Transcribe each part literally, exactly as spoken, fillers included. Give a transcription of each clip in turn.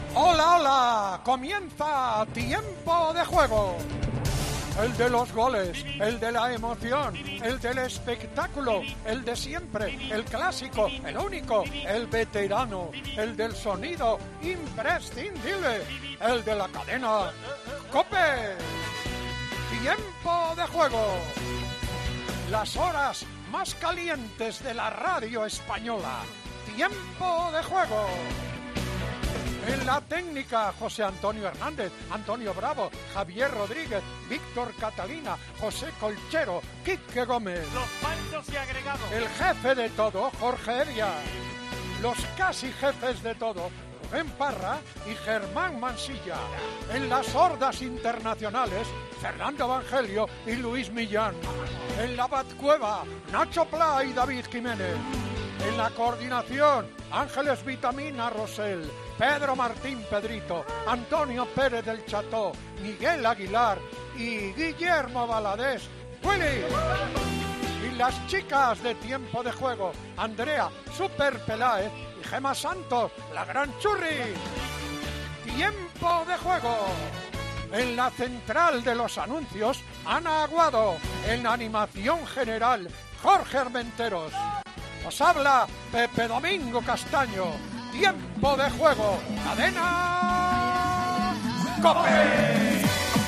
Hola, hola, comienza Tiempo de Juego. El de los goles, el de la emoción, el del espectáculo, el de siempre, el clásico, el único, el veterano, el del sonido imprescindible, el de la cadena COPE. Tiempo de Juego. Las horas más calientes de la radio española. Tiempo de Juego. En la técnica, José Antonio Hernández, Antonio Bravo, Javier Rodríguez, Víctor Catalina, José Colchero, Quique Gómez. Los panchos y agregados. El jefe de todo, Jorge Evia. Los casi jefes de todo, Rubén Parra y Germán Mansilla. En las hordas internacionales, Fernando Evangelio y Luis Millán. En la Batcueva, Nacho Pla y David Jiménez. En la coordinación, Ángeles Vitamina Rosell, Pedro Martín Pedrito, Antonio Pérez del Cható, Miguel Aguilar y Guillermo Valadez. ¡Willy! Y las chicas de Tiempo de Juego, Andrea Super Peláez y Gema Santos, la gran churri. Tiempo de Juego. En la central de los anuncios, Ana Aguado. En la animación general, Jorge Armenteros. Os habla Pepe Domingo Castaño. Tiempo de Juego. Cadena COPE.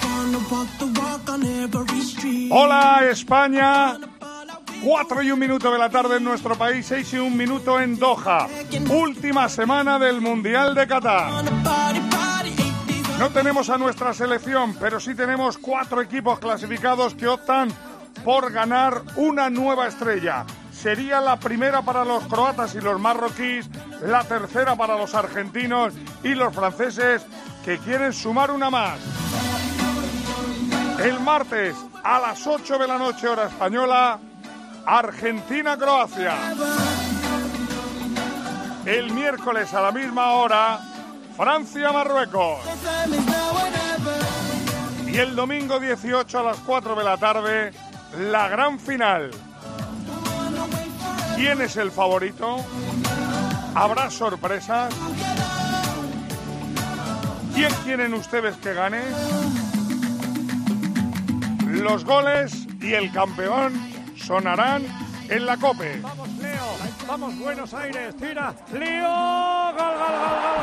Hola España. Cuatro y un minuto de la tarde en nuestro país, seis y un minuto en Doha. Última semana del Mundial de Qatar. No tenemos a nuestra selección, pero sí tenemos cuatro equipos clasificados que optan por ganar una nueva estrella. Sería la primera para los croatas y los marroquíes, la tercera para los argentinos y los franceses, que quieren sumar una más. El martes a las ocho de la noche hora española, Argentina-Croacia. El miércoles a la misma hora, Francia-Marruecos. Y el domingo dieciocho a las cuatro de la tarde, la gran final. ¿Quién es el favorito? ¿Habrá sorpresas? ¿Quién quieren ustedes que gane? Los goles y el campeón sonarán en la COPE. Vamos, Leo. Vamos, Buenos Aires. Tira. Leo. Gol, gol, gol, gol,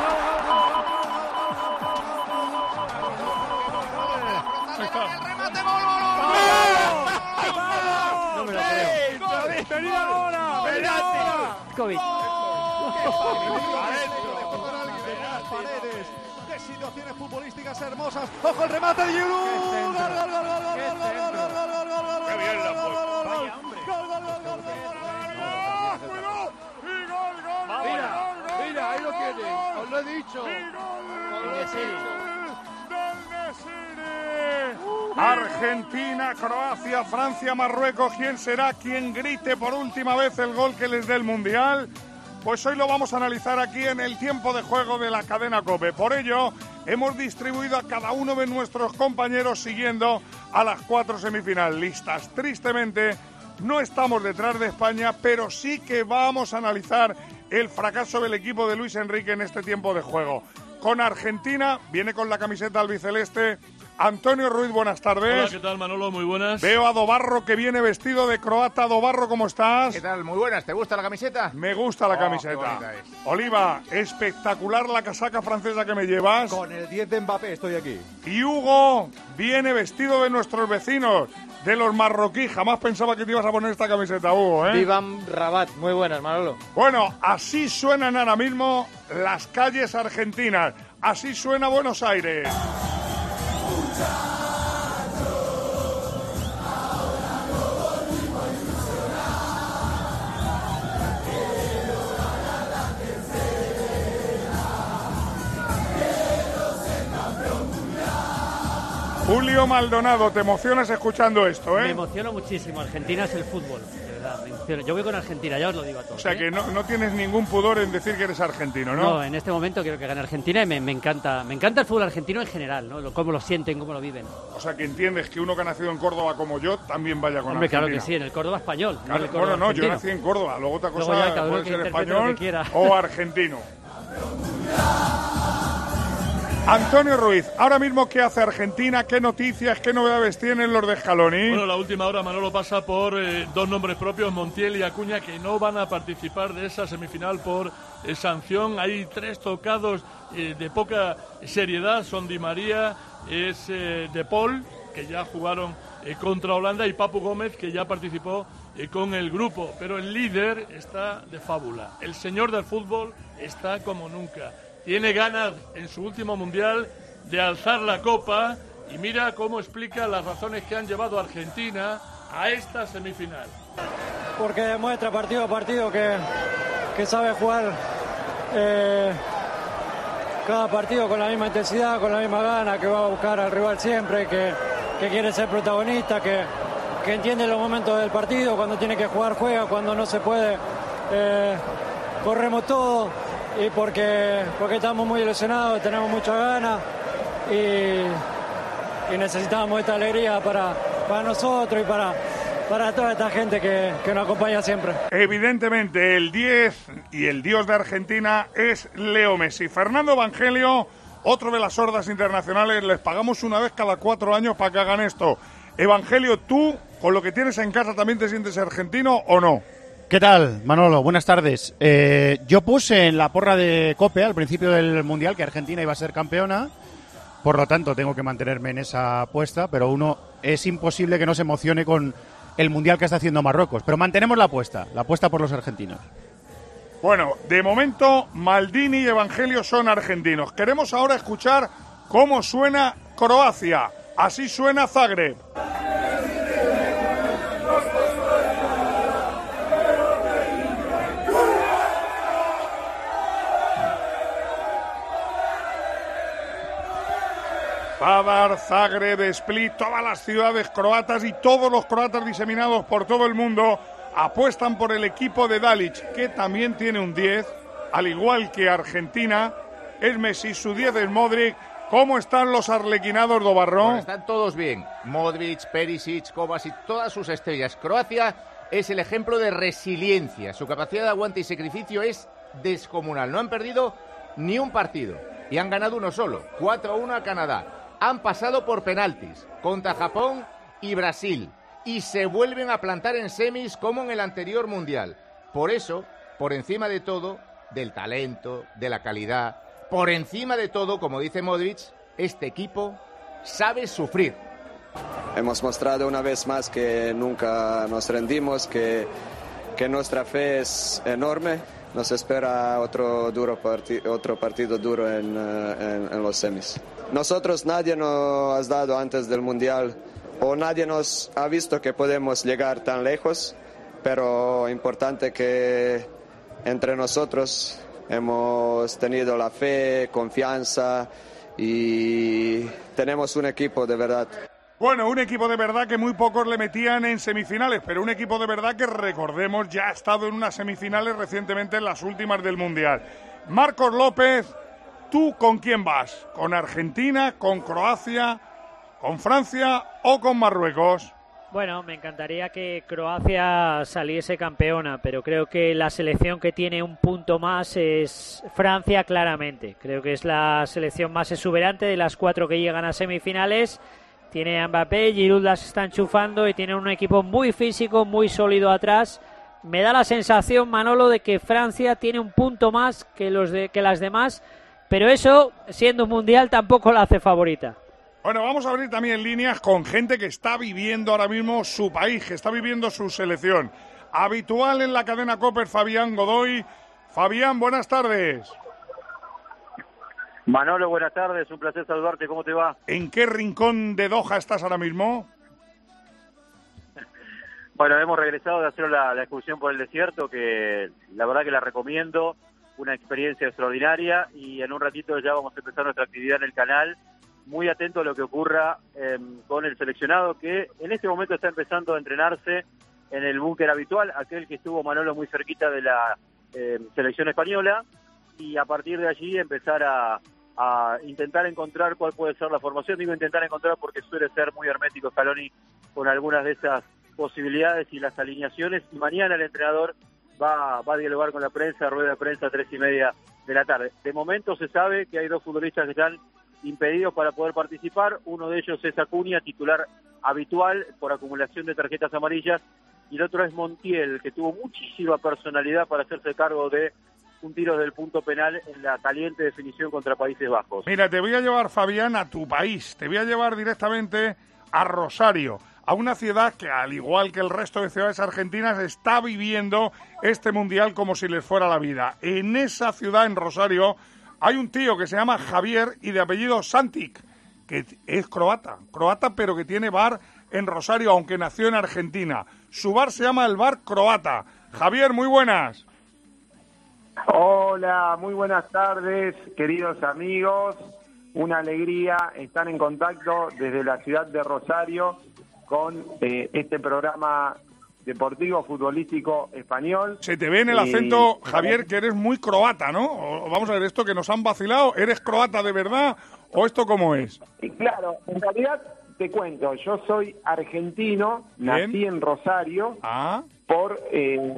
gol. Remate, gol, gol, gol. No me lo creo. Venid ahora. COVID. Paredes. De situaciones futbolísticas hermosas. Ojo el remate de Giroud. Gol, gol, gol, gol, gol, gol, gol, gol, gol, gol, gol, gol. Qué bien la fue. Vaya, hombre. Gol, gol, gol, gol, gol. Cuidado. Y gol, gol. Mira, mira, ahí lo tiene. Os lo he dicho. Argentina, Croacia, Francia, Marruecos. ¿Quién será quien grite por última vez el gol que les dé el Mundial? Pues hoy lo vamos a analizar aquí en el Tiempo de Juego de la cadena COPE. Por ello, hemos distribuido a cada uno de nuestros compañeros siguiendo a las cuatro semifinalistas. Tristemente, no estamos detrás de España, pero sí que vamos a analizar el fracaso del equipo de Luis Enrique en este Tiempo de Juego. Con Argentina, viene con la camiseta albiceleste Antonio Ruiz, buenas tardes. Hola, ¿qué tal, Manolo? Muy buenas. Veo a Dobarro que viene vestido de croata. Dobarro, ¿cómo estás? ¿Qué tal? Muy buenas. ¿Te gusta la camiseta? Me gusta la Oh, camiseta. qué bonita es. Oliva, espectacular la casaca francesa que me llevas. Con el diez de Mbappé estoy aquí. Y Hugo viene vestido de nuestros vecinos, de los marroquíes. Jamás pensaba que te ibas a poner esta camiseta, Hugo, ¿eh? Vivan Rabat. Muy buenas, Manolo. Bueno, así suenan ahora mismo las calles argentinas. Así suena Buenos Aires. Julio Maldonado, te emocionas escuchando esto, ¿eh? Me emociono muchísimo. Argentina es el fútbol, de verdad. Me emociono. Yo voy con Argentina, ya os lo digo a todos. O sea ¿eh? que no, no tienes ningún pudor en decir que eres argentino, ¿no? No, en este momento quiero que gane Argentina y me, me encanta me encanta el fútbol argentino en general, ¿no? Lo- Cómo lo sienten, cómo lo viven. O sea que entiendes que uno que ha nacido en Córdoba como yo también vaya con Hombre, Argentina. claro que sí, en el Córdoba español. no en Claro, el Córdoba bueno, no, yo argentino. nací en Córdoba. Luego otra cosa Luego ya cada uno puede que ser interprete lo español que quiera. o argentino. Antonio Ruiz, ahora mismo ¿qué hace Argentina? ¿Qué noticias, qué novedades tienen los de Scaloni? Bueno, la última hora, Manolo, pasa por eh, dos nombres propios, Montiel y Acuña, que no van a participar de esa semifinal por eh, sanción. Hay tres tocados eh, de poca seriedad, son Di María, es eh, De Paul, que ya jugaron eh, contra Holanda, y Papu Gómez, que ya participó eh, con el grupo. Pero el líder está de fábula. El señor del fútbol está como nunca. Tiene ganas en su último mundial de alzar la copa y mira cómo explica las razones que han llevado a Argentina a esta semifinal. Porque demuestra partido a partido que, que sabe jugar eh, cada partido con la misma intensidad, con la misma gana, que va a buscar al rival siempre, que, que quiere ser protagonista, que, que entiende los momentos del partido, cuando tiene que jugar juega, cuando no se puede eh, corremos todo. Y porque, porque estamos muy ilusionados, tenemos mucha ganas y, y necesitamos esta alegría para, para nosotros y para, para toda esta gente que, que nos acompaña siempre. Evidentemente el diez y el dios de Argentina es Leo Messi. Fernando Evangelio, otro de las hordas internacionales, les pagamos una vez cada cuatro años para que hagan esto. Evangelio, ¿tú con lo que tienes en casa también te sientes argentino o no? ¿Qué tal, Manolo? Buenas tardes. Eh, yo puse en la porra de COPE al principio del Mundial que Argentina iba a ser campeona, por lo tanto tengo que mantenerme en esa apuesta, pero uno es imposible que no se emocione con el Mundial que está haciendo Marruecos, pero mantenemos la apuesta, la apuesta por los argentinos. Bueno, de momento Maldini y Evangelio son argentinos. Queremos ahora escuchar cómo suena Croacia. Así suena Zagreb. Zadar, Zagreb, Split, todas las ciudades croatas y todos los croatas diseminados por todo el mundo apuestan por el equipo de Dalic, que también tiene un diez, al igual que Argentina. Es Messi, su diez es Modric. ¿Cómo están los arlequinados, Dobarrón? Bueno, están todos bien. Modric, Perisic, Kovacic, todas sus estrellas. Croacia es el ejemplo de resiliencia. Su capacidad de aguante y sacrificio es descomunal. No han perdido ni un partido y han ganado uno solo, cuatro a uno a Canadá. Han pasado por penaltis contra Japón y Brasil y se vuelven a plantar en semis como en el anterior Mundial. Por eso, por encima de todo, del talento, de la calidad, por encima de todo, como dice Modric, este equipo sabe sufrir. Hemos mostrado una vez más que nunca nos rendimos, que, que nuestra fe es enorme. Nos espera otro, duro parti- otro partido duro en, uh, en, en los semis. Nosotros nadie nos ha dado antes del Mundial o nadie nos ha visto que podemos llegar tan lejos, pero importante que entre nosotros hemos tenido la fe, confianza y tenemos un equipo de verdad. Bueno, un equipo de verdad que muy pocos le metían en semifinales, pero un equipo de verdad que, recordemos, ya ha estado en unas semifinales recientemente, en las últimas del Mundial. Marcos López, ¿tú con quién vas? ¿Con Argentina, con Croacia, con Francia o con Marruecos? Bueno, me encantaría que Croacia saliese campeona, pero creo que la selección que tiene un punto más es Francia, claramente. Creo que es la selección más exuberante de las cuatro que llegan a semifinales. Tiene a Mbappé, Giroud las está enchufando y tiene un equipo muy físico, muy sólido atrás. Me da la sensación, Manolo, de que Francia tiene un punto más que, los de, que las demás, pero eso, siendo un mundial, tampoco la hace favorita. Bueno, vamos a abrir también líneas con gente que está viviendo ahora mismo su país, que está viviendo su selección. Habitual en la cadena COPE, Fabián Godoy. Fabián, buenas tardes. Manolo, buenas tardes, un placer saludarte, ¿cómo te va? ¿En qué rincón de Doha estás ahora mismo? Bueno, hemos regresado de hacer la, la excursión por el desierto, que la verdad que la recomiendo, una experiencia extraordinaria, y en un ratito ya vamos a empezar nuestra actividad en el canal, muy atento a lo que ocurra eh, con el seleccionado, que en este momento está empezando a entrenarse en el búnker habitual, aquel que estuvo, Manolo, muy cerquita de la eh, selección española, y a partir de allí empezar a a intentar encontrar cuál puede ser la formación. Digo intentar encontrar porque suele ser muy hermético Scaloni con algunas de esas posibilidades y las alineaciones, y mañana el entrenador va, va a dialogar con la prensa, rueda de prensa a tres y media de la tarde. De momento se sabe que hay dos futbolistas que están impedidos para poder participar. Uno de ellos es Acuña, titular habitual por acumulación de tarjetas amarillas, y el otro es Montiel, que tuvo muchísima personalidad para hacerse cargo de un tiro del punto penal en la caliente definición contra Países Bajos. Mira, te voy a llevar, Fabián, a tu país. Te voy a llevar directamente a Rosario, a una ciudad que, al igual que el resto de ciudades argentinas, está viviendo este Mundial como si les fuera la vida. En esa ciudad, en Rosario, hay un tío que se llama Javier y de apellido Santic, que es croata, croata pero que tiene bar en Rosario, aunque nació en Argentina. Su bar se llama el Bar Croata. Javier, muy buenas. Hola, muy buenas tardes, queridos amigos. Una alegría estar en contacto desde la ciudad de Rosario con eh, este programa deportivo futbolístico español. Se te ve en el acento, eh, Javier, que eres muy croata, ¿no? O, vamos a ver, esto que nos han vacilado, ¿eres croata de verdad o esto cómo es? Y claro, en realidad te cuento, yo soy argentino, Bien. nací en Rosario ah. por eh,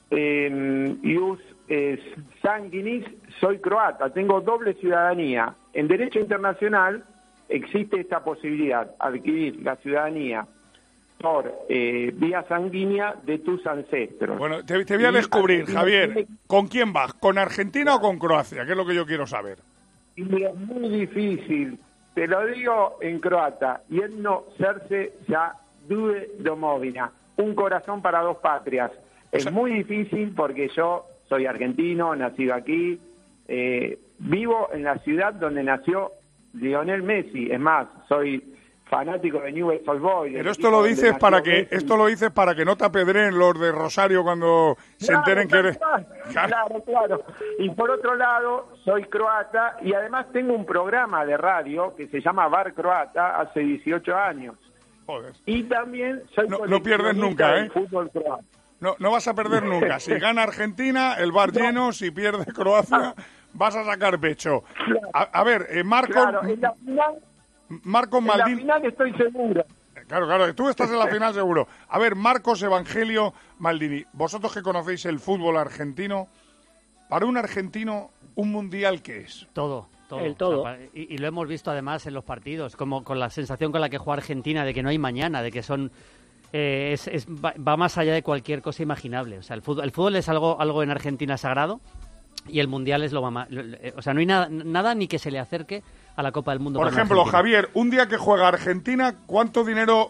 eh, ius eh, sanguinis, soy croata, tengo doble ciudadanía. En derecho internacional existe esta posibilidad, adquirir la ciudadanía por eh, vía sanguínea de tus ancestros. Bueno, te, te voy a descubrir, Javier, ¿con quién vas? ¿Con Argentina o con Croacia? Que es lo que yo quiero saber. Y es muy difícil, te lo digo en croata, jedno srce za due domovina, un corazón para dos patrias. Es o sea, muy difícil porque yo soy argentino, nacido aquí, eh, vivo en la ciudad donde nació Lionel Messi, es más, soy fanático de Newell's Old Boys. Pero esto lo dices para que Messi. esto lo dices para que no te apedreen los de Rosario cuando claro, se enteren que eres. Claro, claro. Y por otro lado, soy croata y además tengo un programa de radio que se llama Bar Croata hace dieciocho años. Joder. Y también soy no, no pierdes nunca, ¿eh? Fútbol croata. No, no vas a perder nunca. Si gana Argentina, el bar no. lleno. Si pierde Croacia, vas a sacar pecho. Claro. A, a ver, eh, Marco... Claro, en la final, Marcos en Maldini... la final estoy seguro. Claro, claro, tú estás en la final seguro. A ver, Marcos Evangelio Maldini, vosotros que conocéis el fútbol argentino, para un argentino, ¿un mundial qué es? Todo. Todo. El todo. O sea, y, y lo hemos visto además en los partidos, como con la sensación con la que juega Argentina de que no hay mañana, de que son... Eh, es, es, va, va más allá de cualquier cosa imaginable. O sea, el fútbol, el fútbol es algo, algo en Argentina sagrado y el mundial es lo más... O sea, no hay nada, nada ni que se le acerque a la Copa del Mundo. Por ejemplo, Javier, un día que juega Argentina, ¿cuánto dinero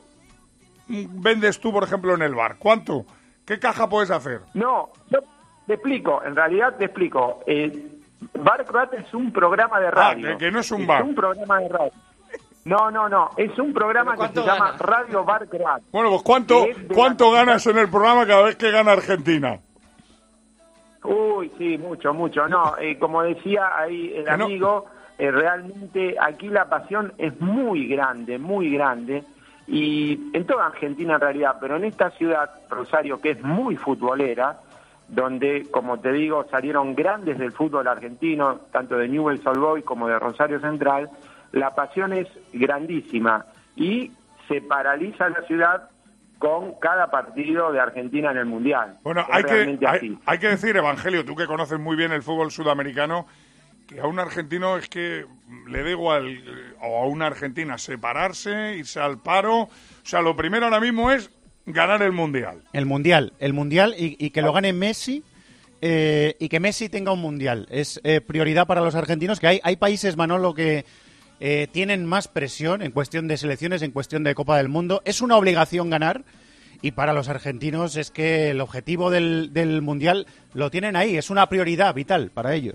vendes tú, por ejemplo, en el bar? ¿Cuánto? ¿Qué caja puedes hacer? No, yo te explico, en realidad te explico. Eh, Bar Croata es un programa de radio. Ah, que no es un es bar. Es un programa de radio. No, no, no, es un programa que se gana? llama Radio Bar Croata. Bueno, pues ¿cuánto, ¿cuánto ganas en el programa cada vez que gana Argentina? Uy, sí, mucho, mucho. No, eh, como decía ahí el no. amigo, eh, realmente aquí la pasión es muy grande, muy grande. Y en toda Argentina en realidad, pero en esta ciudad, Rosario, que es muy futbolera, donde, como te digo, salieron grandes del fútbol argentino, tanto de Newell's Old Boys como de Rosario Central, la pasión es grandísima y se paraliza la ciudad con cada partido de Argentina en el Mundial. Bueno, hay que, hay, hay que decir, Evangelio, tú que conoces muy bien el fútbol sudamericano, que a un argentino es que le da igual, o a una argentina, separarse, irse al paro. O sea, lo primero ahora mismo es ganar el Mundial. El Mundial, el Mundial y, y que lo gane Messi eh, y que Messi tenga un Mundial. Es eh, prioridad para los argentinos, que hay, hay países, Manolo, que... Eh, tienen más presión en cuestión de selecciones, en cuestión de Copa del Mundo. Es una obligación ganar y para los argentinos es que el objetivo del, del Mundial lo tienen ahí. Es una prioridad vital para ellos.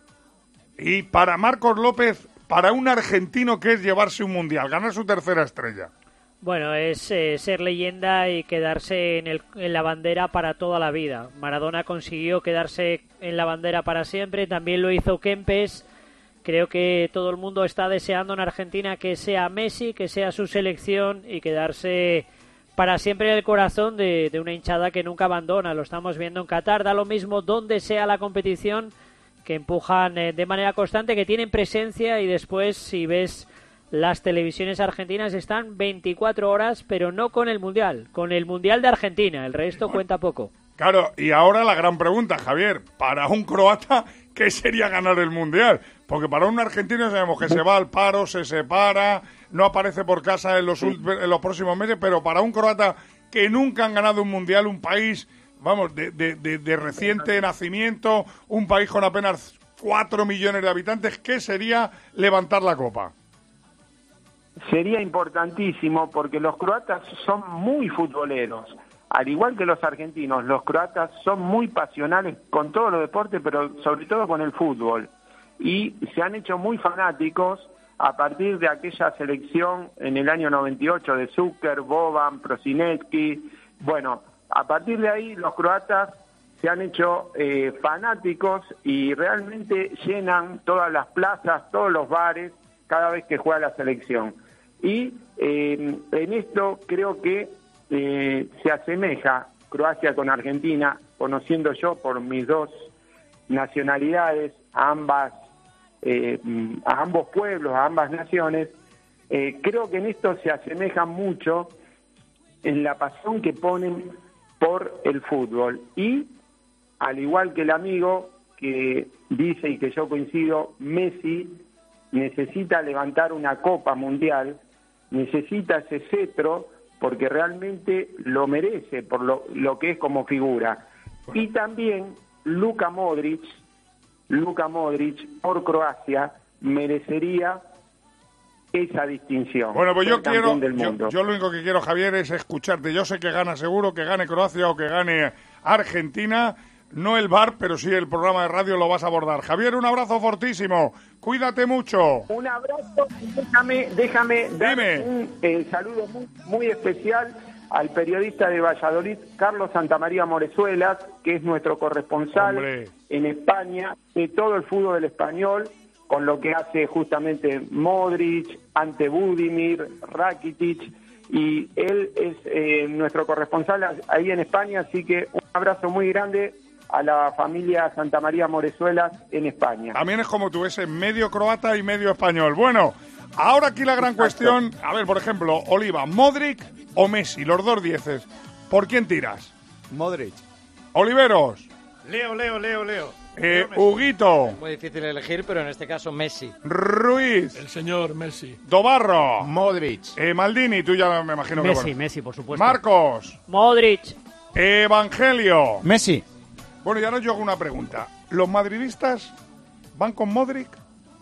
Y para Marcos López, para un argentino, ¿qué es llevarse un Mundial? Ganar su tercera estrella. Bueno, es eh, ser leyenda y quedarse en, el, en la bandera para toda la vida. Maradona consiguió quedarse en la bandera para siempre. También lo hizo Kempes. Creo que todo el mundo está deseando en Argentina que sea Messi, que sea su selección y quedarse para siempre en el corazón de, de una hinchada que nunca abandona. Lo estamos viendo en Qatar, da lo mismo donde sea la competición, que empujan eh, de manera constante, que tienen presencia y después, si ves las televisiones argentinas, están veinticuatro horas, pero no con el Mundial, con el Mundial de Argentina, el resto cuenta poco. Claro, y ahora la gran pregunta, Javier, para un croata, ¿qué sería ganar el Mundial? Porque para un argentino sabemos que se va al paro, se separa, no aparece por casa en los, en los próximos meses, pero para un croata que nunca han ganado un Mundial, un país, vamos, de, de, de, de reciente nacimiento, un país con apenas cuatro millones de habitantes, ¿qué sería levantar la copa? Sería importantísimo porque los croatas son muy futboleros. Al igual que los argentinos, los croatas son muy pasionales con todos los deportes, pero sobre todo con el fútbol. Y se han hecho muy fanáticos a partir de aquella selección en el año noventa y ocho de Zucker, Boban, Prosinecki. Bueno, a partir de ahí los croatas se han hecho eh, fanáticos y realmente llenan todas las plazas, todos los bares, cada vez que juega la selección. Y eh, en esto creo que eh, se asemeja Croacia con Argentina, conociendo yo por mis dos nacionalidades, a ambas, eh, a ambos pueblos, a ambas naciones. Eh, creo que en esto se asemejan mucho en la pasión que ponen por el fútbol. Y, al igual que el amigo que dice y que yo coincido, Messi necesita levantar una Copa Mundial, necesita ese cetro porque realmente lo merece por lo, lo que es como figura. Y también Luka Modric, Luka Modric por Croacia merecería esa distinción. Bueno, pues yo quiero, del yo, mundo. yo lo único que quiero, Javier, es escucharte. Yo sé que gana seguro, que gane Croacia o que gane Argentina. No el V A R, pero sí el programa de radio lo vas a abordar. Javier, un abrazo fortísimo. Cuídate mucho. Un abrazo. Déjame, déjame dar un eh, saludo muy, muy especial al periodista de Valladolid, Carlos Santamaría Morezuelas, que es nuestro corresponsal Hombre. en España de todo el fútbol español, con lo que hace justamente Modric, Ante Budimir, Rakitic, y él es eh, nuestro corresponsal ahí en España, así que un abrazo muy grande a la familia Santamaría Morezuelas en España. También es como tú, ese medio croata y medio español. Bueno, ahora aquí la gran Exacto. cuestión, a ver, por ejemplo, Oliva, ¿Modric o Messi? Los dos dieces. ¿Por quién tiras? Modric. Oliveros. Leo, Leo, Leo, Leo. Eh, Huguito. Es muy difícil elegir, pero en este caso Messi. Ruiz. El señor Messi. Dobarro. Modric. Eh, Maldini, tú ya me imagino Messi, que... Messi, Messi, por supuesto. Marcos. Modric. Evangelio. Messi. Bueno, y ahora yo hago una pregunta. ¿Los madridistas van con Modric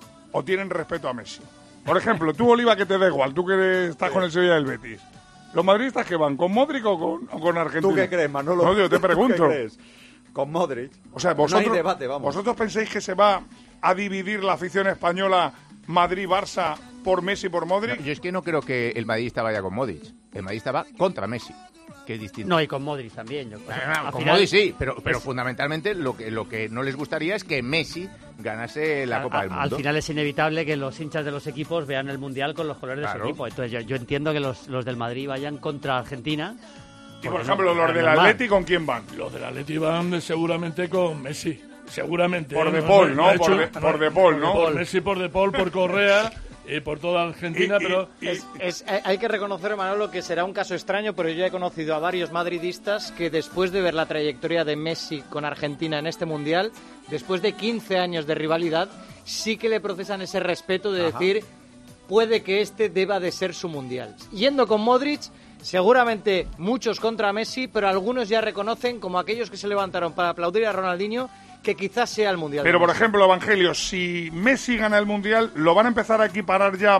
o tienen respeto a Messi? Por ejemplo, tú, Oliva, que te da igual, tú que estás sí. con el Sevilla del Betis. ¿Los madridistas que van, con Modric o con, o con Argentina? ¿Tú qué crees, Manolo? No, yo te pregunto. ¿Tú qué crees? Con Modric. O sea, vosotros, no hay debate, vamos. ¿vosotros pensáis que se va a dividir la afición española Madrid-Barça por Messi por Modric? No, yo es que no creo que el madridista vaya con Modric. El madridista va contra Messi, que es distinto. No, y con Modric también. Yo, no, no, con final, Modric sí, pero, pero es... fundamentalmente lo que, lo que no les gustaría es que Messi ganase la a, Copa del Mundo. Al final es inevitable que los hinchas de los equipos vean el Mundial con los colores claro. de su equipo. Entonces yo, yo entiendo que los, los del Madrid vayan contra Argentina. Y por ejemplo, no, los del Atleti, ¿con quién van? Los del Atleti van seguramente con Messi. Seguramente. Por De Paul, ¿no? ¿no? Por, de, por De Paul, ¿no? Por Messi, por De Paul, por Correa y por toda Argentina, y, y, pero... Es, es, hay que reconocer, Manolo, que será un caso extraño, pero yo he conocido a varios madridistas que después de ver la trayectoria de Messi con Argentina en este Mundial, después de quince años de rivalidad, sí que le procesan ese respeto de Ajá. decir, puede que este deba de ser su Mundial. Yendo con Modric... Seguramente muchos contra Messi, pero algunos ya reconocen, como aquellos que se levantaron para aplaudir a Ronaldinho, que quizás sea el Mundial. Pero, por ejemplo, Evangelio, si Messi gana el Mundial, ¿lo van a empezar a equiparar ya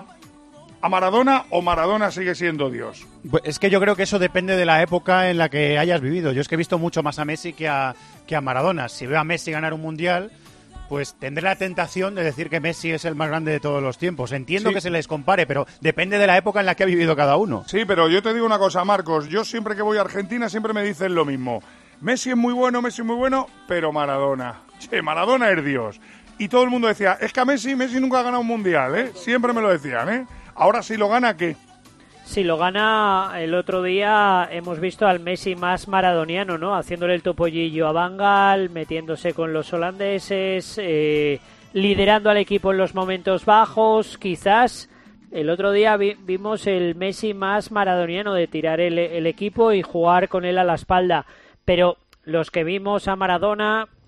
a Maradona o Maradona sigue siendo Dios? Pues es que yo creo que eso depende de la época en la que hayas vivido. Yo es que he visto mucho más a Messi que a, que a Maradona. Si veo a Messi ganar un Mundial, pues tendré la tentación de decir que Messi es el más grande de todos los tiempos. Entiendo sí. que se les compare, pero depende de la época en la que ha vivido cada uno. Sí, pero yo te digo una cosa, Marcos. Yo siempre que voy a Argentina siempre me dicen lo mismo. Messi es muy bueno, Messi es muy bueno, pero Maradona. Che, Maradona es Dios. Y todo el mundo decía, es que a Messi, Messi nunca ha ganado un Mundial, ¿eh? Siempre me lo decían, ¿eh? Ahora si lo gana, ¿qué? Si lo gana, el otro día hemos visto al Messi más maradoniano, ¿no? Haciéndole el topollillo a Van Gaal, metiéndose con los holandeses, eh, liderando al equipo en los momentos bajos. Quizás el otro día vi, vimos el Messi más maradoniano de tirar el, el equipo y jugar con él a la espalda. Pero los que vimos a Maradona,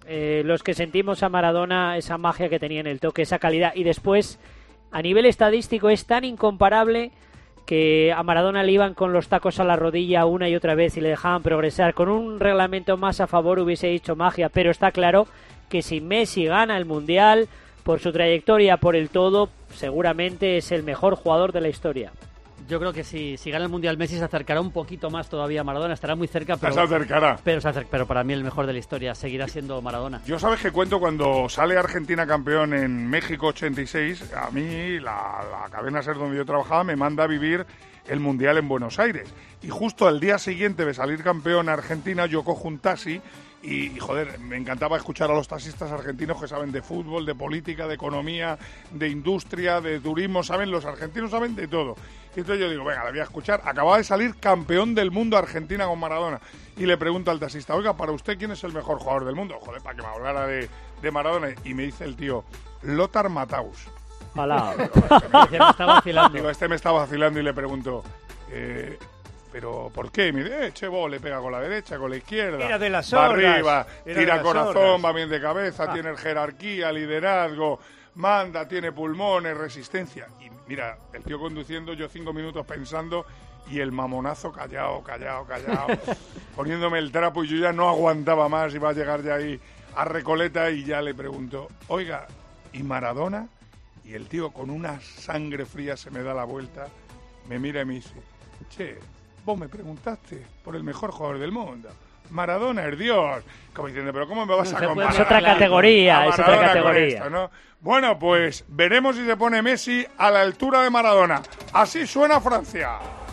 eh, los que sentimos a Maradona, esa magia que tenía en el toque, esa calidad, y después, a nivel estadístico, es tan incomparable que a Maradona le iban con los tacos a la rodilla una y otra vez y le dejaban progresar. Con un reglamento más a favor hubiese dicho magia, pero está claro que si Messi gana el Mundial, por su trayectoria, por el todo, seguramente es el mejor jugador de la historia. Yo creo que si, si gana el Mundial Messi se acercará un poquito más todavía a Maradona, estará muy cerca, pero, se acercará. Pero, se acer- pero para mí el mejor de la historia seguirá siendo Maradona. Yo sabes que cuento cuando sale Argentina campeón en México ochenta y seis, a mí la, la cadena SER donde yo trabajaba me manda a vivir el Mundial en Buenos Aires. Y justo al día siguiente de salir campeón Argentina yo cojo un taxi y, y, joder, me encantaba escuchar a los taxistas argentinos que saben de fútbol, de política, de economía, de industria, de turismo, saben, los argentinos saben de todo. Y entonces yo digo, venga, la voy a escuchar. Acababa de salir campeón del mundo Argentina con Maradona. Y le pregunto al taxista, oiga, para usted, ¿quién es el mejor jugador del mundo? Joder, para que me hablara de, de Maradona. Y me dice el tío, Lothar Matthaus. Ojalá. me está vacilando. Digo, este me está vacilando y le pregunto, eh, ¿pero por qué? Y me dice, eh, Chevo, le pega con la derecha, con la izquierda. Era de las va hordas. arriba, Era tira de las corazón, hordas. va bien de cabeza, Ah. tiene jerarquía, liderazgo, manda, tiene pulmones, resistencia. Y mira, el tío conduciendo, yo cinco minutos pensando y el mamonazo callado, callado, callado, poniéndome el trapo y yo ya no aguantaba más, iba a llegar ya ahí a Recoleta y ya le pregunto, oiga, ¿y Maradona? Y el tío con una sangre fría se me da la vuelta, me mira y me dice, che, vos me preguntaste por el mejor jugador del mundo. Maradona es Dios. Como diciendo, pero ¿cómo me vas No a se puede- comparar? es otra categoría, a es otra Maradona con categoría. esto, ¿no? Bueno, pues veremos si se pone Messi a la altura de Maradona. Así suena Francia.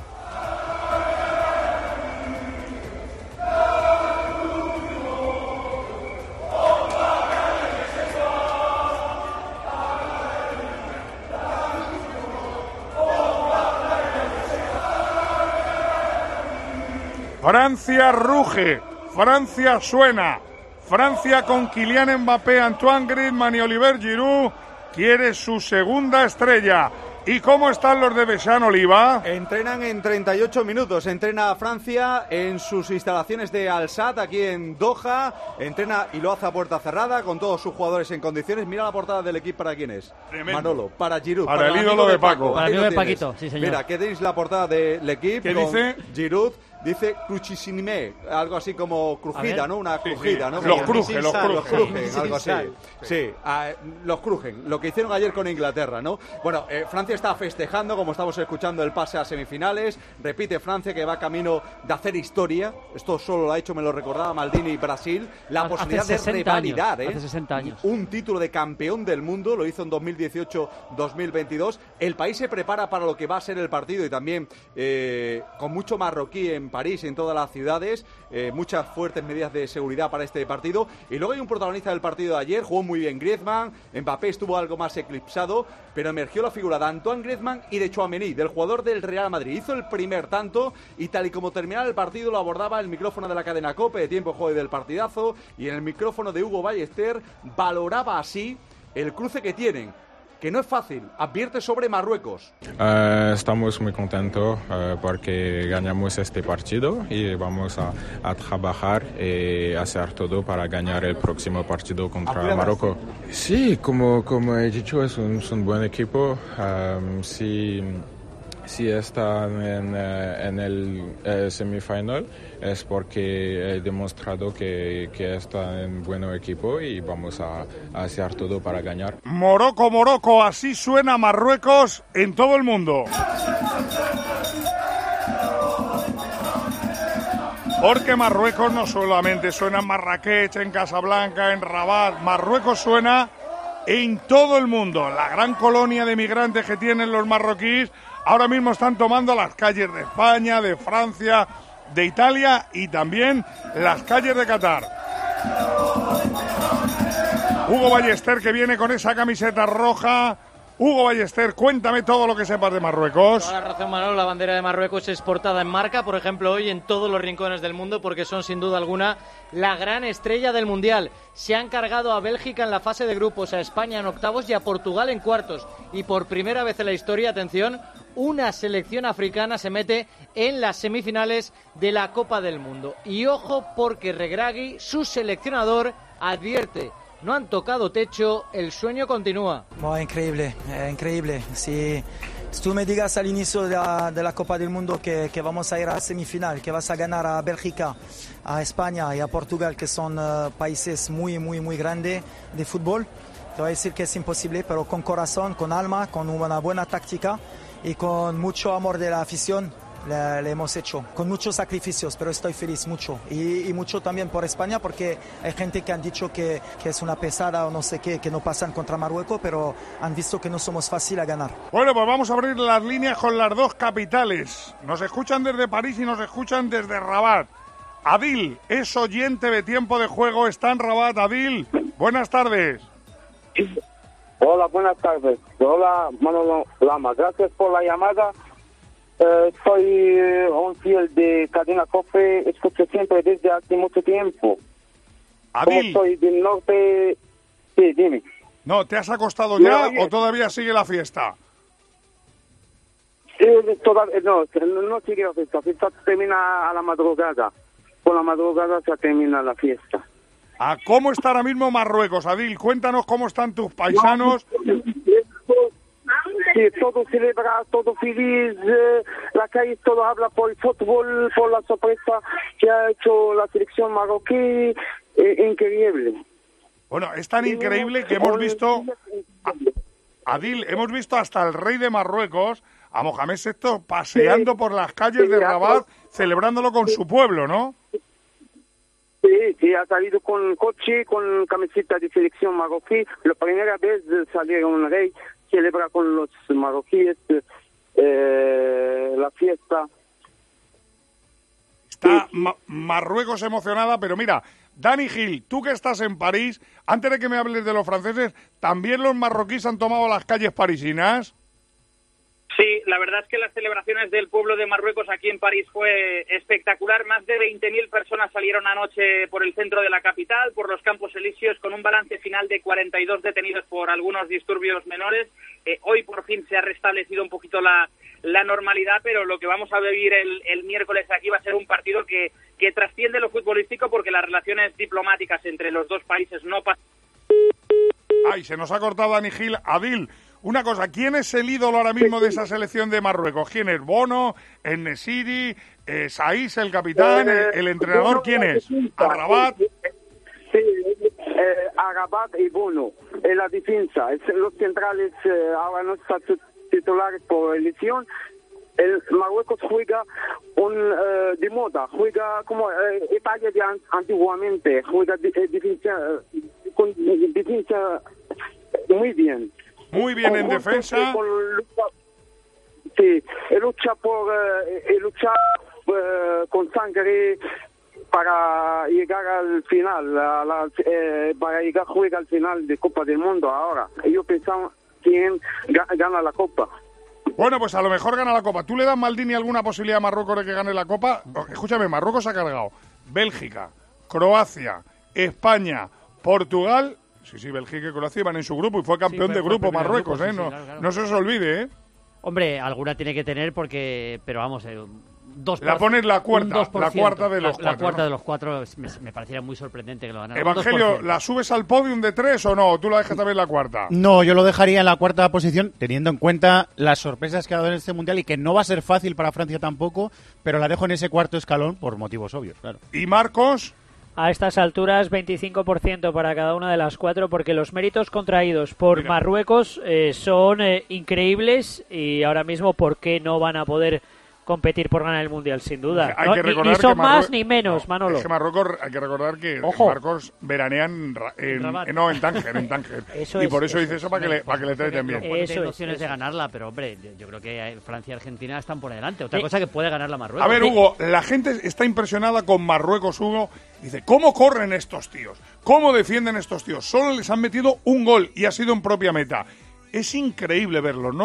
Francia ruge, Francia suena, Francia con Kylian Mbappé, Antoine Griezmann y Oliver Giroud quiere su segunda estrella. ¿Y cómo están los de Bechán, Oliva? Entrenan en treinta y ocho minutos. Entrena Francia en sus instalaciones de Al Sadd, aquí en Doha. Entrena y lo hace a puerta cerrada, con todos sus jugadores en condiciones. Mira la portada del equipo, ¿para quién es? Tremendo. Manolo, para Giroud. Para el amigo ídolo de Paco. Para el Ahí amigo lo de tienes. Paquito, sí, señor. Mira, que tenéis la portada del equipo. ¿Qué con dice? Giroud. Dice cruchisinimé, algo así como crujida, ver. ¿no? Una Sí, crujida, sí. ¿no? Los Como- cruje, los Los cruje. crujen, Sí, algo así. sí. Sí, ah, los crujen. Lo que hicieron ayer con Inglaterra, ¿no? Bueno, eh, Francia está festejando, como estamos escuchando, el pase a semifinales. Repite Francia que va camino de hacer historia. Esto solo lo ha hecho, me lo recordaba Maldini y Brasil. La Hace posibilidad de sesenta revalidar, años, ¿eh? hace sesenta años. Un título de campeón del mundo, lo hizo en dos mil dieciocho dos mil veintidós. El país se prepara para lo que va a ser el partido y también eh, con mucho marroquí en París y en todas las ciudades. Eh, muchas fuertes medidas de seguridad para este partido. Y luego hay un protagonista del partido de ayer, jugó muy bien Griezmann, Mbappé estuvo algo más eclipsado, pero emergió la figura de Antoine Griezmann y de Tchouaméni, del jugador del Real Madrid. Hizo el primer tanto y tal y como terminaba el partido lo abordaba el micrófono de la cadena COPE de Tiempo de Juego y del Partidazo, y en el micrófono de Hugo Ballester valoraba así el cruce que tienen, que no es fácil, advierte sobre Marruecos. Uh, estamos muy contentos uh, porque ganamos este partido y vamos a, a trabajar y hacer todo para ganar el próximo partido contra Marruecos. Sí, como, como he dicho, es un, es un buen equipo. Um, si, si están en, uh, en el uh, semifinal es porque he demostrado que, que están en buen equipo y vamos a, a hacer todo para ganar. Morocco, Morocco, así suena Marruecos en todo el mundo. Porque Marruecos no solamente suena en Marrakech, en Casablanca, en Rabat, Marruecos suena en todo el mundo. La gran colonia de migrantes que tienen los marroquíes ahora mismo están tomando las calles de España, de Francia, de Italia y también las calles de Qatar. Hugo Ballester, que viene con esa camiseta roja. Hugo Ballester, cuéntame todo lo que sepas de Marruecos. Toda la razón, Manolo. La bandera de Marruecos es portada en marca, por ejemplo, hoy en todos los rincones del mundo, porque son sin duda alguna la gran estrella del Mundial. Se han cargado a Bélgica en la fase de grupos, a España en octavos y a Portugal en cuartos. Y por primera vez en la historia, atención, una selección africana se mete en las semifinales de la Copa del Mundo. Y ojo, porque Regragui, su seleccionador, advierte, no han tocado techo, el sueño continúa. Bueno, increíble, eh, increíble. Si, si tú me digas al inicio de la, de la Copa del Mundo que, que vamos a ir a la semifinal, que vas a ganar a Bélgica, a España y a Portugal, que son uh, países muy, muy, muy grandes de fútbol, te voy a decir que es imposible, pero con corazón, con alma, con una buena táctica y con mucho amor de la afición. Le, le hemos hecho, con muchos sacrificios, pero estoy feliz mucho. Y, y mucho también por España, porque hay gente que han dicho que, que es una pesada o no sé qué, que no pasan contra Marruecos, pero han visto que no somos fácil a ganar. Bueno, pues vamos a abrir las líneas con las dos capitales. Nos escuchan desde París y nos escuchan desde Rabat. Adil es oyente de Tiempo de Juego, está en Rabat. Adil, buenas tardes. Hola, buenas tardes. Hola, Manolo Lama. Gracias por la llamada. Uh, soy uh, un fiel de Cadena COPE, escucho siempre desde hace mucho tiempo. Adil. Como soy del norte, sí, dime. No, ¿te has acostado ya no, o todavía sigue la fiesta? Eh, todavía, no, no sigue la fiesta. La fiesta termina a la madrugada. Por la madrugada se termina la fiesta. ¿A cómo está ahora mismo Marruecos, Adil? Cuéntanos cómo están tus paisanos. Sí, todo celebra, todo feliz, eh, la calle todo habla por el fútbol, por la sorpresa que ha hecho la selección marroquí, eh, increíble. Bueno, es tan increíble que hemos visto, Adil, hemos visto hasta el rey de Marruecos, a Mohamed sexto, paseando sí, por las calles sí, de Rabat, celebrándolo con sí. su pueblo, ¿no? Sí, sí, ha salido con coche, con camiseta de selección marroquí, la primera vez de salir un rey, celebra con los marroquíes eh, la fiesta. Está Ma Marruecos emocionada, pero mira, Dani Gil, tú que estás en París, antes de que me hables de los franceses, ¿también los marroquíes han tomado las calles parisinas? Sí, la verdad es que las celebraciones del pueblo de Marruecos aquí en París fue espectacular. Más de veinte mil personas salieron anoche por el centro de la capital, por los Campos Elíseos, con un balance final de cuarenta y dos detenidos por algunos disturbios menores. Eh, hoy por fin se ha restablecido un poquito la, la normalidad, pero lo que vamos a vivir el, el miércoles aquí va a ser un partido que, que trasciende lo futbolístico, porque las relaciones diplomáticas entre los dos países no pasan. Ay, se nos ha cortado Dani Gil. Adil, una cosa, ¿quién es el ídolo ahora mismo de esa selección de Marruecos? ¿Quién es? ¿Bono? ¿En-Nesyri? Eh, ¿Saiz, el capitán? Eh, ¿El entrenador? ¿Quién es? ¿Arrabat? Sí, eh, Arrabat y Bono. En la defensa. Los centrales eh, ahora no están titulares por elección. El Marruecos juega un, uh, de moda, juega como uh, Italia de an antiguamente, juega de, de defensa, uh, con defensa muy bien. Muy bien con en defensa. Con lucha, sí, lucha por uh, lucha uh, con sangre para llegar al final, a la, eh, para llegar a jugar al final de Copa del Mundo ahora. Yo pensaba quién gana la Copa. Bueno, pues a lo mejor gana la Copa. ¿Tú le das, Maldini, alguna posibilidad a Marruecos de que gane la Copa? Escúchame, Marruecos ha cargado Bélgica, Croacia, España, Portugal. Sí, sí, Bélgica y Croacia iban en su grupo y fue campeón sí, fue, de grupo Marruecos, grupo, ¿eh? Sí, no, sí, claro, claro. No se os olvide, ¿eh? Hombre, alguna tiene que tener porque... Pero vamos... Eh, Dos la pones la cuarta, la cuarta de los la, cuatro. La cuarta ¿no? de los cuatro me, me pareciera muy sorprendente que lo ganara. Evangelio, ¿la subes al podium de tres o no? ¿O tú la dejas también la cuarta? No, yo lo dejaría en la cuarta posición, teniendo en cuenta las sorpresas que ha dado en este Mundial y que no va a ser fácil para Francia tampoco, pero la dejo en ese cuarto escalón por motivos obvios, claro. ¿Y Marcos? A estas alturas, veinticinco por ciento para cada una de las cuatro, porque los méritos contraídos por Mira. Marruecos eh, son eh, increíbles y ahora mismo, ¿por qué no van a poder competir por ganar el Mundial? Sin duda. Hay ¿no? que ni, ni son que más ni menos, no, Manolo. Es que Marruecos, hay que recordar que Ojo. Marruecos veranean en, en, en, no, en Tánger, en Tánger. Eso y es, por eso, eso dice eso, para que le, para que le traten bien. Eso tiene opciones es, de eso. ganarla, pero hombre, yo creo que Francia y Argentina están por delante. Otra sí. cosa que puede ganar la Marruecos. A ver, Hugo, la gente está impresionada con Marruecos, Hugo. Dice, ¿cómo corren estos tíos? ¿Cómo defienden estos tíos? Solo les han metido un gol y ha sido en propia meta. Es increíble verlo, ¿no?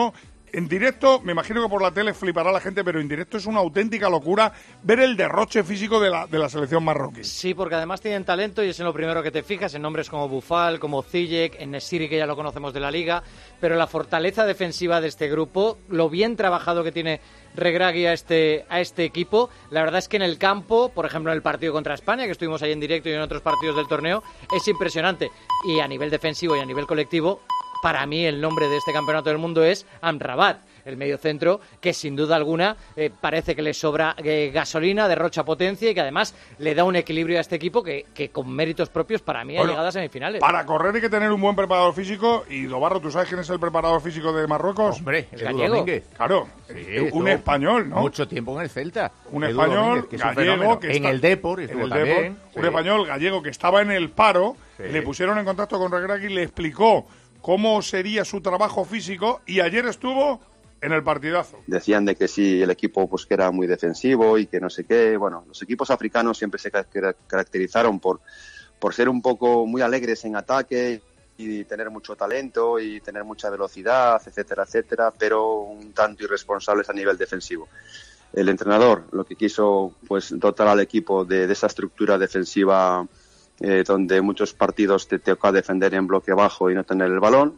en directo, me imagino que por la tele flipará la gente, pero en directo es una auténtica locura ver el derroche físico de la, de la selección marroquí. Sí, porque además tienen talento y es en lo primero que te fijas, en nombres como Bufal, como Ziyech, en Nesiri, que ya lo conocemos de la Liga, pero la fortaleza defensiva de este grupo, lo bien trabajado que tiene Regragui a este, a este equipo, la verdad es que en el campo, por ejemplo en el partido contra España, que estuvimos ahí en directo y en otros partidos del torneo, es impresionante. Y a nivel defensivo y a nivel colectivo, para mí el nombre de este campeonato del mundo es Amrabat, el mediocentro que sin duda alguna eh, parece que le sobra eh, gasolina, derrocha potencia y que además le da un equilibrio a este equipo que, que con méritos propios para mí Bueno, ha llegado a semifinales. Para correr hay que tener un buen preparador físico y Dobarro, ¿tú sabes quién es el preparador físico de Marruecos? Hombre, Edu Gallego. Domínguez. Claro, Sí, un estuvo español, ¿no? Mucho tiempo en el Celta. Un Edu español Domínguez, que es un gallego fenómeno. que en está, el Depor en estuvo el también. Depor, un sí. español gallego que estaba en el paro, Sí. le pusieron en contacto con Regragui y le explicó cómo sería su trabajo físico y ayer estuvo en el partidazo. Decían de que sí, el equipo pues que era muy defensivo y que no sé qué. Bueno, los equipos africanos siempre se ca- caracterizaron por, por ser un poco muy alegres en ataque y tener mucho talento y tener mucha velocidad, etcétera, etcétera, pero un tanto irresponsables a nivel defensivo. El entrenador lo que quiso pues dotar al equipo de, de esa estructura defensiva eh, donde muchos partidos te toca defender en bloque bajo y no tener el balón.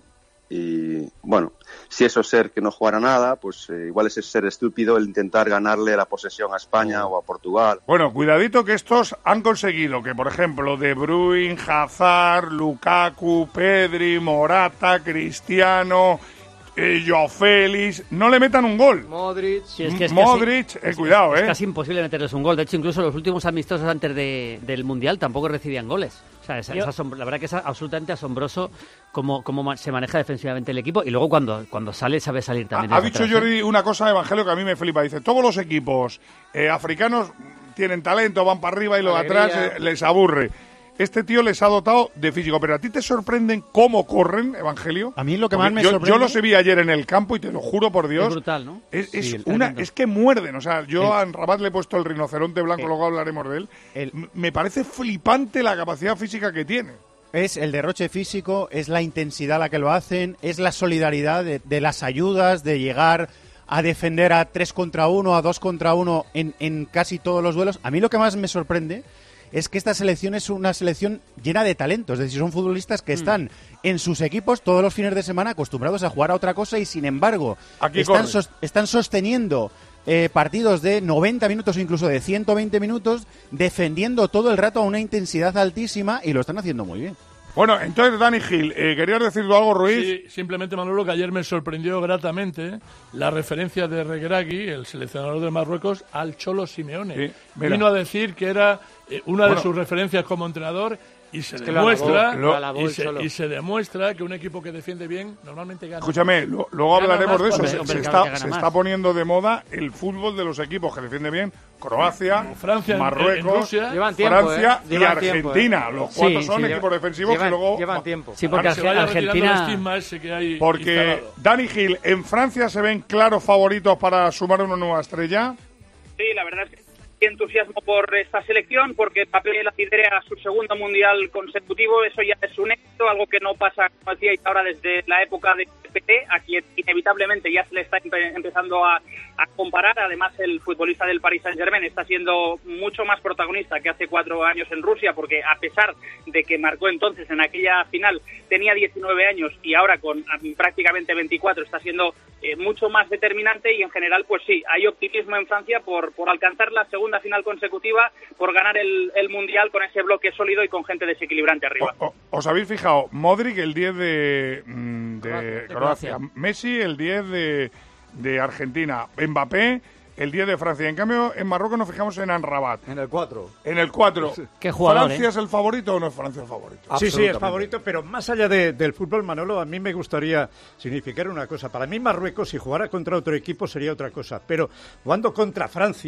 Y bueno, si eso es ser que no jugara nada, pues eh, igual es ser estúpido el intentar ganarle la posesión a España o a Portugal. Bueno, cuidadito que estos han conseguido que, por ejemplo, De Bruyne, Hazard, Lukaku, Pedri, Morata, Cristiano, eh, Joao Félix, no le metan un gol. Modric. Sí, es que es Modric, casi, eh, cuidado, es eh. casi imposible meterles un gol. De hecho, incluso los últimos amistosos antes de, del Mundial tampoco recibían goles. O sea, es, es asombro- la verdad que es absolutamente asombroso cómo, cómo ma- se maneja defensivamente el equipo y luego cuando, cuando sale sabe salir también. Ha, ha desde dicho atrás, ¿eh? Jordi una cosa, Evangelio, que a mí me flipa. Dice, todos los equipos eh, africanos tienen talento, van para arriba y lo de Alegría. atrás eh, les aburre. Este tío les ha dotado de físico, pero ¿a ti te sorprenden cómo corren, Evangelio? A mí lo que Porque más me yo, sorprende... Yo los vi ayer en el campo y te lo juro por Dios. Es brutal, ¿no? Es, es Sí, el una, tremendo. es que muerden. O sea, yo El- a Rabat le he puesto el rinoceronte blanco, El- luego hablaremos de él. el- M- Me parece flipante la capacidad física que tiene. Es el derroche físico, es la intensidad a la que lo hacen, es la solidaridad de, de las ayudas, de llegar a defender a tres contra uno, a dos contra uno en, en casi todos los duelos. A mí lo que más me sorprende es que esta selección es una selección llena de talentos. Es decir, son futbolistas que están en sus equipos todos los fines de semana acostumbrados a jugar a otra cosa y, sin embargo, Aquí están, corre. sos- están sosteniendo eh, partidos de noventa minutos o incluso de ciento veinte minutos, defendiendo todo el rato a una intensidad altísima y lo están haciendo muy bien. Bueno, entonces, Dani Gil, eh, ¿querías decir tú algo, Ruiz? Sí, simplemente, Manolo, que ayer me sorprendió gratamente la referencia de Regragui, el seleccionador de Marruecos, al Cholo Simeone. Sí, mira. Vino a decir que era eh, una Bueno. de sus referencias como entrenador y se que lo demuestra alabó, lo alabó y, el se, Cholo. y se demuestra que un equipo que defiende bien normalmente gana. Escúchame, lo- luego Gana hablaremos más de eso. cuando- Se, hombre, se claro está, que gana se más. está poniendo de moda el fútbol de los equipos que defiende bien. Croacia, Francia en- en Marruecos, Rusia. Llevan tiempo, Francia ¿eh? y Llevan tiempo, Argentina. ¿eh? Los Sí, cuatro sí, son llevan- equipos defensivos Llevan, que luego... llevan tiempo. Sí, Para porque que se vaya Arge- retirando el Argentina... estigma ese que hay Porque, instalado. Dani Gil, ¿en Francia se ven claros favoritos para sumar una nueva estrella? Sí, la verdad es que hay entusiasmo por esta selección porque Papé la lidera su segundo mundial consecutivo. Eso ya es un éxito, algo que no pasa, como decíais ahora, desde la época de P T, a quien inevitablemente ya se le está empe- empezando a, a comparar. Además, el futbolista del Paris Saint-Germain está siendo mucho más protagonista que hace cuatro años en Rusia, porque a pesar de que marcó entonces en aquella final, tenía diecinueve años y ahora con mm, prácticamente veinticuatro está siendo eh, mucho más determinante y en general, pues sí, hay optimismo en Francia por, por alcanzar la segunda final consecutiva, por ganar el, el Mundial con ese bloque sólido y con gente desequilibrante arriba. O- ¿Os habéis fijado? Modric el diez de, mm, de Croacia, de Croacia, Croacia. Messi el diez de, de Argentina, Mbappé el diez de Francia. En cambio, en Marruecos nos fijamos en Amrabat. En el cuatro. En el cuatro. Qué jugador, ¿Francia ¿eh? es el favorito o no es Francia el favorito? Sí, sí, es Absolutamente. favorito, pero más allá de- del fútbol, Manolo, a mí me gustaría significar una cosa. Para mí Marruecos, si jugara contra otro equipo, sería otra cosa. Pero jugando contra Francia,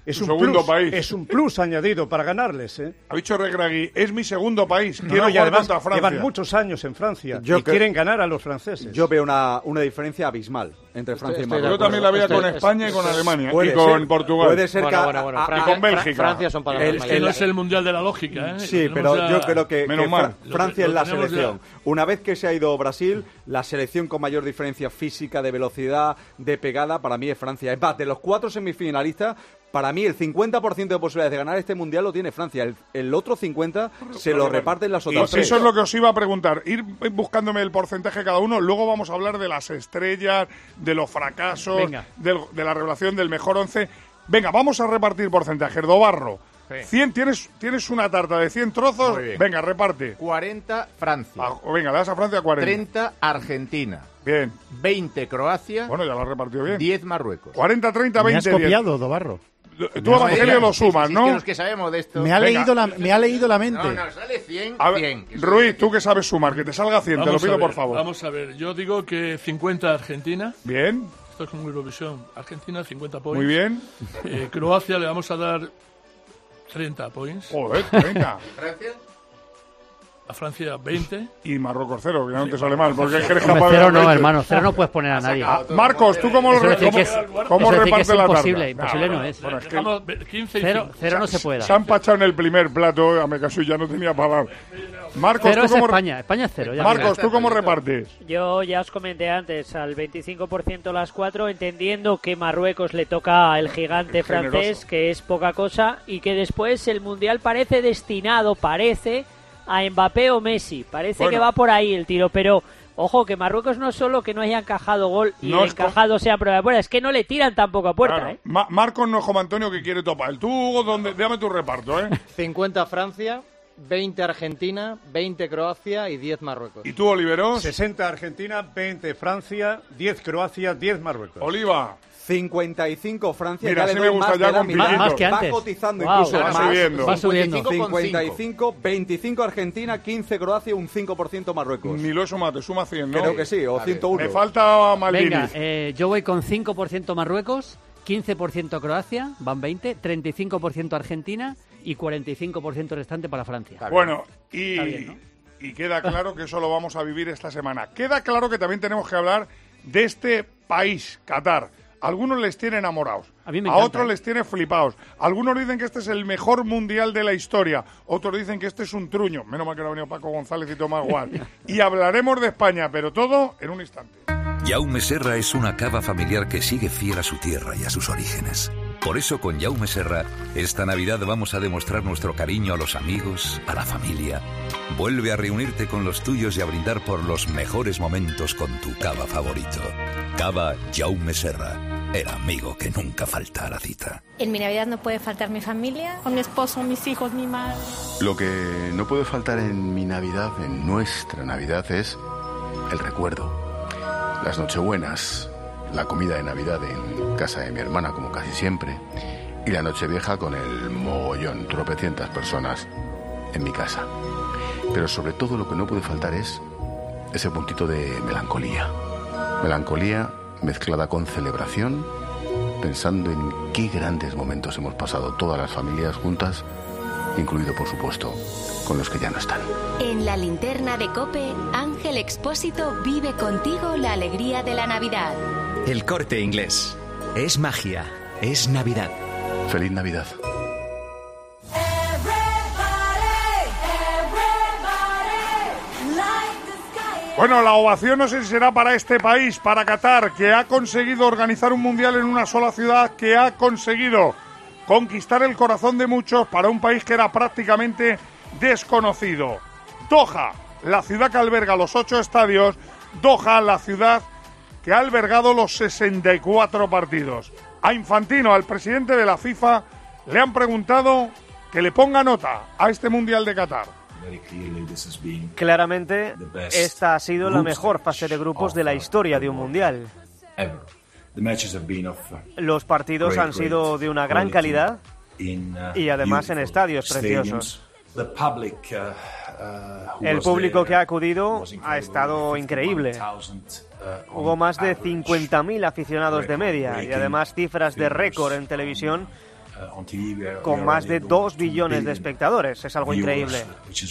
Es Su un segundo plus, país. Es un plus añadido para ganarles, ¿eh? Ha dicho Regragui, es mi segundo país. No, Quiero no, y jugar además contra Francia. llevan muchos años en Francia Yo y que- quieren ganar a los franceses. Yo veo una, una diferencia abismal entre Francia y estoy de Marruecos. Yo también la veía con España y con Alemania, Puede y con ser- Portugal. Puede ser Bueno, que bueno, bueno, a- a- Francia- y con Bélgica. Francia son palabras El- mayores. Que no es el mundial de la lógica, ¿eh? Sí, Tenemos pero ya- yo creo que, Menos que mal. Fra- Francia Lo- es la lo tenemos selección. Una vez que se ha ido Brasil, la selección con mayor diferencia física, de velocidad, de pegada, para mí es Francia. Es más, de los cuatro semifinalistas, para mí el cincuenta por ciento de posibilidades de ganar este mundial lo tiene Francia. El, el otro cincuenta por ciento se lo reparten las Y otras tres. eso es lo que os iba a preguntar. Ir buscándome el porcentaje cada uno. Luego vamos a hablar de las estrellas, de los fracasos, Venga. del- de la revelación del mejor once. Venga, vamos a repartir porcentajes. Dobarro, Sí. cien, ¿tienes, tienes una tarta de cien trozos. Muy bien. Venga, reparte. cuarenta Francia. Ah, venga, le das a Francia cuarenta. treinta Argentina. Bien. veinte Croacia. Bueno, ya lo has repartido bien. diez Marruecos. cuarenta, treinta, Me has veinte, diez. copiado, Dobarro. Tú, Evangelio, lo sumas, Sí, sí, ¿no? es que los que sabemos de esto. Me ha, Venga. leído la, me ha leído la mente. No, no, sale cien, A ver, cien. que Ruiz, tú que sabes sumar, que te salga cien, te lo Vamos a pido ver, por favor. Vamos a ver, yo digo que cincuenta Argentina. Bien. Esto es como Eurovisión. Argentina, cincuenta points. Muy bien. Eh, Croacia le vamos a dar treinta points. Joder, venga. Francia. A Francia, veinte. Y Marruecos cero, que ya no te sale mal, porque eres Hombre, capaz de cero dar no, veinte. hermano, cero no puedes poner a nadie. Ah, Marcos, ¿tú cómo, Eso lo- decir cómo, que es- cómo eso decir que repartes es la tarta? imposible, imposible Nah, no es. Bueno, es que Dejamos quince y Cero, cinco. cero no se puede dar. se han pachado en el primer plato, a me caso y ya no tenía palabras. Marcos, Cero ¿tú es cómo, España, España es cero. Ya Marcos, mira. ¿tú cómo repartes? Yo ya os comenté antes, al veinticinco por ciento las cuatro, entendiendo que Marruecos le toca el gigante Generoso. francés, que es poca cosa, y que después el Mundial parece destinado, parece, a Mbappé o Messi. Parece Bueno. que va por ahí el tiro, pero ojo, que Marruecos no es solo que no haya encajado gol y No el es co- encajado sea prueba de puerta, es que no le tiran tampoco a puerta, Claro. ¿eh? Ma- Marcos no es como Antonio que quiere topar. Tú, Hugo, ¿dónde? Dame tu reparto, ¿eh? cincuenta Francia, veinte Argentina, veinte Croacia y diez Marruecos. ¿Y tú, Oliveros? sesenta Argentina, veinte Francia, diez Croacia, diez Marruecos. Oliva. cincuenta y cinco Francia. Mira, ya le sí doy me gusta, más ya de la con mitad. Piquito. Más que Va antes. cotizando Wow, incluso va más. subiendo. Va subiendo. cincuenta y cinco, veinticinco Argentina, quince Croacia, un cinco por ciento Marruecos. Ni lo he sumado, te suma cien, ¿no? Creo que sí, o ciento uno. Me falta Maldini. Venga, eh, yo voy con cinco por ciento Marruecos, quince por ciento Croacia, van veinte, treinta y cinco por ciento Argentina y cuarenta y cinco por ciento restante para Francia. Bueno, y, Está bien, ¿no? y queda claro que eso lo vamos a vivir esta semana. Queda claro que también tenemos que hablar de este país, Qatar. Algunos les tiene enamorados, A mí me a encanta, otros ¿eh? les tiene flipados. Algunos dicen que este es el mejor mundial de la historia, otros dicen que este es un truño. Menos mal que no ha venido Paco González y Tomás Gual. Y hablaremos de España, pero todo en un instante. Jaume Serra es una cava familiar que sigue fiel a su tierra y a sus orígenes. Por eso con Jaume Serra, esta Navidad vamos a demostrar nuestro cariño a los amigos, a la familia. Vuelve a reunirte con los tuyos y a brindar por los mejores momentos con tu cava favorito. Cava Jaume Serra, el amigo que nunca falta a la cita. En mi Navidad no puede faltar mi familia, con mi esposo, mis hijos, mi madre. Lo que no puede faltar en mi Navidad, en nuestra Navidad, es el recuerdo. Las Nochebuenas, la comida de Navidad en casa de mi hermana, como casi siempre, y la Nochevieja con el mogollón, tropecientas personas en mi casa. Pero sobre todo lo que no puede faltar es ese puntito de melancolía. Melancolía mezclada con celebración, pensando en qué grandes momentos hemos pasado todas las familias juntas, incluido, por supuesto, con los que ya no están. En la linterna de COPE, Ángel Expósito vive contigo la alegría de la Navidad. El Corte Inglés. Es magia. Es Navidad. Feliz Navidad. Bueno, la ovación no sé si será para este país, para Qatar, que ha conseguido organizar un mundial en una sola ciudad, que ha conseguido conquistar el corazón de muchos para un país que era prácticamente desconocido. Doha, la ciudad que alberga los ocho estadios. Doha, la ciudad que ha albergado los sesenta y cuatro partidos. A Infantino, al presidente de la FIFA, le han preguntado que le ponga nota a este mundial de Qatar. Claramente, esta ha sido la mejor fase de grupos de la historia de un mundial. Los partidos han sido de una gran calidad y además en estadios preciosos. El público que ha acudido ha estado increíble. Hubo más de cincuenta mil aficionados de media y además cifras de récord en televisión con más de dos billones de espectadores. Es algo increíble.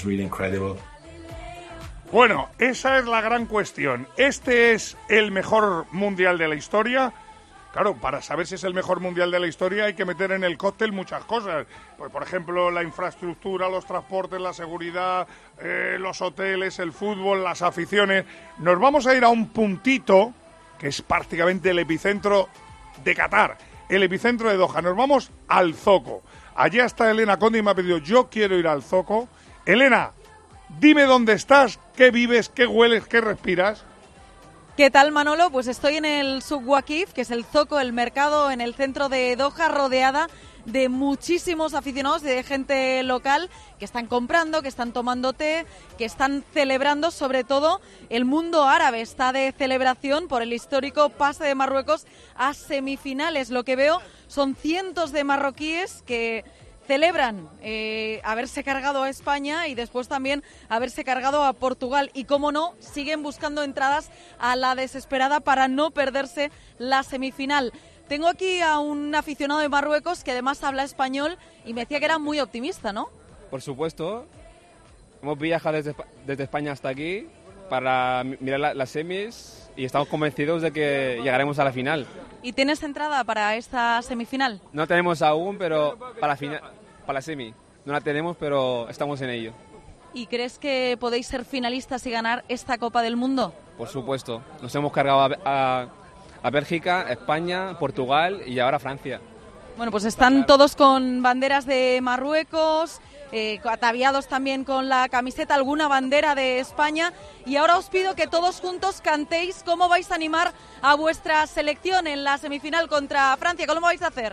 Bueno, esa es la gran cuestión. ¿Este es el mejor mundial de la historia? Claro, para saber si es el mejor mundial de la historia hay que meter en el cóctel muchas cosas. Pues, por ejemplo, la infraestructura, los transportes, la seguridad, eh, los hoteles, el fútbol, las aficiones. Nos vamos a ir a un puntito que es prácticamente el epicentro de Qatar, el epicentro de Doha. Nos vamos al Zoco. Allá está Elena Conde y me ha pedido, yo quiero ir al Zoco. Elena, dime dónde estás, qué vives, qué hueles, qué respiras. ¿Qué tal, Manolo? Pues estoy en el Souk Waqif, que es el zoco, el mercado en el centro de Doha, rodeada de muchísimos aficionados, de gente local que están comprando, que están tomando té, que están celebrando, sobre todo el mundo árabe está de celebración por el histórico pase de Marruecos a semifinales. Lo que veo son cientos de marroquíes que celebran eh, haberse cargado a España y después también haberse cargado a Portugal. Y, cómo no, siguen buscando entradas a la desesperada para no perderse la semifinal. Tengo aquí a un aficionado de Marruecos que además habla español y me decía que era muy optimista, ¿no? Por supuesto. Hemos viajado desde, desde España hasta aquí para mirar la, las semis y estamos convencidos de que llegaremos a la final. ¿Y tienes entrada para esta semifinal? No tenemos aún, pero para la, final, para la semi. No la tenemos, pero estamos en ello. ¿Y crees que podéis ser finalistas y ganar esta Copa del Mundo? Por supuesto. Nos hemos cargado a, a, a Bélgica, España, Portugal y ahora Francia. Bueno, pues están todos con banderas de Marruecos, eh, ataviados también con la camiseta, alguna bandera de España. Y ahora os pido que todos juntos cantéis cómo vais a animar a vuestra selección en la semifinal contra Francia. ¿Cómo vais a hacer?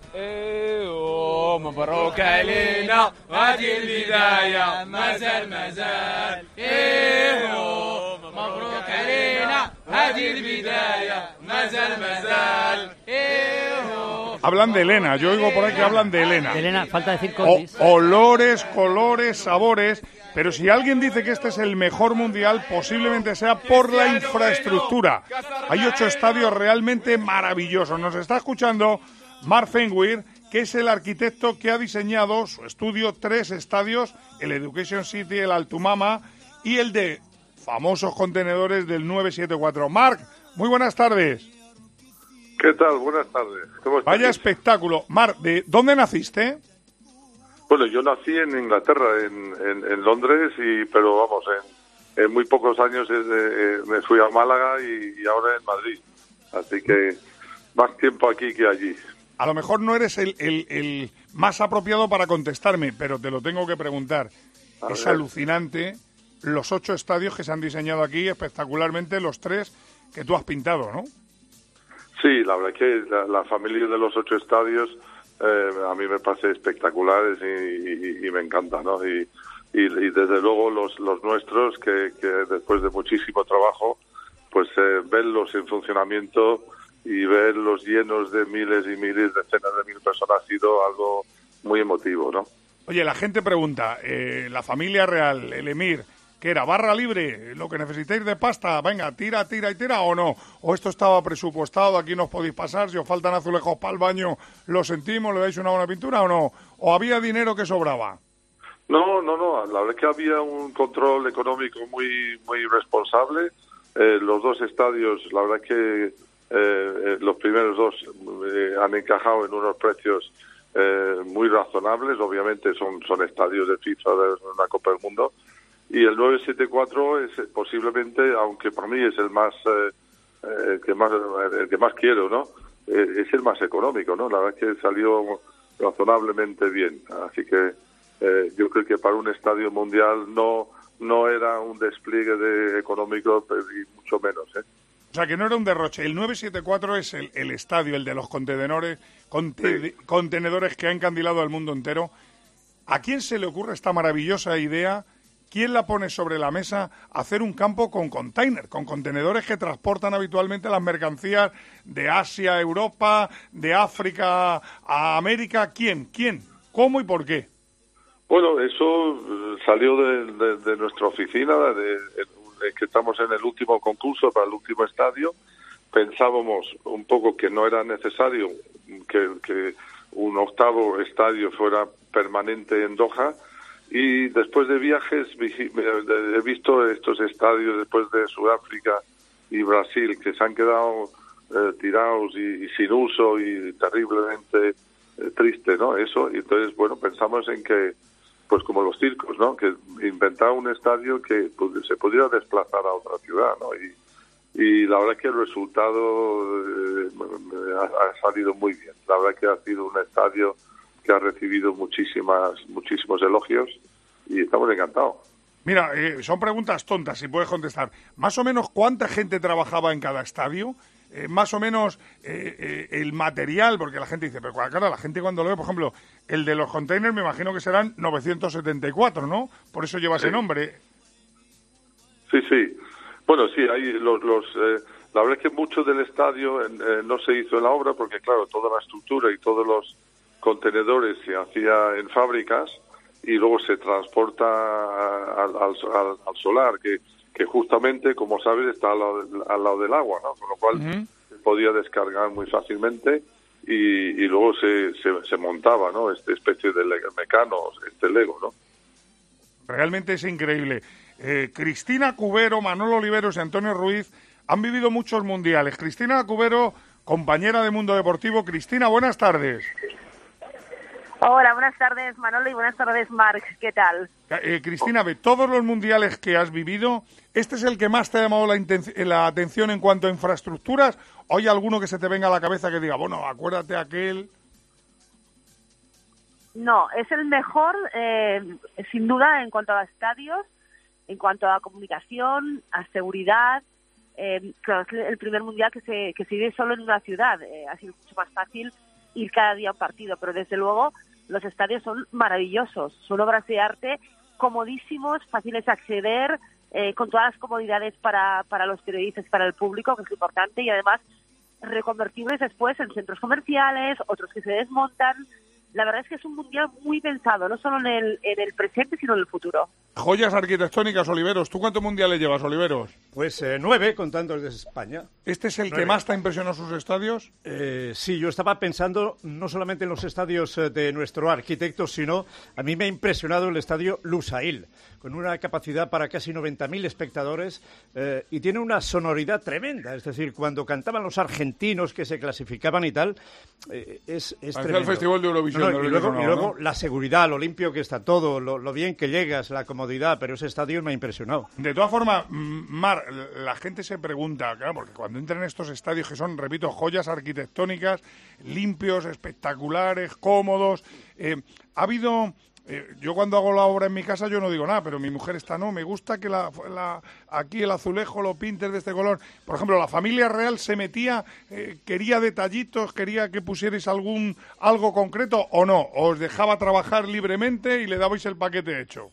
مبروك علينا هذه البداية مازال مازال مبروك علينا هذه البداية مازال مازال. Hablan de Elena, yo oigo por ahí que hablan de Elena. De Elena, falta decir o, Condis. olores, colores, sabores, pero si alguien dice que este es el mejor mundial, posiblemente sea por la infraestructura. Hay ocho estadios realmente maravillosos. Nos está escuchando Mark Fenwick, que es el arquitecto que ha diseñado su estudio tres estadios, el Education City, el Altumama y el de famosos contenedores del nueve siete cuatro. Mark, muy buenas tardes. ¿Qué tal? Buenas tardes. ¿Cómo estás? Vaya espectáculo. Mark, ¿de dónde naciste? Bueno, yo nací en Inglaterra, en, en, en Londres, y pero vamos, en, en muy pocos años eh, me fui a Málaga y, y ahora en Madrid. Así que más tiempo aquí que allí. A lo mejor no eres el, el, el más apropiado para contestarme, pero te lo tengo que preguntar. A es ver. alucinante los ocho estadios que se han diseñado aquí, espectacularmente los tres que tú has pintado, ¿no? Sí, la verdad es que la, la familia de los ocho estadios eh, a mí me parece espectaculares y, y, y me encanta, ¿no? Y, y, y desde luego los, los nuestros, que, que después de muchísimo trabajo, pues eh, verlos en funcionamiento y verlos llenos de miles y miles, decenas de mil personas ha sido algo muy emotivo, ¿no? Oye, la gente pregunta, eh, la familia real, el emir, ¿qué era? ¿Barra libre? ¿Lo que necesitéis de pasta? Venga, tira, tira y tira, ¿o no? ¿O esto estaba presupuestado? Aquí no os podéis pasar, si os faltan azulejos para el baño, lo sentimos, le dais una buena pintura o no? ¿O había dinero que sobraba? No, no, no. La verdad es que había un control económico muy, muy responsable. Eh, los dos estadios, la verdad es que eh, eh, los primeros dos eh, han encajado en unos precios eh, muy razonables. Obviamente son, son estadios de FIFA de una Copa del Mundo. Y el nueve siete cuatro es eh, posiblemente, aunque para mí es el más, eh, eh, que más, el que más quiero, ¿no? Eh, es el más económico, ¿no? La verdad es que salió razonablemente bien. Así que eh, yo creo que para un estadio mundial no no era un despliegue de económico, pero y mucho menos, ¿eh? O sea, que no era un derroche. El nueve siete cuatro es el, el estadio, el de los contenedores, conte- Sí. contenedores que ha encandilado al mundo entero. ¿A quién se le ocurre esta maravillosa idea? ¿Quién la pone sobre la mesa? Hacer un campo con container, con contenedores que transportan habitualmente las mercancías de Asia a Europa, de África a América. ¿Quién? ¿Quién? ¿Cómo y por qué? Bueno, eso eh, salió de, de, de nuestra oficina, de, de que estamos en el último concurso para el último estadio. Pensábamos un poco que no era necesario que, que un octavo estadio fuera permanente en Doha. Y después de viajes he visto estos estadios después de Sudáfrica y Brasil que se han quedado eh, tirados y, y sin uso y terriblemente eh, triste, ¿no? Eso, y entonces, bueno, pensamos en que, pues como los circos, ¿no? Que inventar un estadio que pues, se pudiera desplazar a otra ciudad, ¿no? Y, y la verdad que el resultado eh, ha, ha salido muy bien. La verdad que ha sido un estadio que ha recibido muchísimas muchísimos elogios y estamos encantados. Mira, eh, son preguntas tontas, si puedes contestar. Más o menos, ¿cuánta gente trabajaba en cada estadio? Eh, más o menos eh, eh, el material, porque la gente dice, pero claro, la gente cuando lo ve, por ejemplo, el de los containers me imagino que serán novecientos setenta y cuatro, ¿no? Por eso lleva sí. ese nombre. Sí, sí. Bueno, sí, hay los... los eh, la verdad es que mucho del estadio eh, no se hizo en la obra porque, claro, toda la estructura y todos los contenedores se hacía en fábricas y luego se transporta al, al, al, al solar, que, que justamente, como sabes, está al lado, al lado del agua, ¿no? Con lo cual uh-huh. se podía descargar muy fácilmente y, y luego se, se, se montaba, ¿no? Esta especie de mecano, este Lego, ¿no? Realmente es increíble. Eh, Cristina Cubero, Manolo Oliveros y Antonio Ruiz han vivido muchos mundiales. Cristina Cubero, compañera de Mundo Deportivo. Cristina, buenas tardes. Hola, buenas tardes Manolo y buenas tardes Marc, ¿qué tal? Eh, Cristina, de todos los mundiales que has vivido, ¿este es el que más te ha llamado la, la atención en cuanto a infraestructuras? ¿O hay alguno que se te venga a la cabeza que diga, bueno, acuérdate aquel? No, es el mejor, eh, sin duda, en cuanto a estadios, en cuanto a comunicación, a seguridad. Eh, claro, es el primer mundial que se, que se vive solo en una ciudad. Eh, ha sido mucho más fácil ir cada día a un partido, pero desde luego los estadios son maravillosos, son obras de arte comodísimos, fáciles de acceder, eh, con todas las comodidades para, para los periodistas, para el público, que es importante, y además reconvertibles después en centros comerciales, otros que se desmontan. La verdad es que es un mundial muy pensado, no solo en el, en el presente, sino en el futuro. Joyas arquitectónicas, Oliveros. ¿Tú cuántos mundiales llevas, Oliveros? Pues eh, nueve, contando desde España. ¿Este es el nueve. que más te ha impresionado sus estadios? Eh, sí, yo estaba pensando no solamente en los estadios eh, de nuestro arquitecto, sino a mí me ha impresionado el estadio Lusail, con una capacidad para casi noventa mil espectadores eh, y tiene una sonoridad tremenda. Es decir, cuando cantaban los argentinos que se clasificaban y tal, eh, es, es tremendo. el Festival de Eurovisión. No, no, de y luego, sonaba, y luego ¿no? la seguridad, lo limpio que está todo, lo, lo bien que llegas, la comodidad, pero ese estadio me ha impresionado. De todas formas, Mar, la gente se pregunta, claro, porque cuando entran en estos estadios que son, repito, joyas arquitectónicas, limpios, espectaculares, cómodos, eh, ha habido... Eh, yo cuando hago la obra en mi casa yo no digo nada, pero mi mujer está, no, me gusta que la, la, aquí el azulejo lo pintes de este color. Por ejemplo, la familia real se metía, eh, quería detallitos, quería que pusierais algún algo concreto o no, os dejaba trabajar libremente y le dabais el paquete hecho.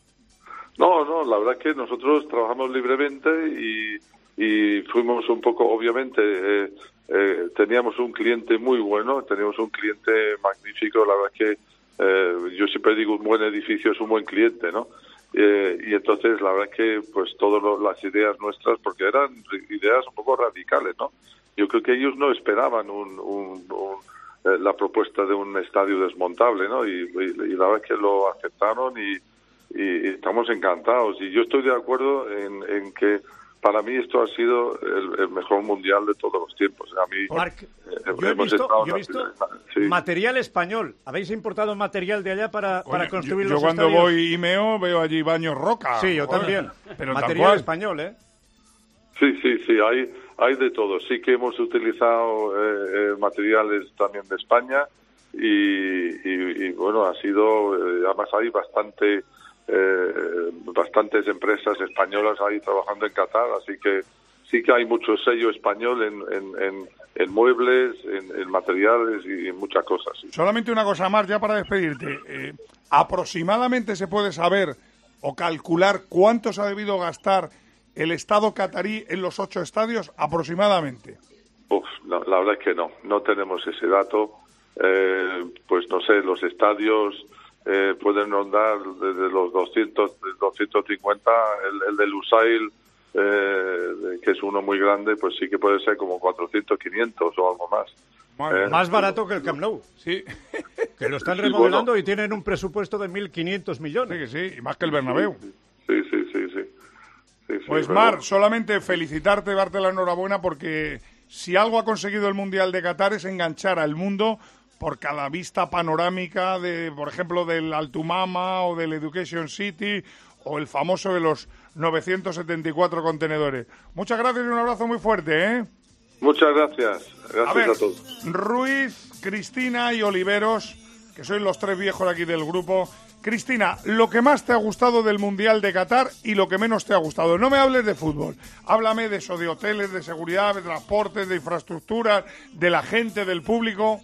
No, no, la verdad que nosotros trabajamos libremente y, y fuimos un poco, obviamente, eh, eh, teníamos un cliente muy bueno, teníamos un cliente magnífico, la verdad que Eh, yo siempre digo un buen edificio es un buen cliente, ¿no? Eh, y entonces la verdad es que pues todas las ideas nuestras, porque eran ideas un poco radicales, ¿no? Yo creo que ellos no esperaban un, un, un, eh, la propuesta de un estadio desmontable, ¿no? Y, y, y la verdad es que lo aceptaron y, y, y estamos encantados. Y yo estoy de acuerdo en, en que para mí esto ha sido el, el mejor mundial de todos los tiempos. A mí, Marc, eh, yo he visto, estado yo he visto sí. material español. ¿Habéis importado material de allá para, Oye, para construir yo, los yo cuando estadios? voy y meo veo allí baños roca. Sí, yo Joder. también. Pero material español, ¿eh? Sí, sí, sí, hay, hay de todo. Sí que hemos utilizado eh, eh, materiales también de España y, y, y bueno, ha sido, eh, además hay bastante... Eh, bastantes empresas españolas ahí trabajando en Qatar, así que sí que hay mucho sello español en, en, en, en muebles, en, en materiales y en muchas cosas. Sí. Solamente una cosa más ya para despedirte. Eh, ¿Aproximadamente se puede saber o calcular cuánto se ha debido gastar el Estado catarí en los ocho estadios? Aproximadamente. Uf, no, la verdad es que no, no tenemos ese dato. Eh, pues no sé, los estadios... Eh, pueden rondar desde los doscientos, doscientos cincuenta, el, el de Lusail, eh, que es uno muy grande, pues sí que puede ser como cuatrocientos, quinientos o algo más. Más, eh, más barato que el Camp Nou. Sí. Que lo están remodelando sí, bueno. y tienen un presupuesto de mil quinientos millones. Sí, sí, y más que el Bernabéu. Sí, sí, sí, sí. sí, sí pues pero... Mar, solamente felicitarte, darte la enhorabuena, porque si algo ha conseguido el Mundial de Qatar es enganchar al mundo por cada vista panorámica, de, por ejemplo, del Altumama o del Education City o el famoso de los novecientos setenta y cuatro contenedores. Muchas gracias y un abrazo muy fuerte, ¿eh? Muchas gracias. Gracias a, ver, a todos. Ruiz, Cristina y Oliveros, que sois los tres viejos aquí del grupo. Cristina, lo que más te ha gustado del Mundial de Qatar y lo que menos te ha gustado. No me hables de fútbol, háblame de eso, de hoteles, de seguridad, de transportes, de infraestructuras, de la gente, del público.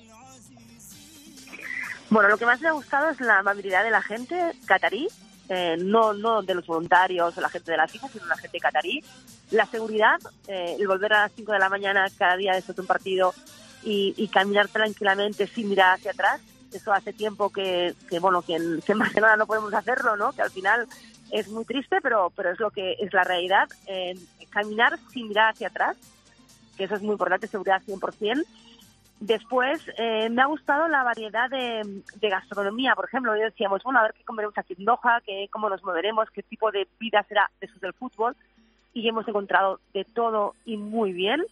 Bueno, lo que más me ha gustado es la amabilidad de la gente catarí, eh, no, no de los voluntarios o la gente de la FIFA, sino la gente catarí. La seguridad, eh, el volver a las cinco de la mañana cada día después de un partido y, y caminar tranquilamente sin mirar hacia atrás. Eso hace tiempo que, que bueno, que en, que en Barcelona no podemos hacerlo, ¿no? Que al final es muy triste, pero pero es lo que es la realidad. Eh, caminar sin mirar hacia atrás, que eso es muy importante, seguridad cien por ciento. Después, eh, me ha gustado la variedad de, de gastronomía. Por ejemplo, hoy decíamos, bueno, a ver qué comeremos aquí en Doha, qué, cómo nos moveremos, qué tipo de vida será después del fútbol. Y hemos encontrado de todo y muy bien.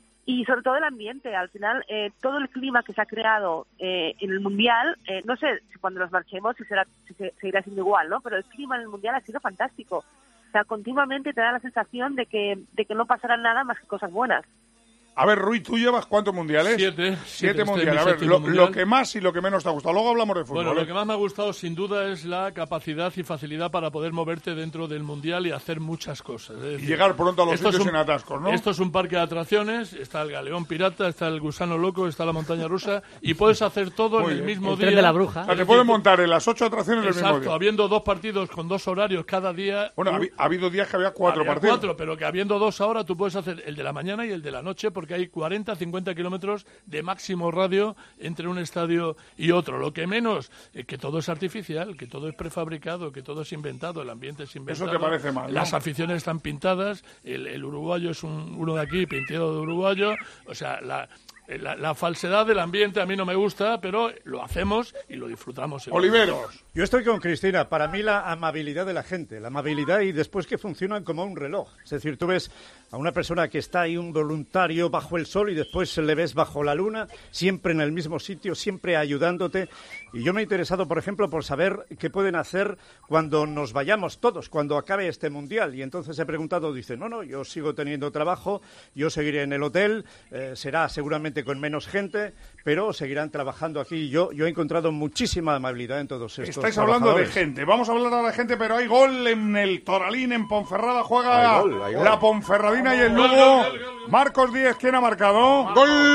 Y sobre todo el ambiente. Al final, eh, todo el clima que se ha creado eh, en el Mundial, eh, no sé si cuando nos marchemos si, será, si se, seguirá siendo igual, ¿no? Pero el clima en el Mundial ha sido fantástico. O sea, continuamente te da la sensación de que, de que no pasará nada más que cosas buenas. A ver, Ruiz, ¿tú llevas cuántos mundiales? Siete. Siete, siete mundiales. A ver, lo, lo que más y lo que menos te ha gustado. Luego hablamos de fútbol. Bueno, ¿eh? lo que más me ha gustado, sin duda, es la capacidad y facilidad para poder moverte dentro del mundial y hacer muchas cosas. Es decir, y llegar pronto a los sitios un, sin atascos, ¿no? Esto es un parque de atracciones, está el Galeón Pirata, está el Gusano Loco, está la Montaña Rusa, y puedes hacer todo Muy en el bien. mismo el día. Tren de la Bruja. O sea, te puedes montar en las ocho atracciones del mismo día. habiendo dos partidos con dos horarios cada día. Bueno, un, ha habido días que había cuatro había partidos. Cuatro, pero que habiendo dos ahora tú puedes hacer el de la mañana y el de la noche, porque hay cuarenta, cincuenta kilómetros de máximo radio entre un estadio y otro. Lo que menos, eh, que todo es artificial, que todo es prefabricado, que todo es inventado, el ambiente es inventado. Eso te parece mal, ¿no? Las aficiones están pintadas, el, el uruguayo es un, uno de aquí, pintado de uruguayo, o sea, la... La, la falsedad del ambiente a mí no me gusta, pero lo hacemos y lo disfrutamos. Oliveros. Yo estoy con Cristina. Para mí la amabilidad de la gente, la amabilidad y después que funcionan como un reloj. Es decir, tú ves a una persona que está ahí, un voluntario bajo el sol y después le ves bajo la luna, siempre en el mismo sitio, siempre ayudándote. Y yo me he interesado, por ejemplo, por saber qué pueden hacer cuando nos vayamos todos, cuando acabe este Mundial. Y entonces he preguntado, dice, no, no, yo sigo teniendo trabajo, yo seguiré en el hotel, eh, será seguramente con menos gente, pero seguirán trabajando aquí. Yo, yo he encontrado muchísima amabilidad en todos estos Estáis hablando de gente. Vamos a hablar ahora de gente, pero hay gol en el Toralín, en Ponferrada. Juega Hay gol, hay gol. la Ponferradina y el Lugo. Marcos Díez, ¿quién ha marcado?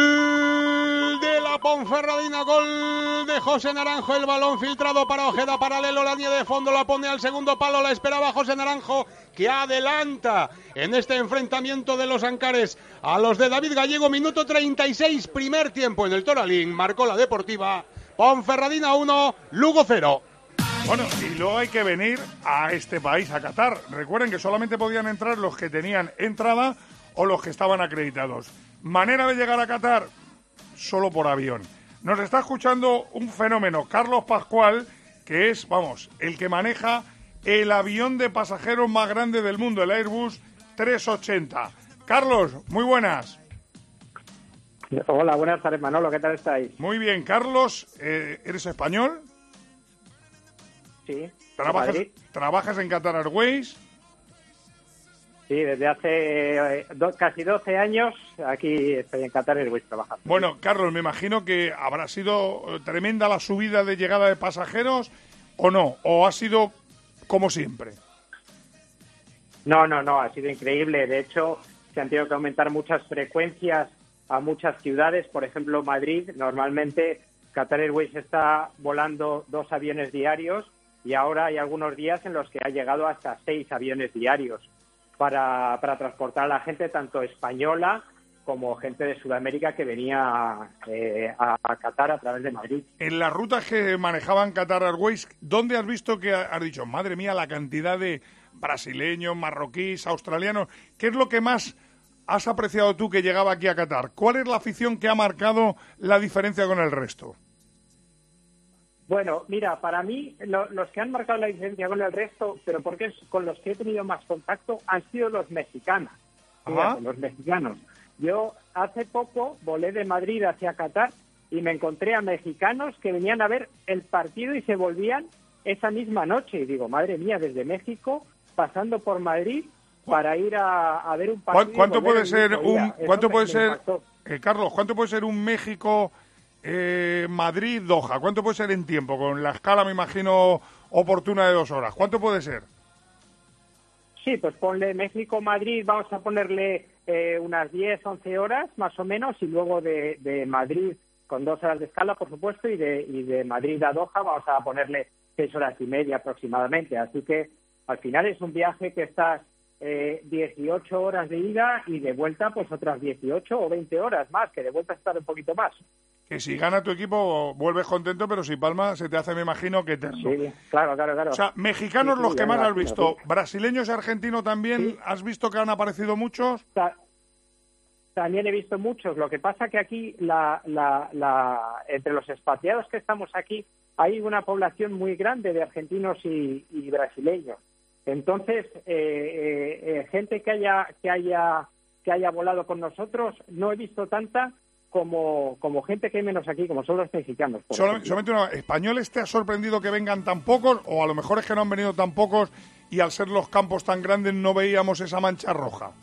Gol de la Ponferradina, gol de José Naranjo. El balón filtrado para Ojeda, paralelo, la línea de fondo, la pone al segundo palo, la esperaba José Naranjo, que adelanta en este enfrentamiento de los Ancares a los de David Gallego. Minuto treinta y seis, primer tiempo en el Toralín. Marcó la Deportiva. Ponferradina uno, Lugo cero. Bueno, y luego hay que venir a este país, a Qatar. Recuerden que solamente podían entrar los que tenían entrada o los que estaban acreditados. Manera de llegar a Qatar, solo por avión. Nos está escuchando un fenómeno, Carlos Pascual, que es, vamos, el que maneja el avión de pasajeros más grande del mundo, el Airbus trescientos ochenta. Carlos, muy buenas. Hola, buenas tardes, Manolo, ¿qué tal estáis? Muy bien, Carlos, eh, ¿eres español? Sí. ¿Trabajas, Madrid. ¿Trabajas en Qatar Airways? Sí, desde hace eh, do, casi doce años aquí estoy en Qatar Airways trabajando. Bueno, Carlos, me imagino que habrá sido tremenda la subida de llegada de pasajeros, ¿o no? ¿O ha sido como siempre? No, no, no, ha sido increíble. De hecho, se han tenido que aumentar muchas frecuencias a muchas ciudades. Por ejemplo, Madrid, normalmente Qatar Airways está volando dos aviones diarios y ahora hay algunos días en los que ha llegado hasta seis aviones diarios para, para transportar a la gente, tanto española como gente de Sudamérica que venía eh, a, a Qatar a través de Madrid. En las rutas que manejaban Qatar Airways, ¿dónde has visto que has dicho, madre mía, la cantidad de brasileños, marroquíes, australianos? ¿Qué es lo que más has apreciado tú que llegaba aquí a Qatar? ¿Cuál es la afición que ha marcado la diferencia con el resto? Bueno, mira, para mí lo, los que han marcado la diferencia con el resto, pero porque es con los que he tenido más contacto, han sido los mexicanos. Fíjate, los mexicanos. Yo hace poco volé de Madrid hacia Qatar y me encontré a mexicanos que venían a ver el partido y se volvían esa misma noche. Y digo, madre mía, desde México, pasando por Madrid para ir a, a ver un partido. ¿Cuánto puede ser un un, cuánto puede ser, eh, Carlos, cuánto puede ser un México eh, Madrid Doha? ¿Cuánto puede ser en tiempo? Con la escala, me imagino, oportuna de dos horas. ¿Cuánto puede ser? Sí, pues ponle México-Madrid, vamos a ponerle eh, unas diez, once horas más o menos, y luego de, de Madrid con dos horas de escala, por supuesto, y de, y de Madrid a Doha vamos a ponerle seis horas y media aproximadamente. Así que al final es un viaje que estás eh, dieciocho horas de ida y de vuelta pues otras dieciocho o veinte horas más, que de vuelta estar un poquito más. Que si gana tu equipo vuelves contento, pero si palma se te hace, me imagino, que eterno. Sí, claro, claro, claro. O sea, mexicanos sí, sí, los que más ya, has visto, sí. brasileños y argentinos también, sí. ¿Has visto que han aparecido muchos? Ta también he visto muchos. Lo que pasa que aquí, la, la, la, entre los expatriados que estamos aquí, hay una población muy grande de argentinos y, y brasileños. Entonces, eh, eh, eh, gente que haya, que haya, que haya volado con nosotros, no he visto tanta como, como gente que hay menos aquí, como son los mexicanos. Solamente, solamente una, ¿españoles te ha sorprendido que vengan tan pocos? O a lo mejor es que no han venido tan pocos y al ser los campos tan grandes no veíamos esa mancha roja.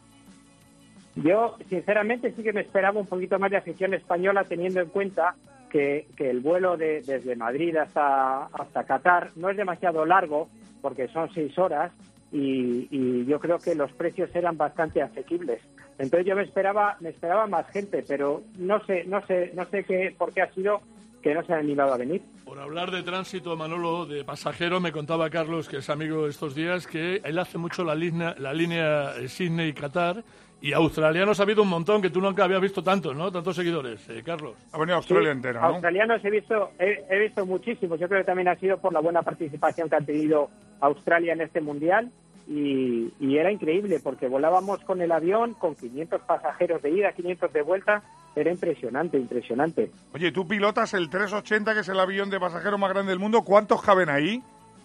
Yo, sinceramente, sí que me esperaba un poquito más de afición española, teniendo en cuenta que, que el vuelo de, desde Madrid hasta, hasta Qatar no es demasiado largo, porque son seis horas, y, y yo creo que los precios eran bastante asequibles. Entonces yo me esperaba me esperaba más gente, pero no sé no sé no sé qué por qué ha sido que no se han animado a venir. Por hablar de tránsito, Manolo, de pasajero, me contaba Carlos, que es amigo estos días, que él hace mucho la línea la línea Sydney-Qatar, y australianos ha habido un montón, que tú nunca habías visto tantos, ¿no? Tantos seguidores, eh, Carlos. Ha venido Australia sí, entera, ¿no? Australianos he visto he, he visto muchísimos. Yo creo que también ha sido por la buena participación que ha tenido Australia en este mundial. Y, y era increíble porque volábamos con el avión con quinientos pasajeros de ida, quinientos de vuelta. Era impresionante, impresionante. Oye, tú pilotas el trescientos ochenta, que es el avión de pasajeros más grande del mundo. ¿Cuántos caben ahí?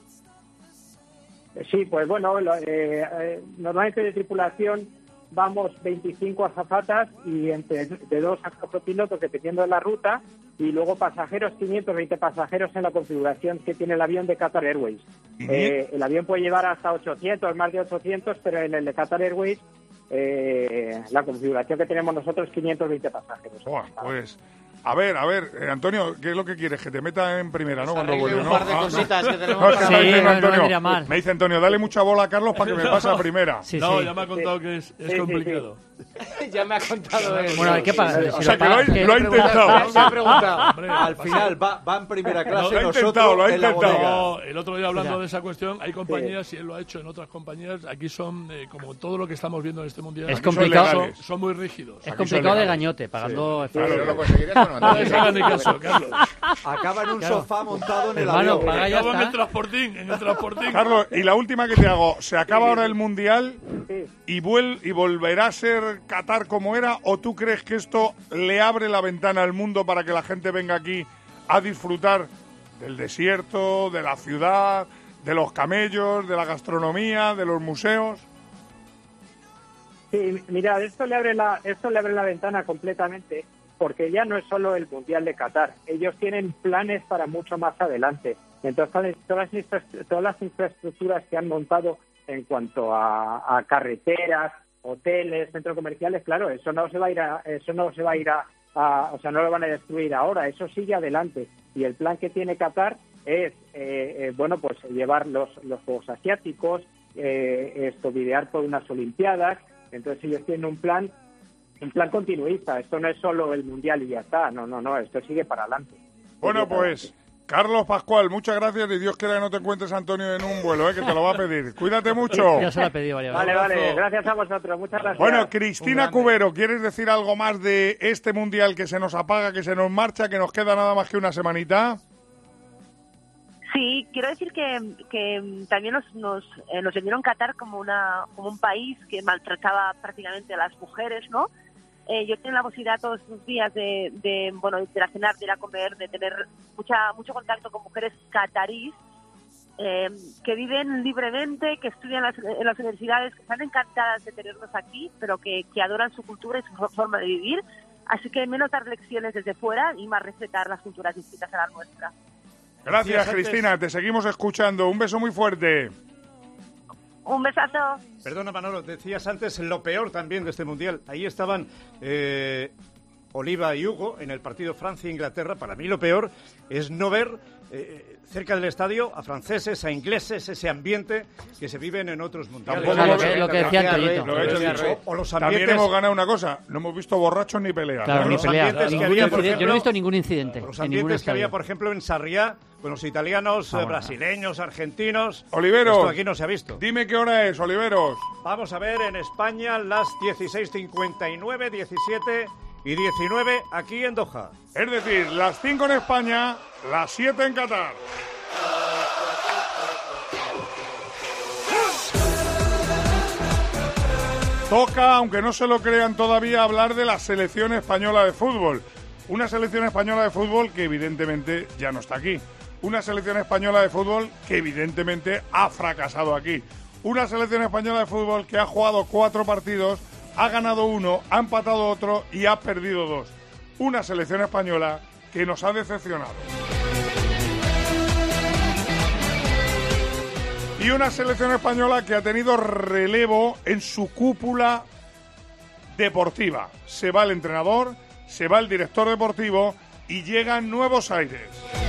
Sí, pues bueno, lo, eh, eh, normalmente de tripulación vamos veinticinco azafatas y entre de dos a cuatro pilotos, dependiendo de la ruta, y luego pasajeros, quinientos veinte pasajeros en la configuración que tiene el avión de Qatar Airways. Eh, el avión puede llevar hasta ochocientos, más de ochocientos, pero en el de Qatar Airways eh, la configuración que tenemos nosotros es quinientos veinte pasajeros. Oh, pues... A ver, a ver, eh, Antonio, ¿qué es lo que quieres? Que te meta en primera, ¿no? Pues Cuando vuelve, un ¿no? par de Ah, cositas no. que tenemos No, para sí, hacer. no, Antonio, no vendría mal. me dice Antonio, dale mucha bola a Carlos para que me No. pase a primera. Sí, no, sí. Ya me ha contado que es, es Sí, complicado. Ya me ha contado él. Bueno, hay que pagar. O sea, que lo ha, lo ha intentado. Se ha preguntado. Hombre, Al pasa- final va, va en primera clase, Lo ha nosotros intentado, lo ha en la intentado. bodega. No, el otro día hablando Mira. de esa cuestión, hay compañías, y él lo ha hecho en otras compañías, aquí son, eh, como todo lo que estamos viendo en este mundial, Es aquí son complicado. legales, son, son muy rígidos. Es Aquí complicado son de legales. gañote, pagando... Claro, Pero claro. lo conseguirías con No les hagan ni caso, Carlos. Acaba en un Claro. sofá montado en el Hermano, avión. paga ya Acabo en está. el transportín, en el transportín. Carlos, y la última que te hago, ¿se acaba ahora el Mundial Sí. y, vuel y volverá a ser Qatar como era, o tú crees que esto le abre la ventana al mundo para que la gente venga aquí a disfrutar del desierto, de la ciudad, de los camellos, de la gastronomía, de los museos? Sí, mira, esto le abre la esto le abre la ventana completamente, porque ya no es solo el Mundial de Qatar. Ellos tienen planes para mucho más adelante. Entonces, todas las, infra- todas las infraestructuras que han montado en cuanto a, a carreteras, hoteles, centros comerciales, claro, eso no se va a ir a, eso no se va a ir a, a- o sea, no lo van a destruir ahora, eso sigue adelante. Y el plan que tiene Qatar es, eh, eh, bueno, pues llevar los, los Juegos Asiáticos, eh, esto, videar por unas Olimpiadas. Entonces ellos tienen un plan un plan continuista. Esto no es solo el Mundial y ya está. No, no, no. Esto sigue para adelante. Bueno, Sigue para pues, Carlos Pascual, muchas gracias y Dios quiera que no te encuentres a Antonio en un vuelo, ¿eh? Que te lo va a pedir. Cuídate mucho. Ya se lo ha pedido varias Vale, veces. vale. Gracias a vosotros. Muchas gracias. Bueno, Un Cristina grande. Cubero, ¿quieres decir algo más de este Mundial que se nos apaga, que se nos marcha, que nos queda nada más que una semanita? Sí, quiero decir que, que también nos, nos, eh, nos vendieron Qatar como, una, como un país que maltrataba prácticamente a las mujeres, ¿no? Eh, yo tengo la posibilidad todos los días de, de, bueno, de ir a cenar, de ir a comer, de tener mucha mucho contacto con mujeres catarís eh, que viven libremente, que estudian las, en las universidades, que están encantadas de tenernos aquí, pero que, que adoran su cultura y su forma de vivir. Así que menos dar lecciones desde fuera y más respetar las culturas distintas a la nuestra. Gracias, Cristina. Te seguimos escuchando. Un beso muy fuerte. Un besazo. Perdona, Manolo, decías antes lo peor también de este Mundial. Ahí estaban eh, Oliva y Hugo en el partido Francia-Inglaterra. Para mí lo peor es no ver eh, cerca del estadio a franceses, a ingleses, ese ambiente que se viven en otros mundiales. Claro, lo, que, lo que decía Antoñito. Lo que dicho, o los ambientes... También hemos ganado una cosa, no hemos visto borrachos ni peleas. Claro, ¿no? ni Los peleas. ambientes Ningún que había, incidente, por ejemplo, yo no he visto ningún incidente. Los en ningún ambientes que había, estadio. por ejemplo, en Sarriá, con los italianos, Ah, eh, bueno. brasileños, argentinos. Oliveros, esto aquí no se ha visto. Dime qué hora es, Oliveros. Vamos a ver en España las dieciséis cincuenta y nueve, diecisiete y diecinueve aquí en Doha. Es decir, las cinco en España, las siete en Qatar. Toca, aunque no se lo crean todavía, hablar de la selección española de fútbol. Una selección española de fútbol que evidentemente ya no está aquí. Una selección española de fútbol que evidentemente ha fracasado aquí. Una selección española de fútbol que ha jugado cuatro partidos, ha ganado uno, ha empatado otro y ha perdido dos. Una selección española que nos ha decepcionado. Y una selección española que ha tenido relevo en su cúpula deportiva. Se va el entrenador, se va el director deportivo y llegan nuevos aires.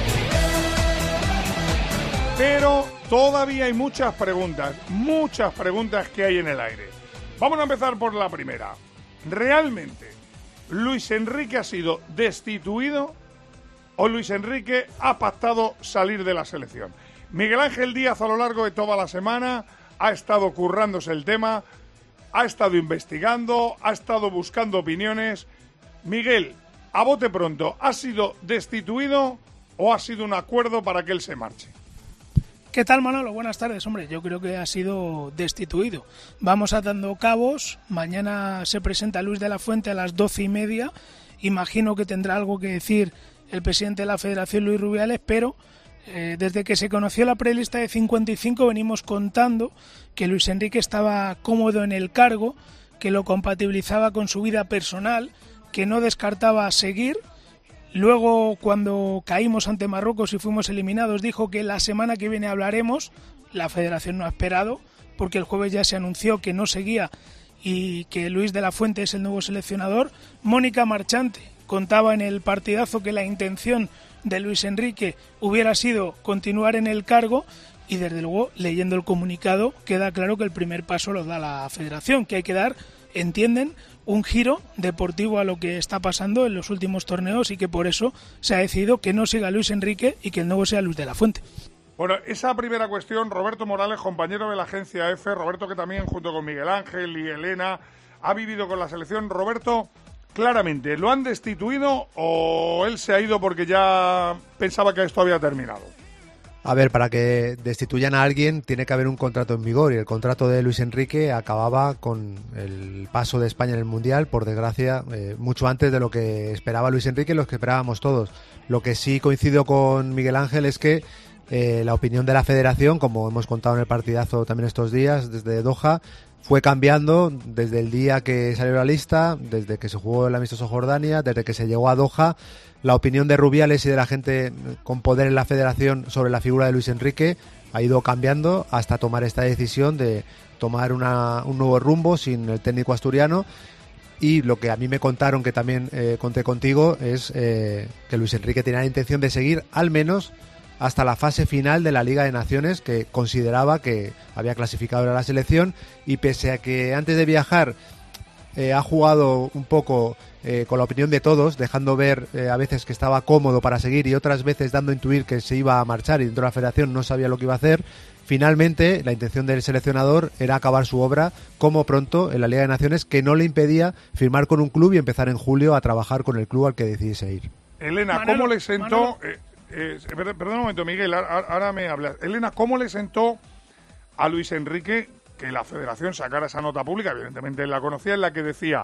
Pero todavía hay muchas preguntas, muchas preguntas que hay en el aire. Vamos a empezar por la primera. ¿Realmente Luis Enrique ha sido destituido o Luis Enrique ha pactado salir de la selección? Miguel Ángel Díaz a lo largo de toda la semana ha estado currándose el tema, ha estado investigando, ha estado buscando opiniones. Miguel, a bote pronto, ¿ha sido destituido o ha sido un acuerdo para que él se marche? ¿Qué tal, Manolo? Buenas tardes. Hombre, yo creo que ha sido destituido. Vamos atando cabos. Mañana se presenta Luis de la Fuente a las doce y media. Imagino que tendrá algo que decir el presidente de la Federación, Luis Rubiales, pero eh, desde que se conoció la prelista de cincuenta y cinco venimos contando que Luis Enrique estaba cómodo en el cargo, que lo compatibilizaba con su vida personal, que no descartaba seguir. Luego, cuando caímos ante Marruecos y fuimos eliminados, dijo que la semana que viene hablaremos. La Federación no ha esperado, porque el jueves ya se anunció que no seguía y que Luis de la Fuente es el nuevo seleccionador. Mónica Marchante contaba en el partidazo que la intención de Luis Enrique hubiera sido continuar en el cargo y, desde luego, leyendo el comunicado, queda claro que el primer paso lo da la Federación, que hay que dar, entienden, un giro deportivo a lo que está pasando en los últimos torneos y que por eso se ha decidido que no siga Luis Enrique y que el nuevo sea Luis de la Fuente. Bueno, esa primera cuestión, Roberto Morales, compañero de la agencia EFE, Roberto que también junto con Miguel Ángel y Elena ha vivido con la selección. Roberto, claramente, ¿lo han destituido o él se ha ido porque ya pensaba que esto había terminado? A ver, para que destituyan a alguien tiene que haber un contrato en vigor y el contrato de Luis Enrique acababa con el paso de España en el Mundial, por desgracia, eh, mucho antes de lo que esperaba Luis Enrique y lo que esperábamos todos. Lo que sí coincido con Miguel Ángel es que eh, la opinión de la Federación, como hemos contado en el partidazo también estos días desde Doha, fue cambiando desde el día que salió la lista, desde que se jugó el amistoso Jordania, desde que se llegó a Doha. La opinión de Rubiales y de la gente con poder en la Federación sobre la figura de Luis Enrique ha ido cambiando hasta tomar esta decisión de tomar una, un nuevo rumbo sin el técnico asturiano. Y lo que a mí me contaron, que también eh, conté contigo, es eh, que Luis Enrique tenía la intención de seguir al menos hasta la fase final de la Liga de Naciones, que consideraba que había clasificado a la selección, y pese a que antes de viajar eh, ha jugado un poco eh, con la opinión de todos, dejando ver eh, a veces que estaba cómodo para seguir y otras veces dando a intuir que se iba a marchar y dentro de la Federación no sabía lo que iba a hacer, finalmente la intención del seleccionador era acabar su obra como pronto en la Liga de Naciones, que no le impedía firmar con un club y empezar en julio a trabajar con el club al que decidiese ir. Elena, Manolo, ¿cómo le sentó... Eh, eh, perdón un momento, Miguel, ahora, ahora me hablas. Elena, ¿cómo le sentó a Luis Enrique que la Federación sacara esa nota pública? Evidentemente él la conocía, en la que decía: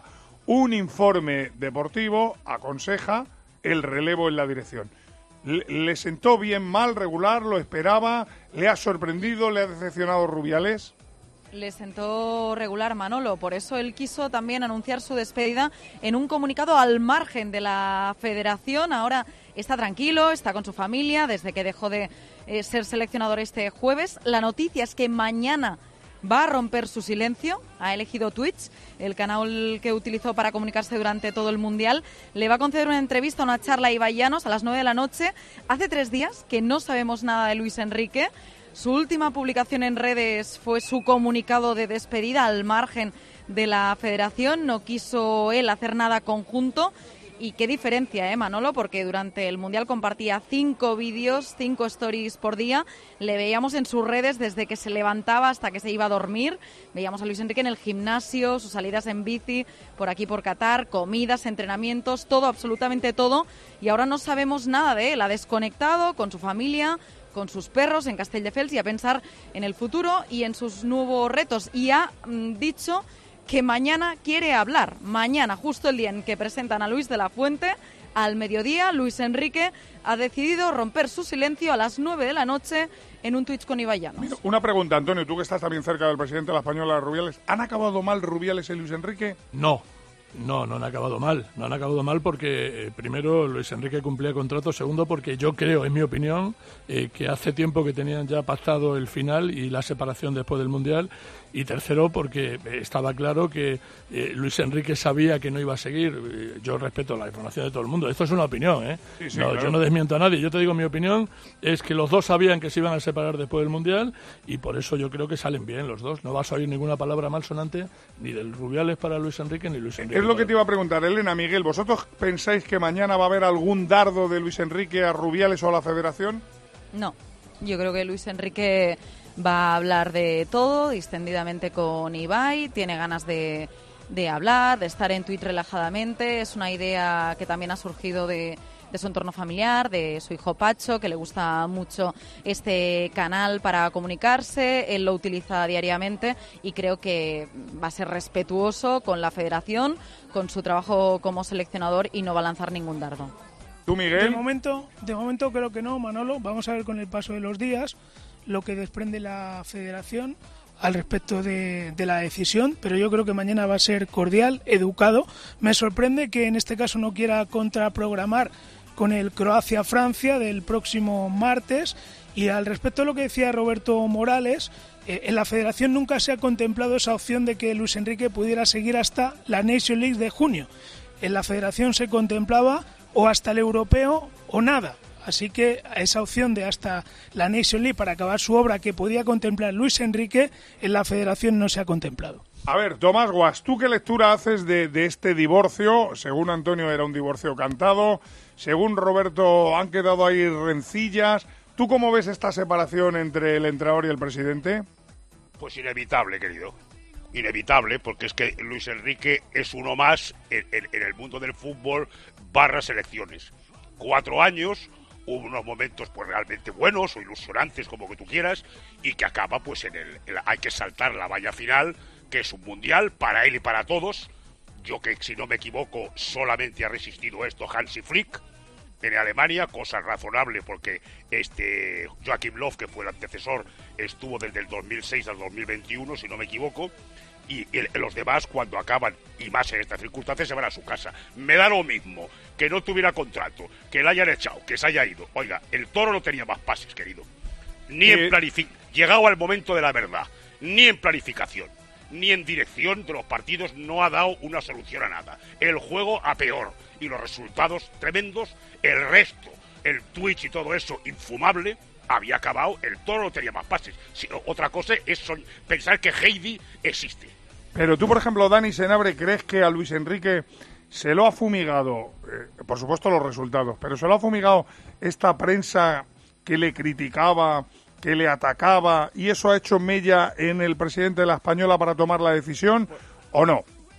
un informe deportivo aconseja el relevo en la dirección. ¿Le, le sentó bien, mal, regular, lo esperaba? ¿Le ha sorprendido, le ha decepcionado Rubiales? Le sentó regular, Manolo, por eso él quiso también anunciar su despedida en un comunicado al margen de la federación. Ahora está tranquilo, está con su familia desde que dejó de eh, ser seleccionador este jueves. La noticia es que mañana va a romper su silencio. Ha elegido Twitch, el canal que utilizó para comunicarse durante todo el Mundial. Le va a conceder una entrevista, una charla a Ibai Llanos a las nueve de la noche. Hace tres días que no sabemos nada de Luis Enrique. Su última publicación en redes fue su comunicado de despedida al margen de la federación. No quiso él hacer nada conjunto. Y qué diferencia, ¿eh, Manolo? Porque durante el Mundial compartía cinco vídeos, cinco stories por día. Le veíamos en sus redes desde que se levantaba hasta que se iba a dormir. Veíamos a Luis Enrique en el gimnasio, sus salidas en bici, por aquí por Qatar, comidas, entrenamientos, todo, absolutamente todo. Y ahora no sabemos nada de él. Ha desconectado con su familia, con sus perros en Castelldefels y a pensar en el futuro y en sus nuevos retos. Y ha mm, dicho que mañana quiere hablar. Mañana, justo el día en que presentan a Luis de la Fuente, al mediodía, Luis Enrique ha decidido romper su silencio a las nueve de la noche en un Twitch con Ibai Llanos. Mira, una pregunta, Antonio, tú que estás también cerca del presidente de la Española, Rubiales. ¿Han acabado mal Rubiales y Luis Enrique? No. No, no han acabado mal. No han acabado mal porque, eh, primero, Luis Enrique cumplía contrato. Segundo, porque yo creo, en mi opinión, eh, que hace tiempo que tenían ya pactado el final y la separación después del Mundial. Y tercero, porque estaba claro que eh, Luis Enrique sabía que no iba a seguir. Eh, yo respeto la información de todo el mundo. Esto es una opinión, ¿eh? Sí, sí, no, claro. Yo no desmiento a nadie. Yo te digo, mi opinión es que los dos sabían que se iban a separar después del Mundial y por eso yo creo que salen bien los dos. No vas a oír ninguna palabra malsonante ni del Rubiales para Luis Enrique ni Luis Enrique. Es lo que te iba a preguntar, Elena, Miguel. ¿Vosotros pensáis que mañana va a haber algún dardo de Luis Enrique a Rubiales o a la Federación? No, yo creo que Luis Enrique va a hablar de todo, distendidamente con Ibai, tiene ganas de, de hablar, de estar en Twitter relajadamente. Es una idea que también ha surgido de, de su entorno familiar, de su hijo Pacho, que le gusta mucho este canal para comunicarse. Él lo utiliza diariamente y creo que va a ser respetuoso con la federación, con su trabajo como seleccionador y no va a lanzar ningún dardo. ¿Tú, Miguel? De momento, de momento creo que no, Manolo. Vamos a ver con el paso de los días lo que desprende la federación al respecto de, de la decisión, pero yo creo que mañana va a ser cordial, educado. Me sorprende que en este caso no quiera contraprogramar con el Croacia-Francia del próximo martes. Y al respecto de lo que decía Roberto Morales, eh, en la federación nunca se ha contemplado esa opción de que Luis Enrique pudiera seguir hasta la Nation League de junio. En la federación se contemplaba o hasta el europeo o nada. Así que esa opción de hasta la Nation League para acabar su obra que podía contemplar Luis Enrique, en la federación no se ha contemplado. A ver, Tomás Guas, ¿tú qué lectura haces de, de este divorcio? Según Antonio era un divorcio cantado, según Roberto han quedado ahí rencillas. ¿Tú cómo ves esta separación entre el entrenador y el presidente? Pues inevitable, querido. Inevitable, porque es que Luis Enrique es uno más en, en, en el mundo del fútbol barra selecciones. Cuatro años... Hubo unos momentos pues realmente buenos o ilusionantes, como que tú quieras, y que acaba pues en el, el hay que saltar la valla final, que es un mundial para él y para todos. Yo que si no me equivoco solamente ha resistido esto Hansi Flick en Alemania, cosa razonable porque este Joachim Löw, que fue el antecesor, estuvo desde el dos mil seis al dos mil veintiuno, si no me equivoco. Y el, los demás, cuando acaban, y más en estas circunstancias, se van a su casa. Me da lo mismo que no tuviera contrato, que le hayan echado, que se haya ido. Oiga, el Toro no tenía más pases, querido. Ni eh... en planificación, llegado al momento de la verdad, ni en planificación, ni en dirección de los partidos no ha dado una solución a nada. El juego a peor, y los resultados tremendos, el resto, el Twitch y todo eso, infumable, había acabado, el Toro no tenía más pases. Si, otra cosa es son, pensar que Heidi existe. Pero tú, por ejemplo, Dani Senabre, ¿crees que a Luis Enrique se lo ha fumigado, eh, por supuesto los resultados, pero se lo ha fumigado esta prensa que le criticaba, que le atacaba, y eso ha hecho mella en el presidente de la Española para tomar la decisión, o no?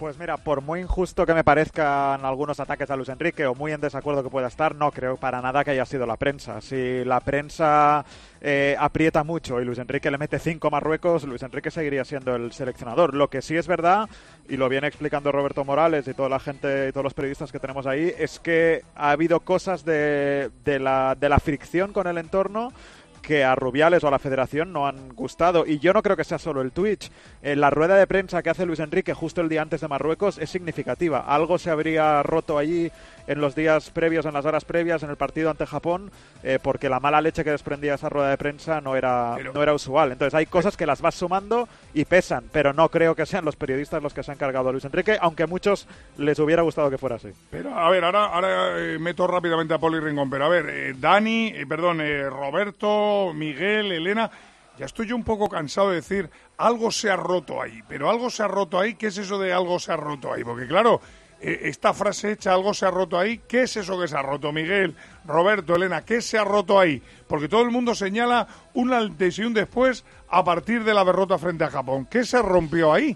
Pues mira, por muy injusto que me parezcan algunos ataques a Luis Enrique o muy en desacuerdo que pueda estar, no creo para nada que haya sido la prensa. Si la prensa eh, aprieta mucho y Luis Enrique le mete cinco a Marruecos, Luis Enrique seguiría siendo el seleccionador. Lo que sí es verdad, y lo viene explicando Roberto Morales y toda la gente y todos los periodistas que tenemos ahí, es que ha habido cosas de, de, la, de la fricción con el entorno que a Rubiales o a la Federación no han gustado. Y yo no creo que sea solo el Twitch. Eh, la rueda de prensa que hace Luis Enrique justo el día antes de Marruecos es significativa. Algo se habría roto allí en los días previos, en las horas previas, en el partido ante Japón, eh, porque la mala leche que desprendía esa rueda de prensa no era, pero, no era usual. Entonces hay cosas que las vas sumando y pesan, pero no creo que sean los periodistas los que se han cargado a Luis Enrique, aunque a muchos les hubiera gustado que fuera así. Pero a ver, ahora, ahora eh, meto rápidamente a Poli Rincón, pero a ver, eh, Dani, eh, perdón, eh, Roberto, Miguel, Elena, ya estoy yo un poco cansado de decir algo se ha roto ahí, pero algo se ha roto ahí, ¿qué es eso de algo se ha roto ahí? Porque claro, eh, esta frase hecha, algo se ha roto ahí, ¿qué es eso que se ha roto? Miguel, Roberto, Elena, ¿qué se ha roto ahí? Porque todo el mundo señala un antes y un después a partir de la derrota frente a Japón. ¿Qué se rompió ahí?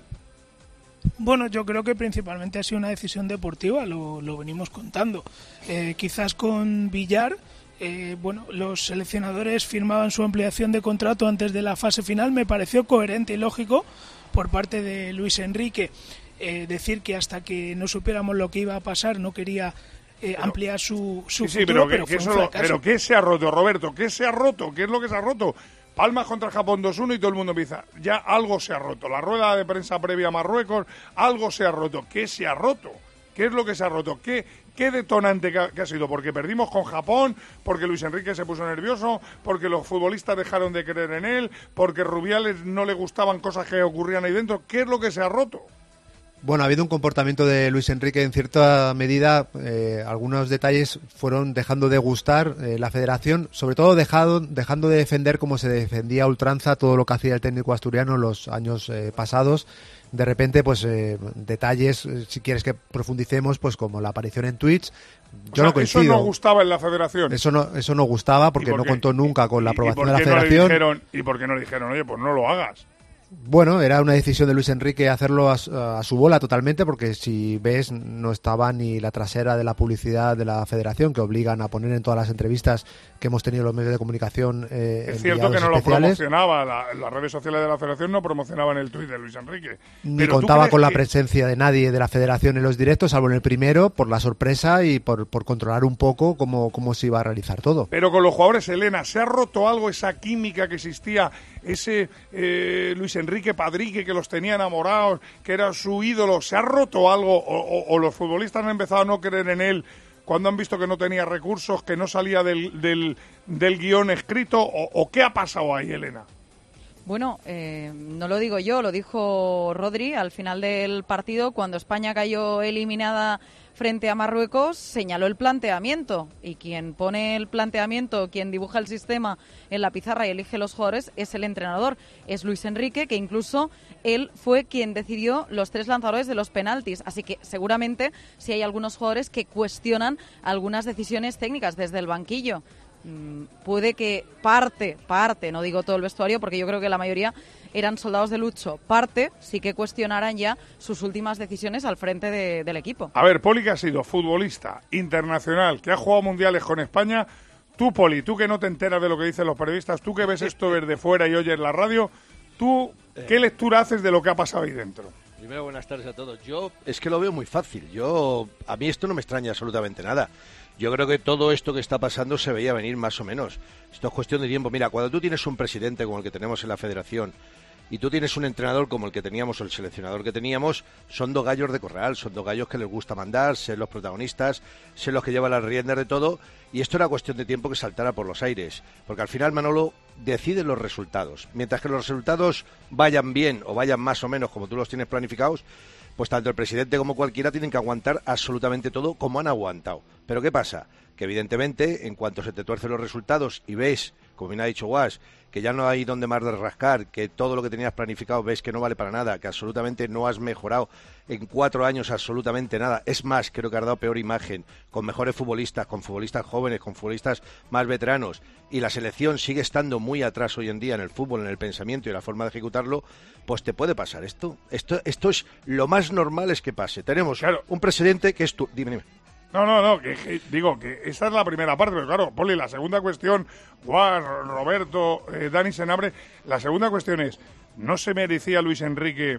Bueno, yo creo que principalmente ha sido una decisión deportiva, lo, lo venimos contando. Eh, quizás con Villar, eh, bueno, los seleccionadores firmaban su ampliación de contrato antes de la fase final. Me pareció coherente y lógico por parte de Luis Enrique eh, decir que hasta que no supiéramos lo que iba a pasar no quería eh, pero, ampliar su, su sí, futuro, sí, pero, pero, que, fue que un lo, pero ¿qué se ha roto, Roberto? ¿Qué se ha roto? ¿Qué es lo que se ha roto? Palmas contra Japón dos uno y todo el mundo empieza. Ya algo se ha roto. La rueda de prensa previa a Marruecos, algo se ha roto. ¿Qué se ha roto? ¿Qué es lo que se ha roto? ¿Qué, qué detonante que ha, que ha sido? ¿Porque perdimos con Japón? ¿Porque Luis Enrique se puso nervioso? ¿Porque los futbolistas dejaron de creer en él? ¿Porque a Rubiales no le gustaban cosas que ocurrían ahí dentro? ¿Qué es lo que se ha roto? Bueno, ha habido un comportamiento de Luis Enrique en cierta medida, eh, algunos detalles fueron dejando de gustar eh, la federación, sobre todo dejado, dejando de defender como se defendía a ultranza todo lo que hacía el técnico asturiano en los años eh, pasados. De repente, pues eh, detalles, eh, si quieres que profundicemos, pues como la aparición en Twitch, yo o sea, no coincido. Eso no gustaba en la federación. Eso no, eso no gustaba porque por no contó nunca con la aprobación de la no federación. Dijeron, ¿Y por qué no le dijeron, oye, pues no lo hagas? Bueno, era una decisión de Luis Enrique hacerlo a, a su bola totalmente, porque si ves no estaba ni la trasera de la publicidad de la federación, que obligan a poner en todas las entrevistas que hemos tenido los medios de comunicación eh, es cierto que no especiales. Lo promocionaba, la, las redes sociales de la federación no promocionaban el tuit de Luis Enrique. Ni Pero contaba con que... la presencia de nadie de la federación en los directos, salvo en el primero, por la sorpresa y por, por controlar un poco cómo, cómo se iba a realizar todo. Pero con los jugadores, Elena, ¿se ha roto algo esa química que existía? Ese eh, Luis Enrique Padrique que los tenía enamorados, que era su ídolo, ¿se ha roto algo? O, o, o los futbolistas han empezado a no creer en él cuando han visto que no tenía recursos, que no salía del, del, del guión escrito? O, ¿O qué ha pasado ahí, Elena? Bueno, eh, no lo digo yo, lo dijo Rodri al final del partido, cuando España cayó eliminada frente a Marruecos, señaló el planteamiento, y quien pone el planteamiento, quien dibuja el sistema en la pizarra y elige los jugadores es el entrenador, es Luis Enrique, que incluso él fue quien decidió los tres lanzadores de los penaltis, así que seguramente si hay algunos jugadores que cuestionan algunas decisiones técnicas desde el banquillo. Puede que parte, parte, no digo todo el vestuario, porque yo creo que la mayoría eran soldados de Lucho, parte sí que cuestionaran ya sus últimas decisiones al frente de, del equipo. A ver, Poli, que ha sido futbolista internacional, que ha jugado mundiales con España. Tú, Poli, tú que no te enteras de lo que dicen los periodistas, tú que ves esto desde fuera y oyes la radio, tú, ¿qué lectura haces de lo que ha pasado ahí dentro? Primero, buenas tardes a todos. Yo es que lo veo muy fácil. Yo a mí esto no me extraña absolutamente nada. Yo creo que todo esto que está pasando se veía venir más o menos. Esto es cuestión de tiempo. Mira, cuando tú tienes un presidente como el que tenemos en la federación y tú tienes un entrenador como el que teníamos o el seleccionador que teníamos, son dos gallos de corral, son dos gallos que les gusta mandar, ser los protagonistas, ser los que llevan las riendas de todo, y esto era cuestión de tiempo que saltara por los aires, porque al final Manolo decide los resultados. Mientras que los resultados vayan bien o vayan más o menos como tú los tienes planificados, pues tanto el presidente como cualquiera tienen que aguantar absolutamente todo como han aguantado. Pero ¿qué pasa? Que evidentemente, en cuanto se te tuercen los resultados y ves como bien ha dicho Guas, que ya no hay donde más de rascar, que todo lo que tenías planificado ves que no vale para nada, que absolutamente no has mejorado en cuatro años absolutamente nada. Es más, creo que has dado peor imagen, con mejores futbolistas, con futbolistas jóvenes, con futbolistas más veteranos, y la selección sigue estando muy atrás hoy en día en el fútbol, en el pensamiento y en la forma de ejecutarlo, pues te puede pasar esto. Esto, esto es lo más normal es que pase. Tenemos claro. un presidente que es tu... Dime, dime. No, no, no, que, que, digo que esta es la primera parte, pero claro, Poli, la segunda cuestión, Guas, Roberto, eh, Dani Senabre, la segunda cuestión es, ¿no se merecía Luis Enrique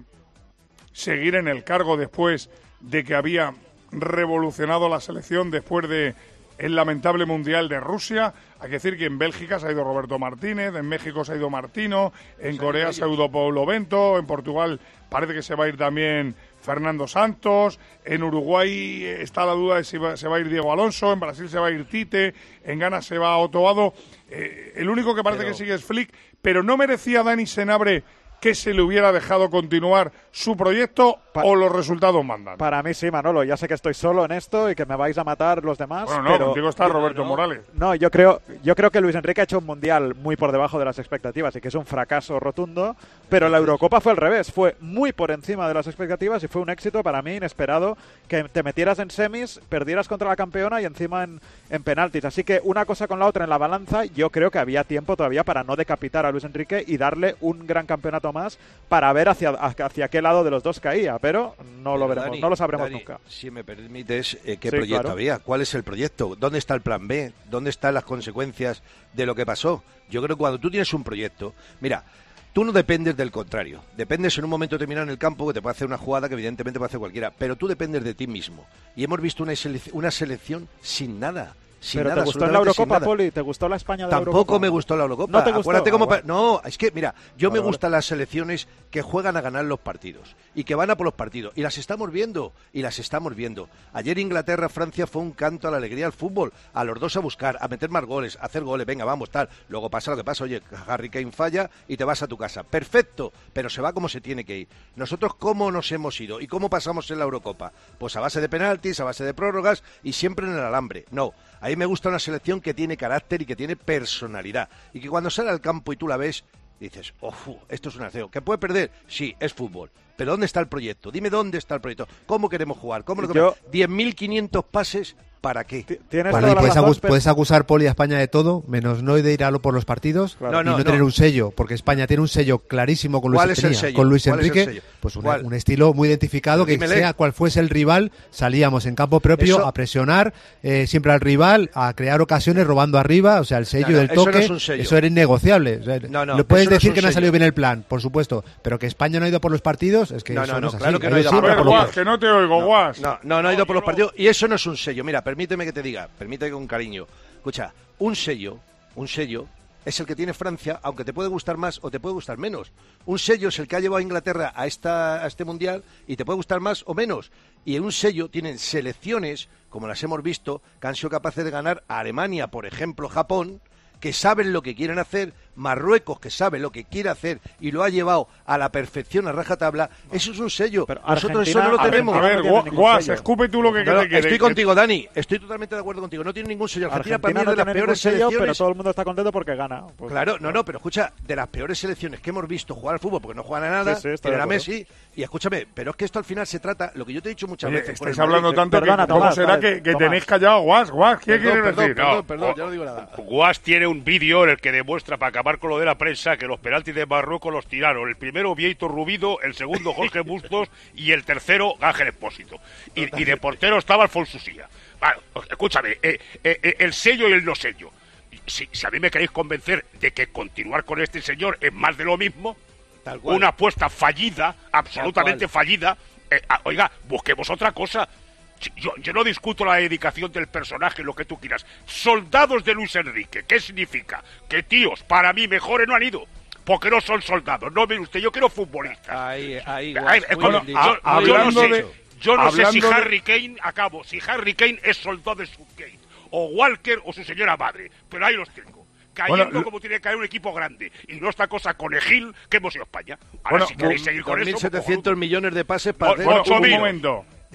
seguir en el cargo después de que había revolucionado la selección después de el lamentable Mundial de Rusia? Hay que decir que en Bélgica se ha ido Roberto Martínez, en México se ha ido Martino, en Corea se ha ido Paulo Bento, en Portugal parece que se va a ir también Fernando Santos, en Uruguay está la duda de si va, se va a ir Diego Alonso, en Brasil se va a ir Tite, en Ghana se va Otto Addo, eh, el único que parece pero... que sigue es Flick, pero ¿no merecía Dani Senabre que se le hubiera dejado continuar su proyecto pa o los resultados mandan? Para mí sí, Manolo, ya sé que estoy solo en esto y que me vais a matar los demás. Bueno, no, pero contigo está Roberto no, Morales. No, yo creo, yo creo que Luis Enrique ha hecho un mundial muy por debajo de las expectativas y que es un fracaso rotundo, pero la Eurocopa fue al revés, fue muy por encima de las expectativas y fue un éxito para mí inesperado, que te metieras en semis, perdieras contra la campeona y encima en, en penaltis. Así que una cosa con la otra en la balanza, yo creo que había tiempo todavía para no decapitar a Luis Enrique y darle un gran campeonato más para ver hacia, hacia qué lado de los dos caía, pero no pero lo veremos, Dani, no lo sabremos Dani, nunca. Si me permites, eh, ¿qué sí, proyecto claro. había? ¿Cuál es el proyecto? ¿Dónde está el plan B? ¿Dónde están las consecuencias de lo que pasó? Yo creo que cuando tú tienes un proyecto, mira, tú no dependes del contrario, dependes en un momento determinado en el campo que te puede hacer una jugada que evidentemente puede hacer cualquiera, pero tú dependes de ti mismo. Y hemos visto una, sele una selección sin nada. Sin ¿Pero nada, te gustó la Eurocopa, Poli? ¿Te gustó la España de la Eurocopa? Tampoco me gustó la Eurocopa. ¿No te gustó? Acuérdate cómo... Ah, bueno. No, es que, mira, yo vale, me gustan vale. las selecciones que juegan a ganar los partidos y que van a por los partidos. Y las estamos viendo, y las estamos viendo. Ayer Inglaterra-Francia fue un canto a la alegría al fútbol. A los dos a buscar, a meter más goles, a hacer goles. Venga, vamos, tal. Luego pasa lo que pasa. Oye, Harry Kane falla y te vas a tu casa. Perfecto, pero se va como se tiene que ir. Nosotros, ¿cómo nos hemos ido? ¿Y cómo pasamos en la Eurocopa? Pues a base de penaltis, a base de prórrogas y siempre en el alambre. No. A mí me gusta una selección que tiene carácter y que tiene personalidad. Y que cuando sale al campo y tú la ves, dices, oh, esto es un arceo. ¿Que puede perder? Sí, es fútbol. Pero ¿dónde está el proyecto? Dime dónde está el proyecto. ¿Cómo queremos jugar? ¿Cómo lo queremos? diez mil quinientos pases, ¿para qué? ¿Tienes vale, puedes, razón, acus pero... puedes acusar, Poli, a España de todo, menos no de ir a lo por los partidos claro. no, no, y no, no tener un sello, porque España tiene un sello clarísimo con Luis, tenía, con Luis Enrique, pues un, un estilo muy identificado, que Dímele. sea cual fuese el rival, salíamos en campo propio Eso... a presionar eh, siempre al rival, a crear ocasiones robando arriba, o sea, el sello no, no, del toque, eso, no es eso era innegociable. O sea, no, no, lo puedes decir no que no ha salido bien el plan, por supuesto, pero que España no ha ido por los partidos, es que no, eso no, no es así. Claro que no ha ido por los partidos. Que no te oigo, Guas. No, no, no ha ido por los partidos y eso no es un sello. Mira, permíteme que te diga, permíteme con cariño. Escucha, un sello, un sello es el que tiene Francia, aunque te puede gustar más o te puede gustar menos. Un sello es el que ha llevado a Inglaterra a, esta, a este Mundial y te puede gustar más o menos. Y un sello tienen selecciones, como las hemos visto, que han sido capaces de ganar a Alemania, por ejemplo, Japón, que saben lo que quieren hacer, Marruecos, que sabe lo que quiere hacer y lo ha llevado a la perfección a rajatabla, eso es un sello. Pero nosotros Argentina, eso no lo tenemos. A ver, a ver Guas, escupe tú lo que, no, que te Estoy que... contigo, Dani, estoy totalmente de acuerdo contigo, no tiene ningún sello. Argentina, Argentina para mí no es de las peores sello, selecciones. Pero todo el mundo está contento porque gana. Pues, claro, no, no, pero escucha, de las peores selecciones que hemos visto jugar al fútbol, porque no juegan a nada, sí, sí, tienen a Messi, y escúchame, pero es que esto al final se trata, lo que yo te he dicho muchas Oye, veces. Estáis hablando tanto que ¿cómo será que tenéis callado, Guas? Guas, ¿qué quieres decir? Perdón, perdón, ya no digo nada. Guas tiene un vídeo en el que demuestra, para acabar con lo de la prensa, que los penaltis de Marruecos los tiraron. El primero, Vieito Rubido, el segundo, Jorge Bustos, y el tercero, Ángel Expósito. Y, y de portero estaba Alfonso Usía. Bueno, escúchame, eh, eh, eh, el sello y el no sello. Si, si a mí me queréis convencer de que continuar con este señor es más de lo mismo, Tal cual. una apuesta fallida, absolutamente fallida, eh, oiga, busquemos otra cosa. Yo, yo no discuto la dedicación del personaje, lo que tú quieras. Soldados de Luis Enrique, ¿qué significa? Que tíos, para mí, mejores no han ido. Porque no son soldados. No, mire usted, yo quiero futbolistas. Ahí, ahí. Ay, bueno, yo, a, yo no sé, de, yo no sé si Harry Kane, acabo, si Harry Kane es soldado de Southgate, o Walker, o su señora madre. Pero ahí los tengo. Cayendo bueno, como tiene que caer un equipo grande. Y no esta cosa conejil que hemos ido a España. Ahora, bueno, si queréis seguir con mil eso... setecientos millones de pases para... Bueno, un momento.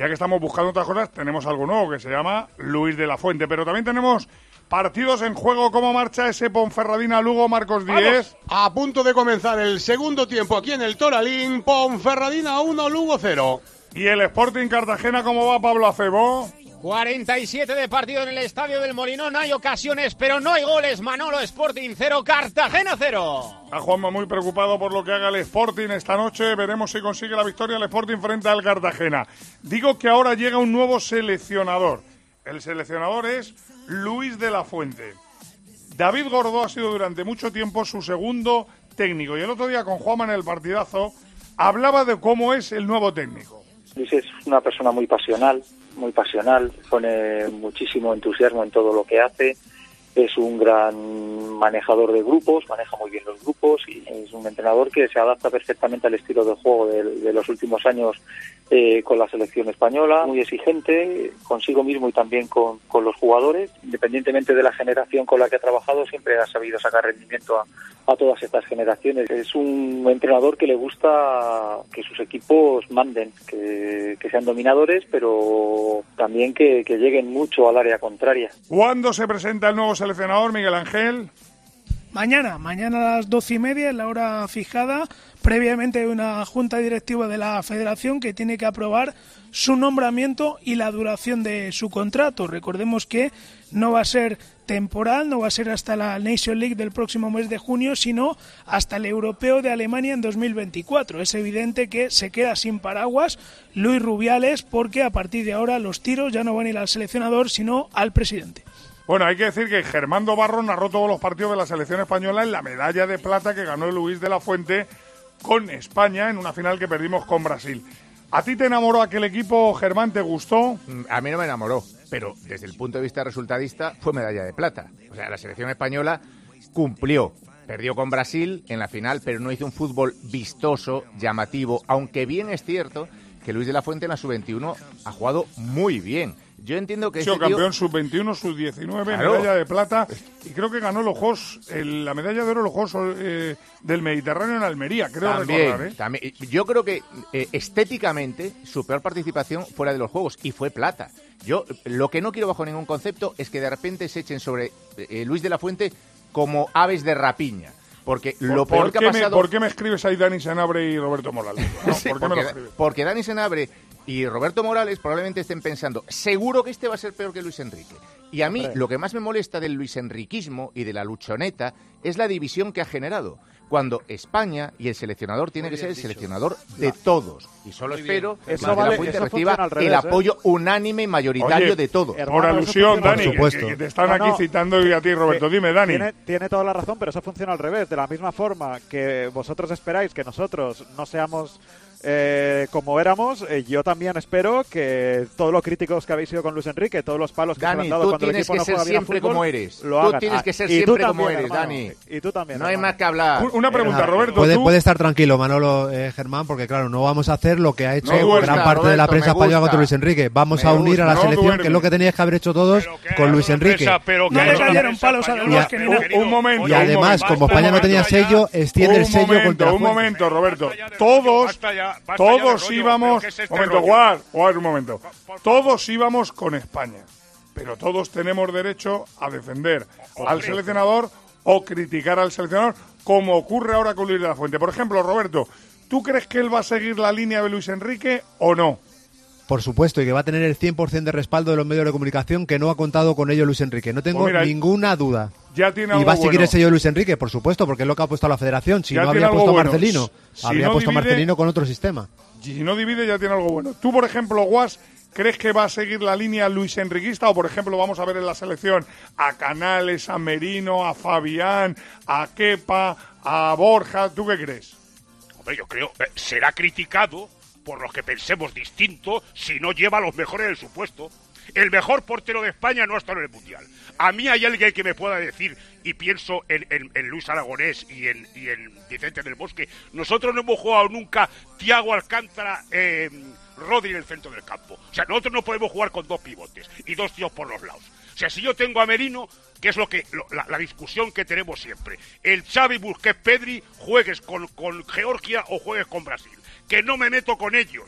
ya que estamos buscando otras cosas, tenemos algo nuevo que se llama Luis de la Fuente. Pero también tenemos partidos en juego. ¿Cómo marcha ese Ponferradina-Lugo, Marcos Díez? A punto de comenzar el segundo tiempo aquí en el Toralín. Ponferradina uno, Lugo cero. ¿Y el Sporting Cartagena cómo va, Pablo Acebo? cuarenta y siete de partido en el Estadio del Molinón. Hay ocasiones, pero no hay goles. Manolo, Sporting cero, Cartagena cero. Está Juanma muy preocupado por lo que haga el Sporting esta noche. Veremos si consigue la victoria el Sporting frente al Cartagena. Digo que ahora llega un nuevo seleccionador. El seleccionador es Luis de la Fuente. David Gordó ha sido durante mucho tiempo su segundo técnico. Y el otro día con Juanma en el partidazo hablaba de cómo es el nuevo técnico. Luis es una persona muy pasional. muy pasional, pone muchísimo entusiasmo en todo lo que hace, es un gran manejador de grupos, maneja muy bien los grupos y es un entrenador que se adapta perfectamente al estilo de juego de, de los últimos años eh, con la selección española, muy exigente consigo mismo y también con, con los jugadores, independientemente de la generación con la que ha trabajado, siempre ha sabido sacar rendimiento a, a todas estas generaciones. Es un entrenador que le gusta que sus equipos manden, que, que sean dominadores, pero también que, que lleguen mucho al área contraria. ¿Cuándo se presenta el nuevo seleccionador, Miguel Ángel? Mañana, mañana a las doce y media, en la hora fijada, previamente una junta directiva de la Federación que tiene que aprobar su nombramiento y la duración de su contrato. Recordemos que no va a ser temporal, no va a ser hasta la Nation League del próximo mes de junio, sino hasta el Europeo de Alemania en dos mil veinticuatro. Es evidente que se queda sin paraguas Luis Rubiales, porque a partir de ahora los tiros ya no van a ir al seleccionador, sino al presidente. Bueno, hay que decir que Germán Barro narró todos los partidos de la selección española en la medalla de plata que ganó Luis de la Fuente con España en una final que perdimos con Brasil. ¿A ti te enamoró aquel equipo, Germán? ¿Te gustó? A mí no me enamoró, pero desde el punto de vista resultadista fue medalla de plata. O sea, la selección española cumplió. Perdió con Brasil en la final, pero no hizo un fútbol vistoso, llamativo, aunque bien es cierto que Luis de la Fuente en la sub veintiuno ha jugado muy bien. Yo entiendo que ha sido este tío... campeón sub veintiuno, sub diecinueve, claro, medalla de plata, y creo que ganó los Juegos, el, la medalla de oro los Juegos eh, del Mediterráneo en Almería, creo también, recordar. ¿eh? También. Yo creo que eh, estéticamente su peor participación fuera de los Juegos, y fue plata. Yo lo que no quiero bajo ningún concepto es que de repente se echen sobre eh, Luis de la Fuente como aves de rapiña. Porque lo ¿Por, peor por que ha me, pasado... ¿Por qué me escribes ahí Dani Senabre y Roberto Morales? ¿No? Sí, ¿Por qué porque, me lo escribes? porque Dani Senabre y Roberto Morales probablemente estén pensando, seguro que este va a ser peor que Luis Enrique. Y a mí Hombre. lo que más me molesta del Luis Enriquismo y de la luchoneta es la división que ha generado. Cuando España y el seleccionador tiene que ser el seleccionador de todos. Y solo espero que Eso Luis de vale, la Fuente eso reciba funciona al revés, el apoyo ¿eh? unánime y mayoritario Oye, de todos. Por alusión, Dani, Por que, supuesto. que te están No, aquí no. citando y a ti, Roberto. Que Dime, Dani. Tiene, tiene toda la razón, pero eso funciona al revés. De la misma forma que vosotros esperáis que nosotros no seamos eh, como éramos, eh, yo también espero que todos los críticos que habéis sido con Luis Enrique, todos los palos que Dani, se han dado tú cuando el tienes equipo que no ser juega bien al siempre fútbol, como eres. lo Tú hagan. tienes Ah, que ser y tú siempre también, como eres, hermano. Dani. Y tú también. No hay hermano. más que hablar. Una pregunta, Roberto. Puede, ¿tú? puede estar tranquilo, Manolo, eh, Germán, porque claro, no vamos a hacer lo que ha hecho Me gusta, gran parte de la Roberto, prensa me española gusta. contra Luis Enrique. Vamos Me a unir gusta. a la No selección, duerme. que es lo que teníais que haber hecho todos con Luis Enrique. Pero No que le es una cayeron prensa palos a los española, que ni Un, nada. un momento. Y además, un como momento, España no tenía basta ya. sello, extiende el Un sello momento, contra la un Fuente. momento, Roberto. Basta ya de Todos, rollo, basta ya- basta ya de todos rollo. íbamos... ¿Pero qué es este momento, rollo? Guar, Guar, un momento. Todos íbamos con España, pero todos tenemos derecho a defender al seleccionador o criticar al seleccionador, como ocurre ahora con Luis de la Fuente. Por ejemplo, Roberto, ¿tú crees que él va a seguir la línea de Luis Enrique o no? Por supuesto, y que va a tener el cien por ciento de respaldo de los medios de comunicación, que no ha contado con ello Luis Enrique. No tengo Pues mira, ninguna duda. Ya tiene Y algo va a seguir bueno. el sello de Luis Enrique, por supuesto, porque es lo que ha puesto la federación. Si Ya no tiene habría algo puesto a bueno. Marcelino, Si habría no puesto a divide- Marcelino con otro sistema. Y si no divide, ya tiene algo bueno. Tú, por ejemplo, Guas, ¿crees que va a seguir la línea Luis Enriquista? O, por ejemplo, vamos a ver en la selección a Canales, a Merino, a Fabián, a Kepa, a Borja. ¿Tú qué crees? Hombre, yo creo que será criticado por los que pensemos distinto si no lleva a los mejores del supuesto. El mejor portero de España no ha estado en el Mundial. A mí hay alguien que me pueda decir, y pienso en, en, en Luis Aragonés y en, y en Vicente del Bosque, nosotros no hemos jugado nunca Thiago Alcántara, eh, Rodri en el centro del campo. O sea, nosotros no podemos jugar con dos pivotes y dos tíos por los lados. O sea, si yo tengo a Merino, que es lo que lo, la, la discusión que tenemos siempre, el Xavi, Busquets, Pedri, juegues con, con Georgia o juegues con Brasil, que no me meto con ellos,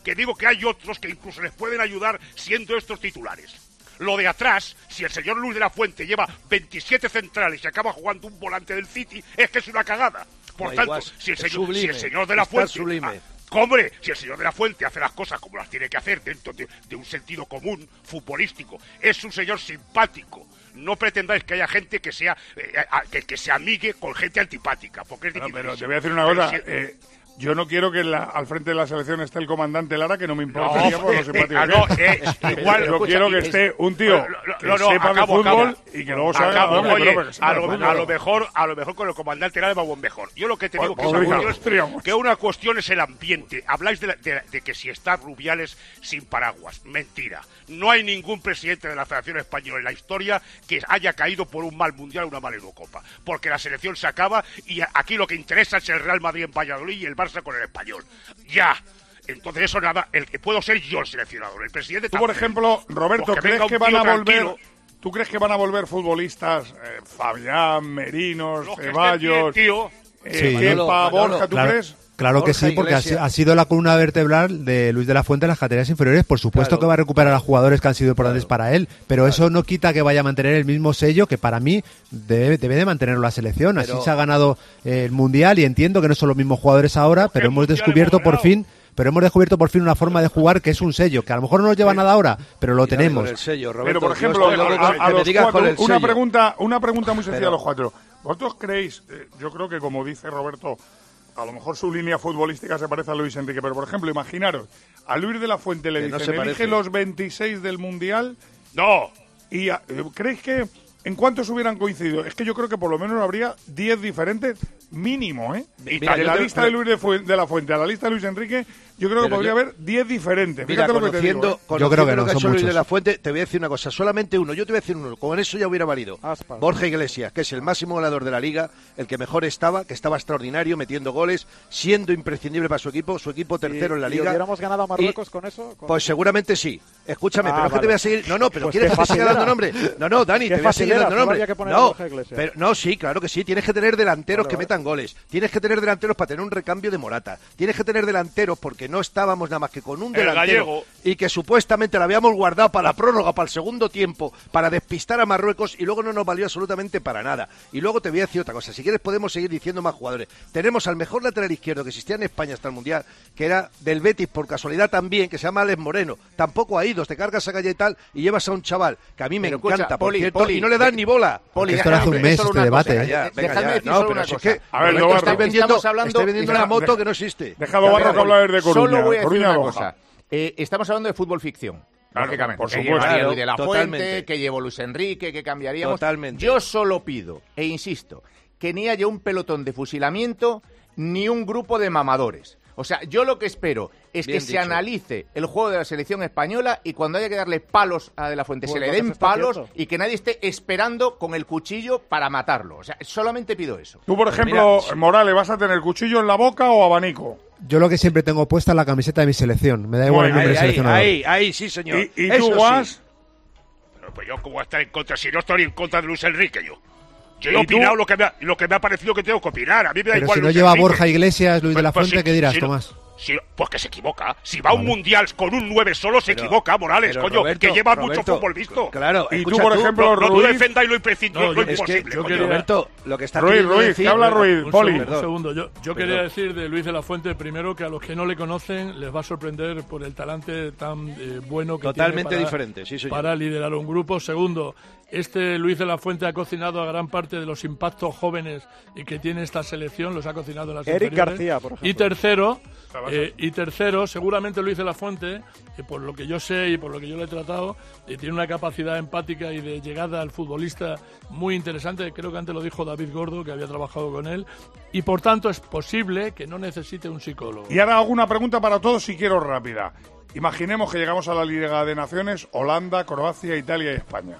que digo que hay otros que incluso les pueden ayudar siendo estos titulares. Lo de atrás, si el señor Luis de la Fuente lleva veintisiete centrales y acaba jugando un volante del City, es que es una cagada. Por no, tanto, igual, si, el señor, sublime, si el señor de la Fuente... Sublime. Hombre, si el señor de la Fuente hace las cosas como las tiene que hacer dentro de, de un sentido común futbolístico, es un señor simpático. No pretendáis que haya gente que sea eh, a, que, que se amigue con gente antipática, porque es difícil. No, pero te voy a decir una cosa. Si... Eh, yo no quiero que la, al frente de la selección esté el comandante Lara, que no me importa no, por lo simpático. Eh, no, eh, igual, yo quiero que esté un tío que no, no, sepa acabo, de fútbol acabo. y que luego se acabo, haga oye, pero que a, lo, a lo mejor, a lo mejor con el comandante Lara vamos mejor. Yo lo que te digo pues, que, pues, es, cuestión, que una cuestión es el ambiente. Habláis de, la, de, de que si está Rubiales sin paraguas. Mentira. No hay ningún presidente de la Federación Española en la historia que haya caído por un mal mundial o una mala Eurocopa. Porque la selección se acaba y aquí lo que interesa es el Real Madrid en Valladolid y el Barça con el Español. Ya. Entonces eso nada, el que puedo ser yo el seleccionador, el presidente. Tú, por ejemplo, Roberto, que ¿crees que van a volver? Tranquilo. ¿Tú crees que van a volver futbolistas eh, Fabián, Merinos, Los Ceballos, bien, tío. Eh, sí. Kepa, Borja, ¿tú claro, crees? Claro que sí, porque ha, ha sido la columna vertebral de Luis de la Fuente en las categorías inferiores. Por supuesto claro. que va a recuperar a jugadores que han sido importantes claro. para él, pero claro. eso no quita que vaya a mantener el mismo sello que para mí debe, debe de mantenerlo la selección. Pero... Así se ha ganado el Mundial y entiendo que no son los mismos jugadores ahora, pero hemos descubierto hemos por fin... Pero hemos descubierto por fin una forma de jugar que es un sello, que a lo mejor no nos lleva nada ahora, pero lo tenemos. El sello, Roberto, pero por ejemplo, a, a, a los cuatro, una pregunta, una pregunta muy sencilla pero... a los cuatro. ¿Vosotros creéis, eh, yo creo que como dice Roberto, a lo mejor su línea futbolística se parece a Luis Enrique, pero por ejemplo, imaginaros, a Luis de la Fuente le que dicen, no elige los veintiséis del Mundial. No. Y a, ¿creéis que en cuántos hubieran coincidido? Es que yo creo que por lo menos habría diez diferentes mínimo, ¿eh? Mira, de la te, lista pero, de Luis de, Fu- de la Fuente a la lista de Luis Enrique, yo creo que podría yo, haber diez diferentes. Mira, Fíjate lo que te digo, ¿eh? Yo creo que no, que son Luis de la Fuente, te voy a decir una cosa, solamente uno, yo te voy a decir uno, con eso ya hubiera valido. Aspas. Borja Iglesias, que es el máximo goleador de la Liga, el que mejor estaba, que estaba extraordinario, metiendo goles, siendo imprescindible para su equipo, su equipo tercero y, en la ¿y Liga. hubiéramos ganado a Marruecos y, con eso? Con... Pues seguramente sí. Escúchame, ah, pero es vale. que te voy a seguir... No, no, pero pues ¿quieres que te siga dando nombre? No, no, Dani, te voy a seguir dando nombre. No, pero, no, sí, claro que sí, tienes que tener delanteros vale, que vale. metan goles, tienes que tener delanteros para tener un recambio de Morata, tienes que tener delanteros porque no estábamos nada más que con un delantero y que supuestamente lo habíamos guardado para la prórroga, para el segundo tiempo, para despistar a Marruecos y luego no nos valió absolutamente para nada. Y luego te voy a decir otra cosa, si quieres podemos seguir diciendo más jugadores. Tenemos al mejor lateral izquierdo que existía en España hasta el Mundial, que era del Betis por casualidad también, que se llama Alex Moreno. Tampoco ha ido, te cargas a calle y tal y llevas a un chaval que a mí me pero encanta, escucha, por Poli, cierto, Poli, y no le dan ni bola. Poli, esto hace un mes este debate. Venga, ya, venga, ya. No, pero si es que a ver, Roberto, estoy vendiendo, hablando, estoy vendiendo una moto deja, que no existe. Dejado Barro que hablar de Coruña. Solo voy a decir Coruña una Loja. cosa. Eh, estamos hablando de fútbol ficción. Claro, lógicamente. por que supuesto. llevaría Luis de la Totalmente. Fuente, que llevó Luis Enrique, que cambiaríamos. Totalmente. Yo solo pido, e insisto, que ni haya un pelotón de fusilamiento ni un grupo de mamadores. O sea, yo lo que espero es Bien que dicho. se analice el juego de la selección española y cuando haya que darle palos a De la Fuente, Pues se le lo que den se está palos haciendo. y que nadie esté esperando con el cuchillo para matarlo. O sea, solamente pido eso. Tú, por ejemplo, Mira, Morales, ¿vas a tener cuchillo en la boca o abanico? Yo lo que siempre tengo puesta es la camiseta de mi selección. Me da igual el nombre ahí, del seleccionador. Ahí, ahí, sí, señor. ¿Y, y Eso tú, Guas? sí. Pero pues yo cómo voy a estar en contra, si no estoy en contra de Luis Enrique yo. Yo he ¿Y opinado tú? lo que, me ha, lo que me ha parecido que tengo que opinar. A mí me da Pero igual si no Luis lleva Enrique. Borja Iglesias, Luis de la Pues, Fuente, pues, ¿qué dirás, si no- Tomás? si- pues que se equivoca. Si va a un Vale. mundial con un nueve solo, se Pero- equivoca, Morales, pero coño, Roberto, que lleva Roberto, mucho fútbol visto. Claro, Y tú, escucha, por ejemplo, No, no tú Ruiz. defendáis lo, impreci- No, lo yo- Es que, imposible. yo coño. quería- Roberto, lo que está Ruiz, queriendo Ruiz, decir... que habla Ruiz, Un, Poli. segundo, un segundo. Yo, yo quería Perdón. decir de Luis de la Fuente, primero, que a los que no le conocen les va a sorprender por el talante tan eh, bueno que Totalmente tiene para, diferente, sí, señor. para liderar un grupo. Segundo, este Luis de la Fuente ha cocinado a gran parte de los impactos jóvenes y que tiene esta selección, los ha cocinado en las Eric inferiores. García, por ejemplo. Y tercero, eh, y tercero, seguramente Luis de la Fuente, que por lo que yo sé y por lo que yo le he tratado, eh, tiene una capacidad empática y de llegada al futbolista muy interesante. Creo que antes lo dijo David Gordo, que había trabajado con él. Y por tanto es posible que no necesite un psicólogo. Y ahora hago una pregunta para todos, si quiero rápida. Imaginemos que llegamos a la Liga de Naciones, Holanda, Croacia, Italia y España.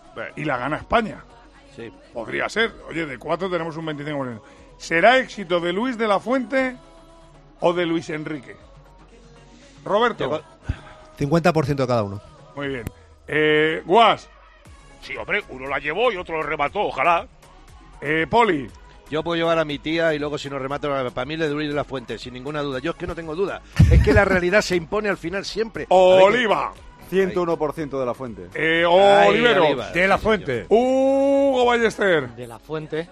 Y la gana España. Sí. Podría ser. Oye, de cuatro tenemos un veinticinco por ciento. ¿Será éxito de Luis de la Fuente o de Luis Enrique? Roberto. cincuenta por ciento de cada uno. Muy bien. Eh, Guas. Sí, hombre, uno la llevó y otro lo remató, ojalá. Eh, Poli. Yo puedo llevar a mi tía y luego si nos remato, para mí le Luis de la Fuente, sin ninguna duda. Yo es que no tengo duda. Es que la realidad se impone al final siempre. Oliva. ciento uno por ciento de la Fuente. Eh, Olivero. Ahí, de la Fuente. Hugo Ballester. De la Fuente.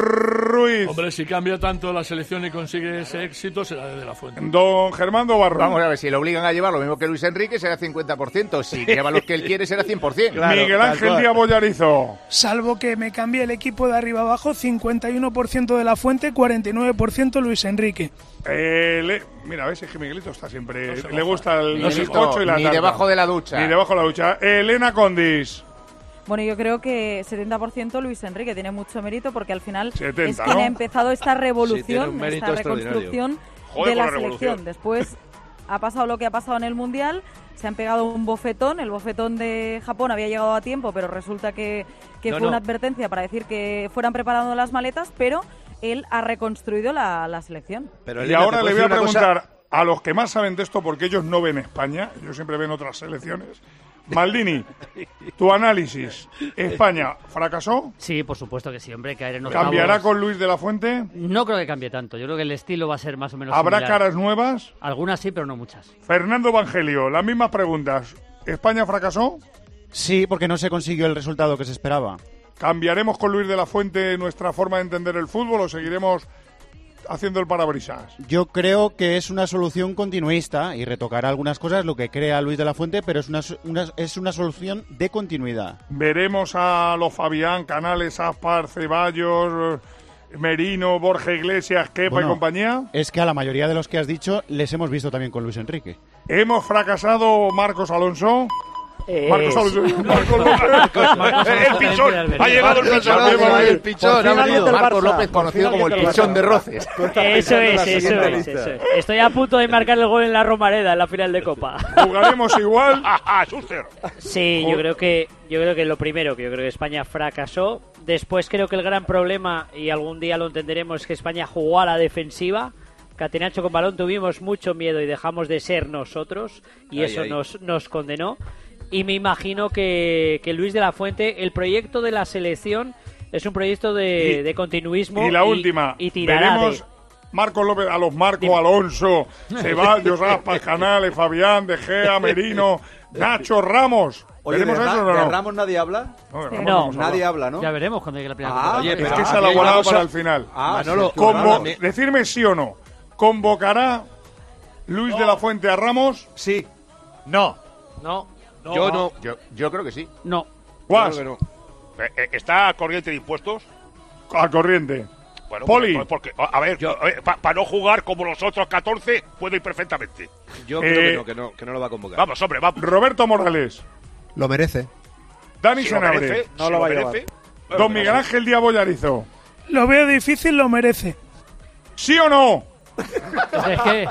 Ruiz. Hombre, si cambia tanto la selección y consigue ese éxito, será de la Fuente. Don Germán Barro. Vamos a ver, si le obligan a llevar lo mismo que Luis Enrique, será cincuenta por ciento. Si lleva los que él quiere, será cien por ciento. Claro, Miguel Ángel Díaz Bollarizo. Salvo que me cambie el equipo de arriba abajo, cincuenta y uno por ciento de la Fuente, cuarenta y nueve por ciento Luis Enrique. Eh, le, mira, ves, es que Miguelito está siempre... No le gusta el no bizcocho y la Ni tarta. debajo de la ducha. Ni debajo de la ducha. Elena Condis. Bueno, yo creo que setenta por ciento Luis Enrique tiene mucho mérito porque al final setenta, es quien ¿no? ha empezado esta revolución, Sí, tiene un mérito esta reconstrucción Joder, de la, con la selección. revolución. Después ha pasado lo que ha pasado en el Mundial, se han pegado un bofetón, el bofetón de Japón había llegado a tiempo, pero resulta que, que No, fue no. una advertencia para decir que fueran preparando las maletas, pero él ha reconstruido la, la selección. Pero, Y Elena, ahora ¿te le puedo voy a decir una cosa? preguntar a los que más saben de esto, porque ellos no ven España, ellos siempre ven otras selecciones. Maldini, tu análisis. ¿España fracasó? Sí, por supuesto que sí, hombre, caer en ¿Cambiará octavos- con Luis de la Fuente? No creo que cambie tanto. Yo creo que el estilo va a ser más o menos ¿Habrá similar. caras nuevas? Algunas sí, pero no muchas. Fernando Evangelio, las mismas preguntas. ¿España fracasó? Sí, porque no se consiguió el resultado que se esperaba. ¿Cambiaremos con Luis de la Fuente nuestra forma de entender el fútbol o seguiremos haciendo el parabrisas? Yo creo que es una solución continuista y retocará algunas cosas, lo que crea Luis de la Fuente, pero es una, una- es una solución de continuidad. Veremos a los Fabián, Canales, Aspar, Ceballos, Merino, Borja Iglesias, Kepa Bueno, y compañía. Es que a la mayoría de los que has dicho les hemos visto también con Luis Enrique. ¿Hemos fracasado Marcos Alonso? Eh, Marcos Alonso. sí. Marcos López. El pichón. Ha llegado el pichón. El pichón, ha venido. Marcos López, conocido como el pichón de Roces. Eso es, eso es, eso es. Estoy a punto de marcar el gol en la Romareda en la final de Copa. ¿Jugaremos igual? Schuster. Sí, yo creo que yo creo que lo primero, que yo creo que España fracasó. Después creo que el gran problema, y algún día lo entenderemos, es que España jugó a la defensiva. Catenaccio con balón tuvimos mucho miedo y dejamos de ser nosotros, y Ay, eso ay. nos nos condenó. Y me imagino que, que Luis de la Fuente, el proyecto de la selección es un proyecto de, Y- de continuismo. Y la última. Y tirará Veremos de... Marcos López, a los Marcos Alonso, Ceballos, Aspas, Canales, Fabián, De Gea, Merino, Nacho, Ramos. Oye, ¿Veremos ¿de, eso Ra- o no? de Ramos nadie habla? No, de Ramos No. no vamos a Nadie hablar. habla, ¿no? Ya veremos cuando llegue la primera Ah, temporada. Oye, Es pero que se ha aquí hay una elaborado cosa- para el final. Ah, Manolo, Sergio Convo- Ramos. Decirme sí o no. ¿Convocará Luis de la Fuente a Ramos? Sí. No. No. Yo no. Yo, yo creo que sí. No. Guas, Yo creo que no. Eh, eh, ¿Está corriente de impuestos? al corriente. Bueno, Poli. pues, porque, a a ver, para no jugar como los otros catorce, puede ir perfectamente. Yo creo Eh, que no, que no, que no lo va a convocar. Vamos, hombre, vamos. Roberto Morales. Lo merece. Dani Si lo Senabre. merece, No si lo va a merece. Bueno, Don Miguel Ángel Díaz Bollarizo. Lo veo difícil, lo merece. ¿Sí o no? Es que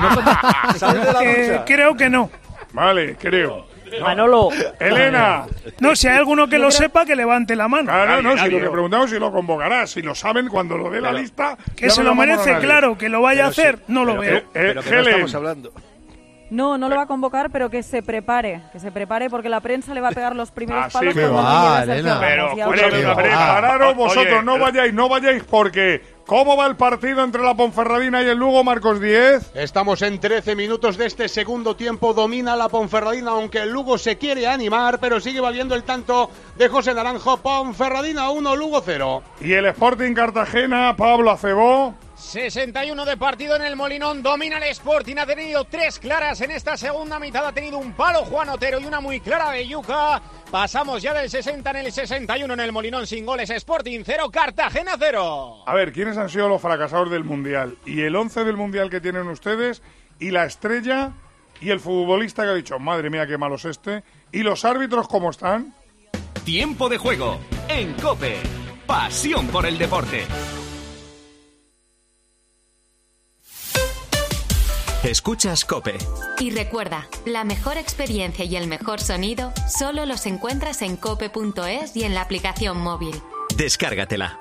Sal de la Eh, ducha. creo que no. Vale, creo. Manolo. Elena. No, si hay alguno que lo sepa, que levante la mano. Claro, no, si nadie, lo que no. preguntamos si lo convocará, si lo saben cuando lo dé la lista. Que ya se me lo vamos a merece, nadie. claro, que lo vaya a Pero hacer, sí, no lo pero veo. que- pero que no Helen. estamos hablando. No, no lo va a convocar, pero que se prepare, que se prepare porque la prensa le va a pegar los primeros Así palos que cuando va, llegue Sergio Elena. Ramos. Pero, Y ahora- escúchame, Oye, una cosa. prepararos Oye, vosotros, no vayáis, no vayáis porque ¿cómo va el partido entre la Ponferradina y el Lugo, Marcos Diez? Estamos en trece minutos de este segundo tiempo. Domina la Ponferradina, aunque el Lugo se quiere animar, pero sigue valiendo el tanto de José Naranjo. Ponferradina uno, Lugo cero. Y el Sporting Cartagena, Pablo Acebó. sesenta y uno de partido en el Molinón, domina el Sporting, ha tenido tres claras en esta segunda mitad, ha tenido un palo Juan Otero y una muy clara Belluca. Pasamos ya del sesenta en el sesenta y uno en el Molinón sin goles, Sporting cero, Cartagena cero. A ver, ¿quiénes han sido los fracasados del Mundial? Y el once del Mundial que tienen ustedes, y la estrella, y el futbolista que ha dicho, madre mía, qué malo es este, y los árbitros, ¿cómo están? Tiempo de juego en COPE. Pasión por el deporte. Escuchas COPE. Y recuerda, la mejor experiencia y el mejor sonido solo los encuentras en cope punto es y en la aplicación móvil. Descárgatela.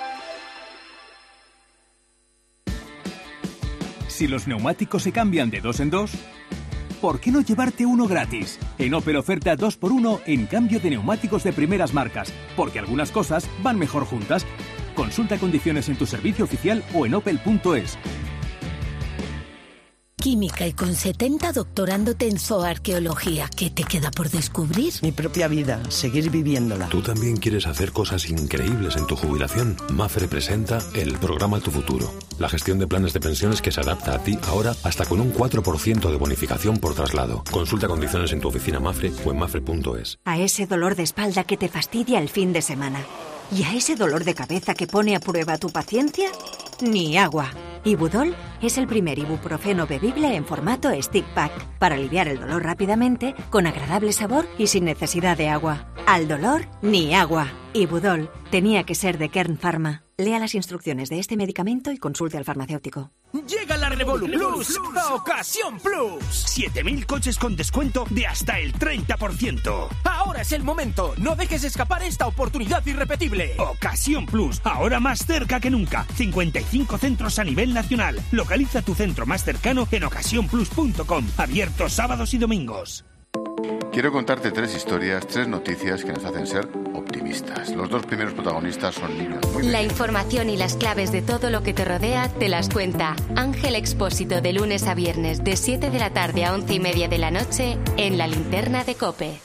Si los neumáticos se cambian de dos en dos, ¿por qué no llevarte uno gratis? En Opel oferta dos por uno en cambio de neumáticos de primeras marcas, porque algunas cosas van mejor juntas. Consulta condiciones en tu servicio oficial o en opel punto es. Química y con setenta doctorándote en zooarqueología. ¿Qué te queda por descubrir? Mi propia vida, seguir viviéndola. ¿Tú también quieres hacer cosas increíbles en tu jubilación? Mafre presenta el programa Tu Futuro. La gestión de planes de pensiones que se adapta a ti ahora hasta con un cuatro por ciento de bonificación por traslado. Consulta condiciones en tu oficina Mafre o en mafre punto es. A ese dolor de espalda que te fastidia el fin de semana. ¿Y a ese dolor de cabeza que pone a prueba tu paciencia? Ni agua. Ibudol es el primer ibuprofeno bebible en formato stick pack para aliviar el dolor rápidamente, con agradable sabor y sin necesidad de agua. Al dolor, ni agua. Ibudol tenía que ser de Kern Pharma. Lea las instrucciones de este medicamento y consulte al farmacéutico. Llega la Revolu Plus a Ocasión Plus. siete mil coches con descuento de hasta el treinta por ciento. Ahora es el momento. No dejes escapar esta oportunidad irrepetible. Ocasión Plus, ahora más cerca que nunca. cincuenta y cinco centros a nivel nacional. Localiza tu centro más cercano en ocasión plus punto com. Abierto sábados y domingos. Quiero contarte tres historias, tres noticias que nos hacen ser optimistas. Los dos primeros protagonistas son niños muy pequeños. La información y las claves de todo lo que te rodea te las cuenta Ángel Expósito de lunes a viernes de siete de la tarde a once y media de la noche en La Linterna de COPE.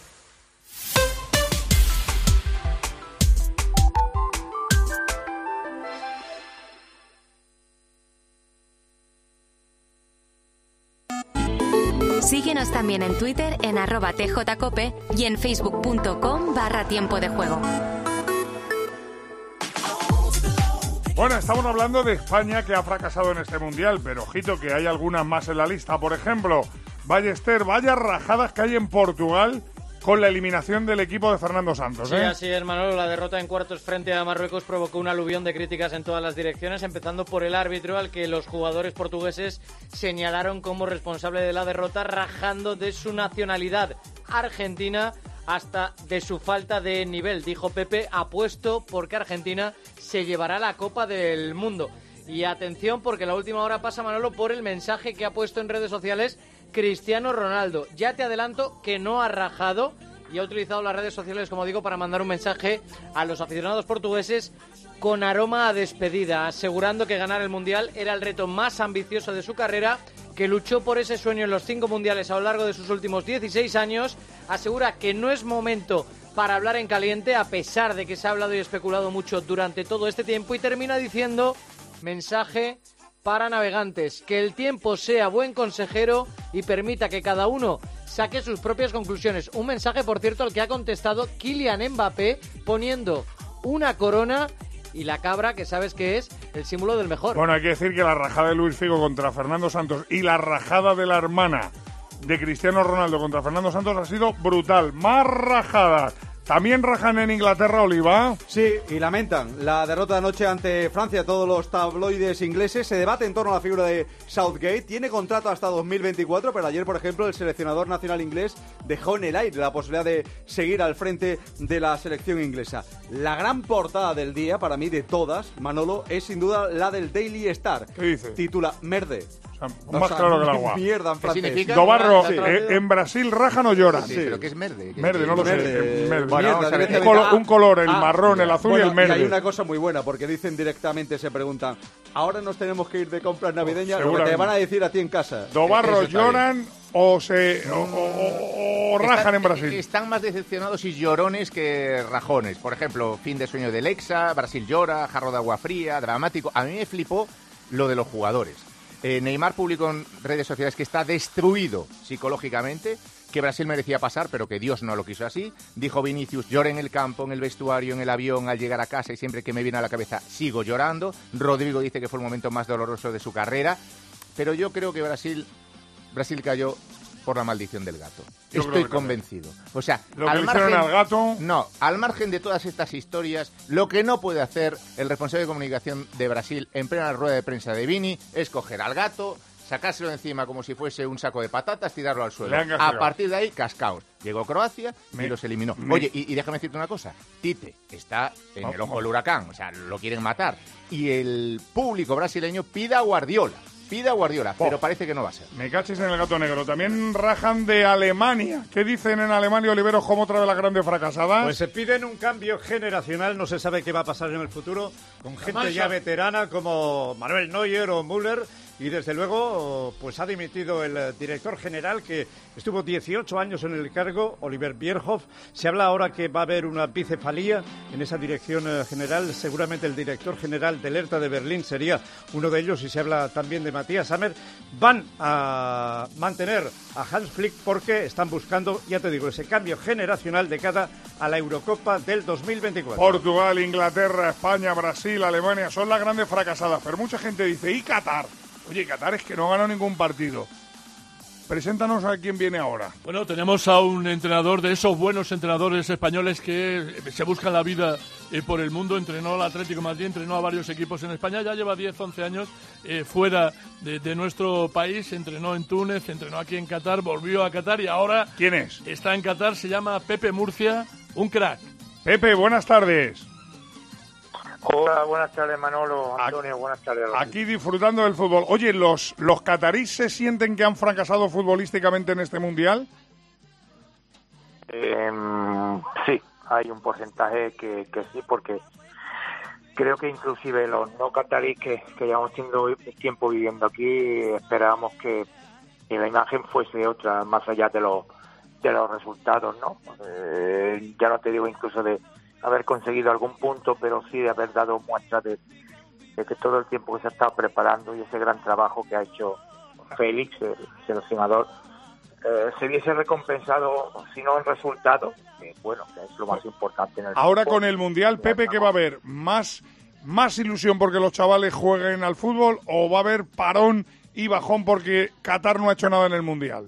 Síguenos también en Twitter en arroba tjcope y en facebook punto com barra tiempo de juego. Bueno, estamos hablando de España, que ha fracasado en este Mundial, pero ojito que hay algunas más en la lista. Por ejemplo, Ballester, vaya rajadas que hay en Portugal con la eliminación del equipo de Fernando Santos, ¿eh? Sí, así es, Manolo. La derrota en cuartos frente a Marruecos provocó un aluvión de críticas en todas las direcciones, empezando por el árbitro, al que los jugadores portugueses señalaron como responsable de la derrota, rajando de su nacionalidad argentina hasta de su falta de nivel. Dijo Pepe, apuesto porque Argentina se llevará la Copa del Mundo. Y atención, porque la última hora pasa, Manolo, por el mensaje que ha puesto en redes sociales Cristiano Ronaldo. Ya te adelanto que no ha rajado y ha utilizado las redes sociales, como digo, para mandar un mensaje a los aficionados portugueses con aroma a despedida, asegurando que ganar el Mundial era el reto más ambicioso de su carrera, que luchó por ese sueño en los cinco mundiales a lo largo de sus últimos dieciséis años. Asegura que no es momento para hablar en caliente, a pesar de que se ha hablado y especulado mucho durante todo este tiempo, y termina diciendo: mensaje para navegantes, que el tiempo sea buen consejero y permita que cada uno saque sus propias conclusiones. Un mensaje, por cierto, al que ha contestado Kylian Mbappé poniendo una corona y la cabra, que sabes que es el símbolo del mejor. Bueno, hay que decir que la rajada de Luis Figo contra Fernando Santos y la rajada de la hermana de Cristiano Ronaldo contra Fernando Santos ha sido brutal. Más rajadas. ¿También rajan en Inglaterra, Oliva? Sí, y lamentan la derrota de anoche ante Francia. Todos los tabloides ingleses se debate en torno a la figura de Southgate. Tiene contrato hasta dos mil veinticuatro, pero ayer, por ejemplo, el seleccionador nacional inglés dejó en el aire la posibilidad de seguir al frente de la selección inglesa. La gran portada del día, para mí, de todas, Manolo, es sin duda la del Daily Star. ¿Qué dice? Titula Merde. O más sea, claro que el agua. Mierda en francés. Dobarro, sí. eh, ¿en Brasil rajan o lloran? Sí, pero ¿qué es merde? ¿Qué merde, no lo merde, sé. Eh, merde. Bueno, Mierda, vamos un, color, un color, el ah, marrón, el azul bueno, y el merde. Y hay una cosa muy buena, porque dicen directamente, se preguntan, ¿ahora nos tenemos que ir de compras navideñas? Oh, lo que te van a decir a ti en casa. Dobarro, ¿lloran o se o, o, o rajan están, en Brasil? Están más decepcionados y llorones que rajones. Por ejemplo, fin de sueño de Lexa, Brasil llora, jarro de agua fría, dramático. A mí me flipó lo de los jugadores. Eh, Neymar publicó en redes sociales que está destruido psicológicamente, que Brasil merecía pasar, pero que Dios no lo quiso así. Dijo Vinicius, lloré en el campo, en el vestuario, en el avión, al llegar a casa, y siempre que me viene a la cabeza sigo llorando. Rodrigo dice que fue el momento más doloroso de su carrera, pero yo creo que Brasil, Brasil cayó por la maldición del gato. Yo Estoy que convencido. O sea, lo que al le margen, al gato... No, al margen de todas estas historias, lo que no puede hacer el responsable de comunicación de Brasil en plena rueda de prensa de Vini es coger al gato, sacárselo de encima como si fuese un saco de patatas, tirarlo al suelo. A partir de ahí, cascaos. Llegó Croacia y me, los eliminó. Me, Oye, y, y déjame decirte una cosa. Tite está en oh, el ojo del huracán, o sea, lo quieren matar. Y el público brasileño pide a Guardiola. pida Guardiola, oh. pero parece que no va a ser. Me cachis en el gato negro. También rajan de Alemania. ¿Qué dicen en Alemania, Oliveros, como otra de las grandes fracasadas? Pues se piden un cambio generacional, no se sabe qué va a pasar en el futuro, con gente ya veterana como Manuel Neuer o Müller. Y desde luego, pues ha dimitido el director general que estuvo dieciocho años en el cargo, Oliver Bierhoff. Se habla ahora que va a haber una bicefalía en esa dirección general. Seguramente el director general del Hertha de Berlín sería uno de ellos, y se habla también de Matías Sammer. Van a mantener a Hans Flick porque están buscando, ya te digo, ese cambio generacional de cara a la Eurocopa del dos mil veinticuatro. Portugal, Inglaterra, España, Brasil, Alemania son las grandes fracasadas. Pero mucha gente dice, ¿y Qatar? Oye, Qatar es que no ganó ningún partido. Preséntanos a quién viene ahora. Bueno, tenemos a un entrenador de esos buenos entrenadores españoles que se buscan la vida eh, por el mundo. Entrenó al Atlético de Madrid, entrenó a varios equipos en España. Ya lleva diez, once años eh, fuera de, de nuestro país. Entrenó en Túnez, entrenó aquí en Qatar, volvió a Qatar y ahora... ¿Quién es? Está en Qatar, se llama Pepe Murcia, un crack. Pepe, buenas tardes. Hola, buenas tardes, Manolo, Antonio, buenas tardes. Aquí disfrutando del fútbol. Oye, ¿los, los cataríes se sienten que han fracasado futbolísticamente en este Mundial? Eh, sí, hay un porcentaje que, que sí, porque creo que inclusive los no cataríes que, que llevamos teniendo tiempo viviendo aquí, esperábamos que, que la imagen fuese otra, más allá de los, de los resultados, ¿no? Eh, ya no te digo incluso de haber conseguido algún punto, pero sí de haber dado muestras de, de que todo el tiempo que se ha estado preparando y ese gran trabajo que ha hecho Félix, el seleccionador, eh, se viese recompensado, si no en resultados, eh, bueno, que es lo más importante en el Ahora fútbol. Con el Mundial, Pepe, ¿qué va a haber? ¿Más, más ilusión porque los chavales jueguen al fútbol o va a haber parón y bajón porque Qatar no ha hecho nada en el Mundial?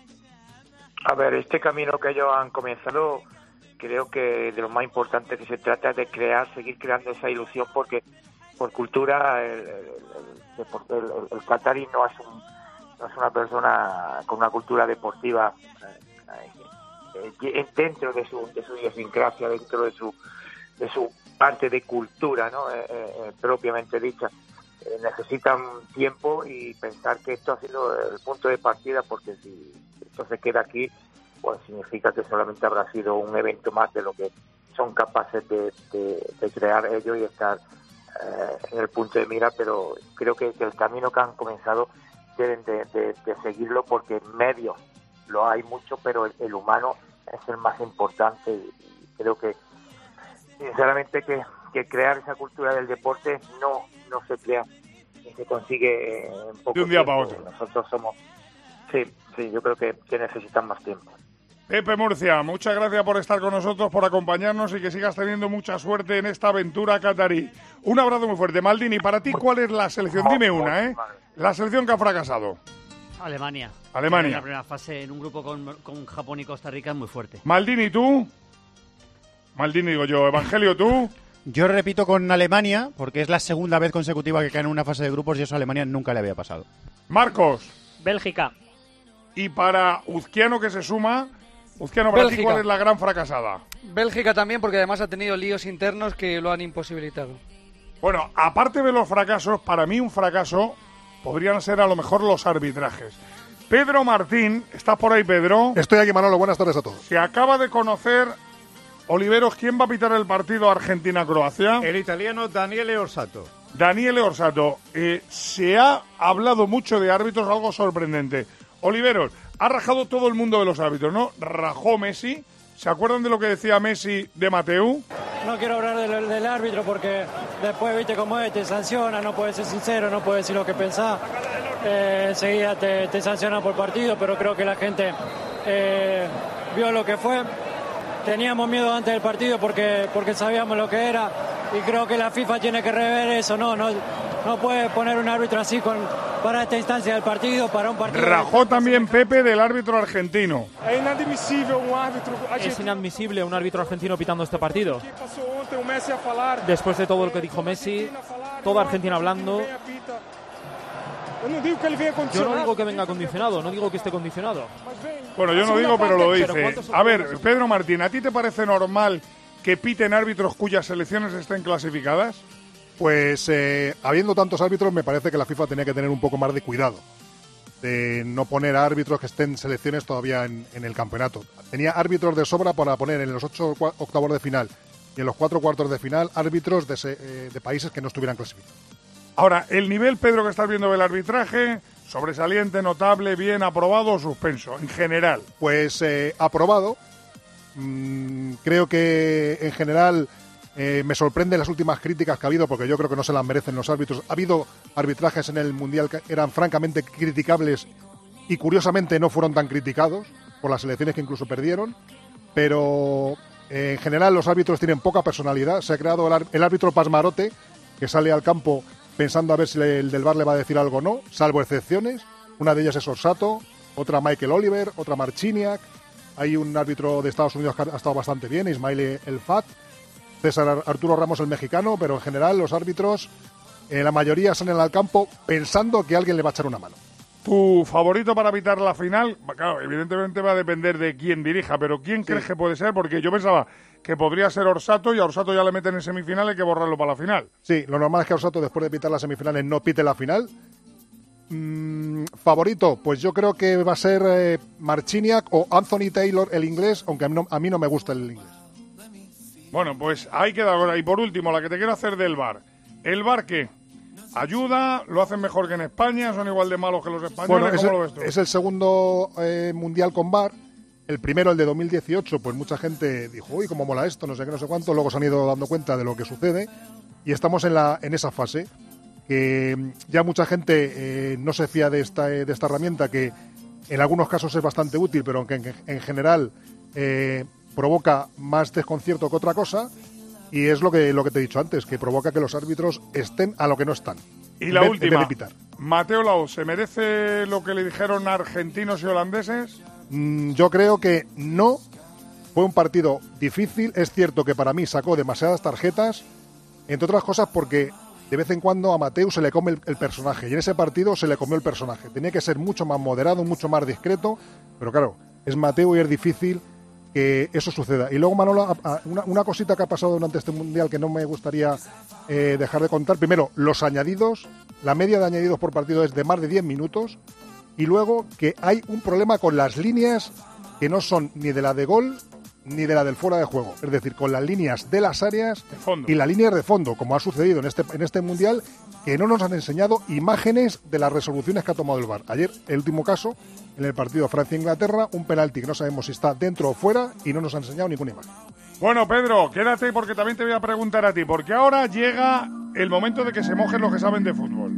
A ver, este camino que ellos han comenzado, creo que de lo más importante que se trata es de crear, seguir creando esa ilusión, porque por cultura el, el, el, el, el qatarí no es, un, no es una persona con una cultura deportiva eh, eh, dentro de su, de su idiosincrasia, dentro de su, de su parte de cultura, ¿no? eh, eh, propiamente dicha. Eh, necesitan tiempo y pensar que esto ha sido el punto de partida, porque si esto se queda aquí, pues significa que solamente habrá sido un evento más de lo que son capaces de, de, de crear ellos y estar eh, en el punto de mira, pero creo que, que el camino que han comenzado deben de, de, de seguirlo, porque medios lo hay mucho, pero el, el humano es el más importante, y, y creo que sinceramente que, que crear esa cultura del deporte no, no se crea y se consigue en poco de un día tiempo. para otro. Nosotros somos, sí, sí, yo creo que, que necesitan más tiempo. Pepe Murcia, muchas gracias por estar con nosotros, por acompañarnos y que sigas teniendo mucha suerte en esta aventura catarí. Un abrazo muy fuerte. Maldini, para ti, ¿cuál es la selección? Dime una, ¿eh? La selección que ha fracasado. Alemania. Alemania. En la primera fase, en un grupo con, con Japón y Costa Rica, es muy fuerte. Maldini, ¿tú? Maldini, digo yo. Evangelio, ¿tú? Yo repito con Alemania, porque es la segunda vez consecutiva que cae en una fase de grupos y eso a Alemania nunca le había pasado. Marcos. Bélgica. Y para Uzquiano, que se suma... Uzquiano, para ti, ¿cuál es la gran fracasada? Bélgica también, porque además ha tenido líos internos que lo han imposibilitado. Bueno, aparte de los fracasos, para mí un fracaso podrían ser a lo mejor los arbitrajes. Pedro Martín, ¿estás por ahí, Pedro? Estoy aquí, Manolo, buenas tardes a todos. Se acaba de conocer, Oliveros, ¿quién va a pitar el partido Argentina-Croacia? El italiano Daniele Orsato. Daniele Orsato. Eh, se ha hablado mucho de árbitros, algo sorprendente. Oliveros, ha rajado todo el mundo de los árbitros, ¿no? Rajó Messi. ¿Se acuerdan de lo que decía Messi de Mateu? No quiero hablar del, del árbitro porque después, viste cómo es, te sanciona, no puedes ser sincero, no puedes decir lo que pensás. Eh, enseguida te, te sanciona por partido, pero creo que la gente eh, vio lo que fue. Teníamos miedo antes del partido porque, porque sabíamos lo que era, y creo que la FIFA tiene que rever eso, no, no, no puede poner un árbitro así con, para esta instancia del partido, para un partido. Rajó también Pepe del árbitro argentino. Es inadmisible un árbitro argentino. Es inadmisible un árbitro argentino pitando este partido. Después de todo lo que dijo Messi, toda Argentina hablando. Yo no digo que venga condicionado, no digo que esté condicionado. Bueno, yo no digo, pero lo dice. A ver, Pedro Martín, ¿a ti te parece normal que piten árbitros cuyas selecciones estén clasificadas? Pues eh, habiendo tantos árbitros, me parece que la FIFA tenía que tener un poco más de cuidado de no poner a árbitros que estén en selecciones todavía en, en el campeonato. Tenía árbitros de sobra para poner en los ocho octavos de final y en los cuatro cuartos de final árbitros de, se, eh, de países que no estuvieran clasificados. Ahora, el nivel, Pedro, que estás viendo del arbitraje, sobresaliente, notable, bien, aprobado o suspenso, en general. Pues eh, aprobado. Mm, creo que en general eh, me sorprenden las últimas críticas que ha habido, porque yo creo que no se las merecen los árbitros. Ha habido arbitrajes en el Mundial que eran francamente criticables y curiosamente no fueron tan criticados por las selecciones que incluso perdieron, pero eh, en general los árbitros tienen poca personalidad. Se ha creado el, el árbitro pasmarote que sale al campo pensando a ver si el del V A R le va a decir algo o no, salvo excepciones. Una de ellas es Orsato, otra Michael Oliver, otra Marciniak. Hay un árbitro de Estados Unidos que ha estado bastante bien, Ismail El Fat, César Arturo Ramos el mexicano, pero en general los árbitros, eh, la mayoría salen al campo pensando que alguien le va a echar una mano. ¿Tu favorito para evitar la final? Claro, evidentemente va a depender de quién dirija, pero ¿quién sí. crees que puede ser? Porque yo pensaba que podría ser Orsato y a Orsato ya le meten en semifinal, hay que borrarlo para la final. Sí, lo normal es que Orsato después de pitar las semifinales no pite la final. Mm, favorito, pues yo creo que va a ser eh, Marciniak o Anthony Taylor, el inglés, aunque a mí, no, a mí no me gusta el inglés. Bueno, pues ahí queda ahora. Y por último, la que te quiero hacer del V A R. ¿El V A R qué? ¿Ayuda? ¿Lo hacen mejor que en España? ¿Son igual de malos que los españoles? Bueno, ¿Cómo es el, lo ves tú? Es el segundo eh, mundial con V A R. El primero, el de dos mil dieciocho, pues mucha gente dijo, uy, cómo mola esto, no sé qué, no sé cuánto. Luego se han ido dando cuenta de lo que sucede. Y estamos en, la, en esa fase. Que ya mucha gente eh, no se fía de esta, de esta herramienta, que en algunos casos es bastante útil, pero que en, en general eh, provoca más desconcierto que otra cosa, y es lo que, lo que te he dicho antes, que provoca que los árbitros estén a lo que no están. Y la última, Mateo Laoz, ¿se merece lo que le dijeron argentinos y holandeses? Mm, yo creo que no. Fue un partido difícil, es cierto que para mí sacó demasiadas tarjetas, entre otras cosas porque de vez en cuando a Mateu se le come el, el personaje, y en ese partido se le comió el personaje. Tenía que ser mucho más moderado, mucho más discreto, pero claro, es Mateu y es difícil que eso suceda. Y luego, Manolo, a, a, una, una cosita que ha pasado durante este Mundial que no me gustaría eh, dejar de contar. Primero, los añadidos, la media de añadidos por partido es de más de diez minutos, y luego que hay un problema con las líneas que no son ni de la de gol ni de la del fuera de juego, es decir, con las líneas de las áreas y las líneas de fondo, como ha sucedido en este en este Mundial, que no nos han enseñado imágenes de las resoluciones que ha tomado el V A R. Ayer, el último caso, en el partido Francia-Inglaterra, un penalti que no sabemos si está dentro o fuera y no nos ha enseñado ninguna imagen. Bueno, Pedro, quédate porque también te voy a preguntar a ti, porque ahora llega el momento de que se mojen los que saben de fútbol.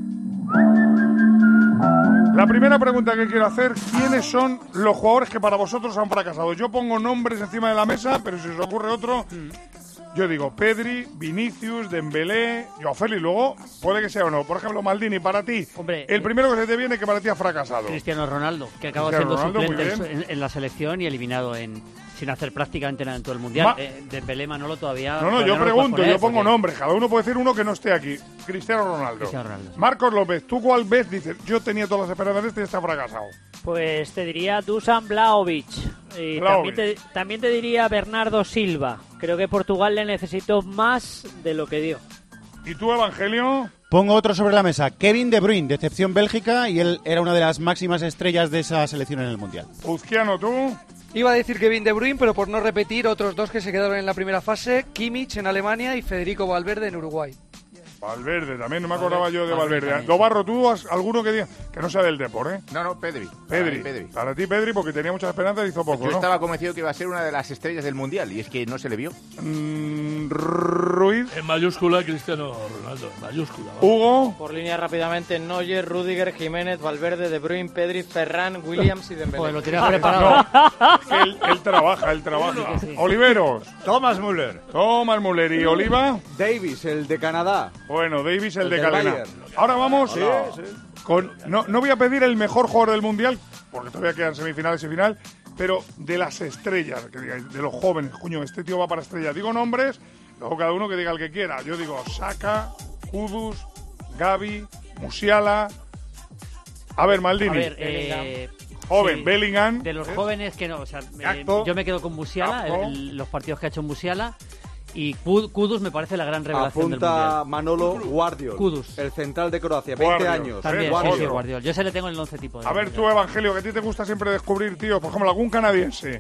La primera pregunta que quiero hacer, ¿quiénes son los jugadores que para vosotros han fracasado? Yo pongo nombres encima de la mesa, pero si os ocurre otro, yo digo Pedri, Vinicius, Dembélé, Joao Félix, luego puede que sea o no. Por ejemplo, Maldini, para ti, Hombre, el primero que se te viene que para ti ha fracasado. Cristiano Ronaldo, que acaba siendo suplente en, en la selección y eliminado en sin hacer prácticamente nada en todo el Mundial. Ma eh, Dembélé, Manolo, todavía... No, no, yo no pregunto, yo pongo porque... nombres. Cada uno puede decir uno que no esté aquí. Cristiano Ronaldo. Cristiano Ronaldo. Marcos López, ¿tú cuál ves? Dices, yo tenía todas las esperanzas de este y está fracasado. Pues te diría Dusan Vlahovic. Y también te, también te diría Bernardo Silva. Creo que Portugal le necesitó más de lo que dio. ¿Y tú, Evangelio? Pongo otro sobre la mesa. Kevin De Bruyne, decepción Bélgica, y él era una de las máximas estrellas de esa selección en el Mundial. Uzquiano, ¿tú? Iba a decir Kevin De Bruyne, pero por no repetir, otros dos que se quedaron en la primera fase, Kimmich en Alemania y Federico Valverde en Uruguay. Valverde, también no me acordaba yo de Valverde. Dobarro, ¿tú has alguno que diga que no sea del Depor, eh? No, no, Pedri. Pedri. Para, Pedri. Para ti, Pedri, porque tenía muchas esperanzas y hizo poco, Yo ¿no? estaba convencido que iba a ser una de las estrellas del Mundial y es que no se le vio. Mm, Ruiz. En mayúscula, Cristiano Ronaldo, en mayúscula. ¿Vale? Hugo. Por línea rápidamente, Neuer, Rüdiger, Jiménez, Valverde, De Bruyne, Pedri, Ferran, Williams y Dembélé. Pues lo tienes preparado. No, él, él trabaja, él trabaja. Sí. Oliveros. Thomas Müller. Thomas Müller. ¿Y Oliva? Davis, el de Canadá. Bueno, Davis, el, el de Cadena. Bayern. Ahora vamos. Sí, sí. Con, no, no voy a pedir el mejor jugador del Mundial, porque todavía quedan semifinales y final, pero de las estrellas, que digáis, de los jóvenes. Coño, este tío va para estrella. Digo nombres, luego cada uno que diga el que quiera. Yo digo Saka, Kudus, Gavi, Musiala. A ver, Maldini. A ver, eh, joven, sí, Bellingham. De los ¿eh? jóvenes que no, o sea, eh, yo me quedo con Musiala, el, los partidos que ha hecho Musiala. Y Kudus me parece la gran revelación del Mundial. Apunta Manolo Guardiol, Kudus. el central de Croacia, veinte Guardiol. años. También, Guardiol. sí, sí, Guardiol. Yo se le tengo en el once tipo. De A ver tú, Evangelio, que a ti te gusta siempre descubrir, tío, por ejemplo, algún canadiense.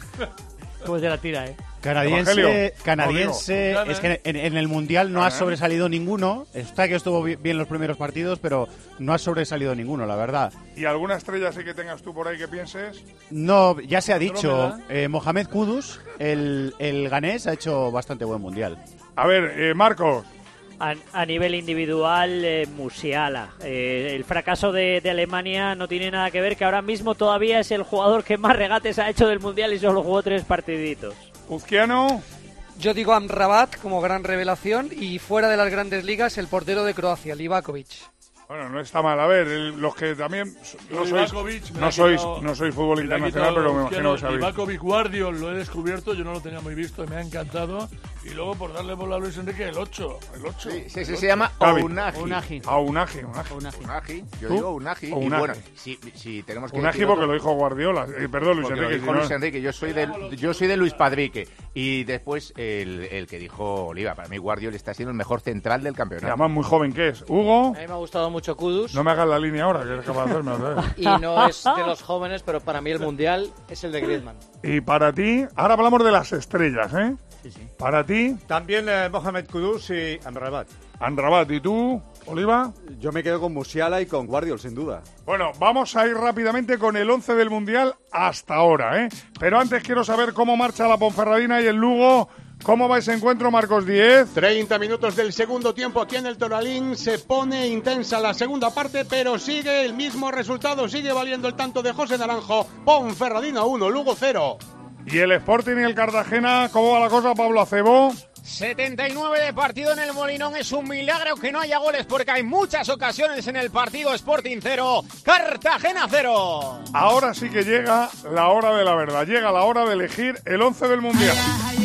Pues de la tira, ¿eh? Canadiense, Evangelio. canadiense, No, digo, es que en, en el Mundial no ha Ah, ¿eh? sobresalido ninguno. Está que estuvo bi- bien los primeros partidos, pero no ha sobresalido ninguno, la verdad. ¿Y alguna estrella sí que tengas tú por ahí que pienses? No, ya se ha dicho, Andrómeda. eh, Mohamed Kudus, el, el ganés, ha hecho bastante buen Mundial. A ver, eh, Marcos. A, a nivel individual, eh, Musiala. Eh, el fracaso de, de Alemania no tiene nada que ver, que ahora mismo todavía es el jugador que más regates ha hecho del Mundial y solo jugó tres partiditos. Uzquiano. Yo digo Amrabat como gran revelación y fuera de las grandes ligas el portero de Croacia, Livakovic. Bueno, no está mal. A ver, el- los que también no sois, Livakovic, me la no ha sois, quitado- no sois fútbol me la ha internacional, quitado pero me Uzquiano. imagino que sabéis. Livakovic Guardiol lo he descubierto, yo no lo tenía muy visto y me ha encantado. Y luego por darle bola a Luis Enrique, el ocho. El ocho. Sí, sí, El sí, ocho. se llama Gaby. Unagi. Unagi. A Unagi, Unagi. Unagi. Yo ¿Tú? digo Unagi. O Y Unagi. bueno, si, si tenemos que Unagi decir porque otro- lo dijo Guardiola. Eh, perdón, Luis porque lo Enrique. dijo si no- Luis Enrique. Yo soy de, yo soy de Luis Padrique. Y después el, el que dijo Oliva. Para mí Guardiola está siendo el mejor central del Y campeonato. además muy joven que es. Hugo, A mí me ha gustado mucho Kudus. no me hagas la línea ahora, que eres capaz de hacerme. ¿sabes? Y no es de los jóvenes, pero para mí el mundial es el de Griezmann. Y para ti, ahora hablamos de las estrellas, ¿eh? Sí, sí. Para ti, También eh, Mohamed Kudus y Amrabat. Anrabat. ¿Y tú, Oliva? Yo me quedo con Musiala y con Guardiol, sin duda. Bueno, vamos a ir rápidamente con el once del Mundial hasta ahora, ¿eh? Pero antes quiero saber cómo marcha la Ponferradina y el Lugo. ¿Cómo va ese encuentro, Marcos Díez? treinta minutos del segundo tiempo aquí en el Toralín. Se pone intensa la segunda parte, pero sigue el mismo resultado. Sigue valiendo el tanto de José Naranjo. Ponferradina uno, Lugo cero. ¿Y el Sporting y el Cartagena? ¿Cómo va la cosa, Pablo Acebo? setenta y nueve de partido en el Molinón. Es un milagro que no haya goles porque hay muchas ocasiones en el partido. Sporting cero, Cartagena cero. Ahora sí que llega la hora de la verdad. Llega la hora de elegir el once del Mundial.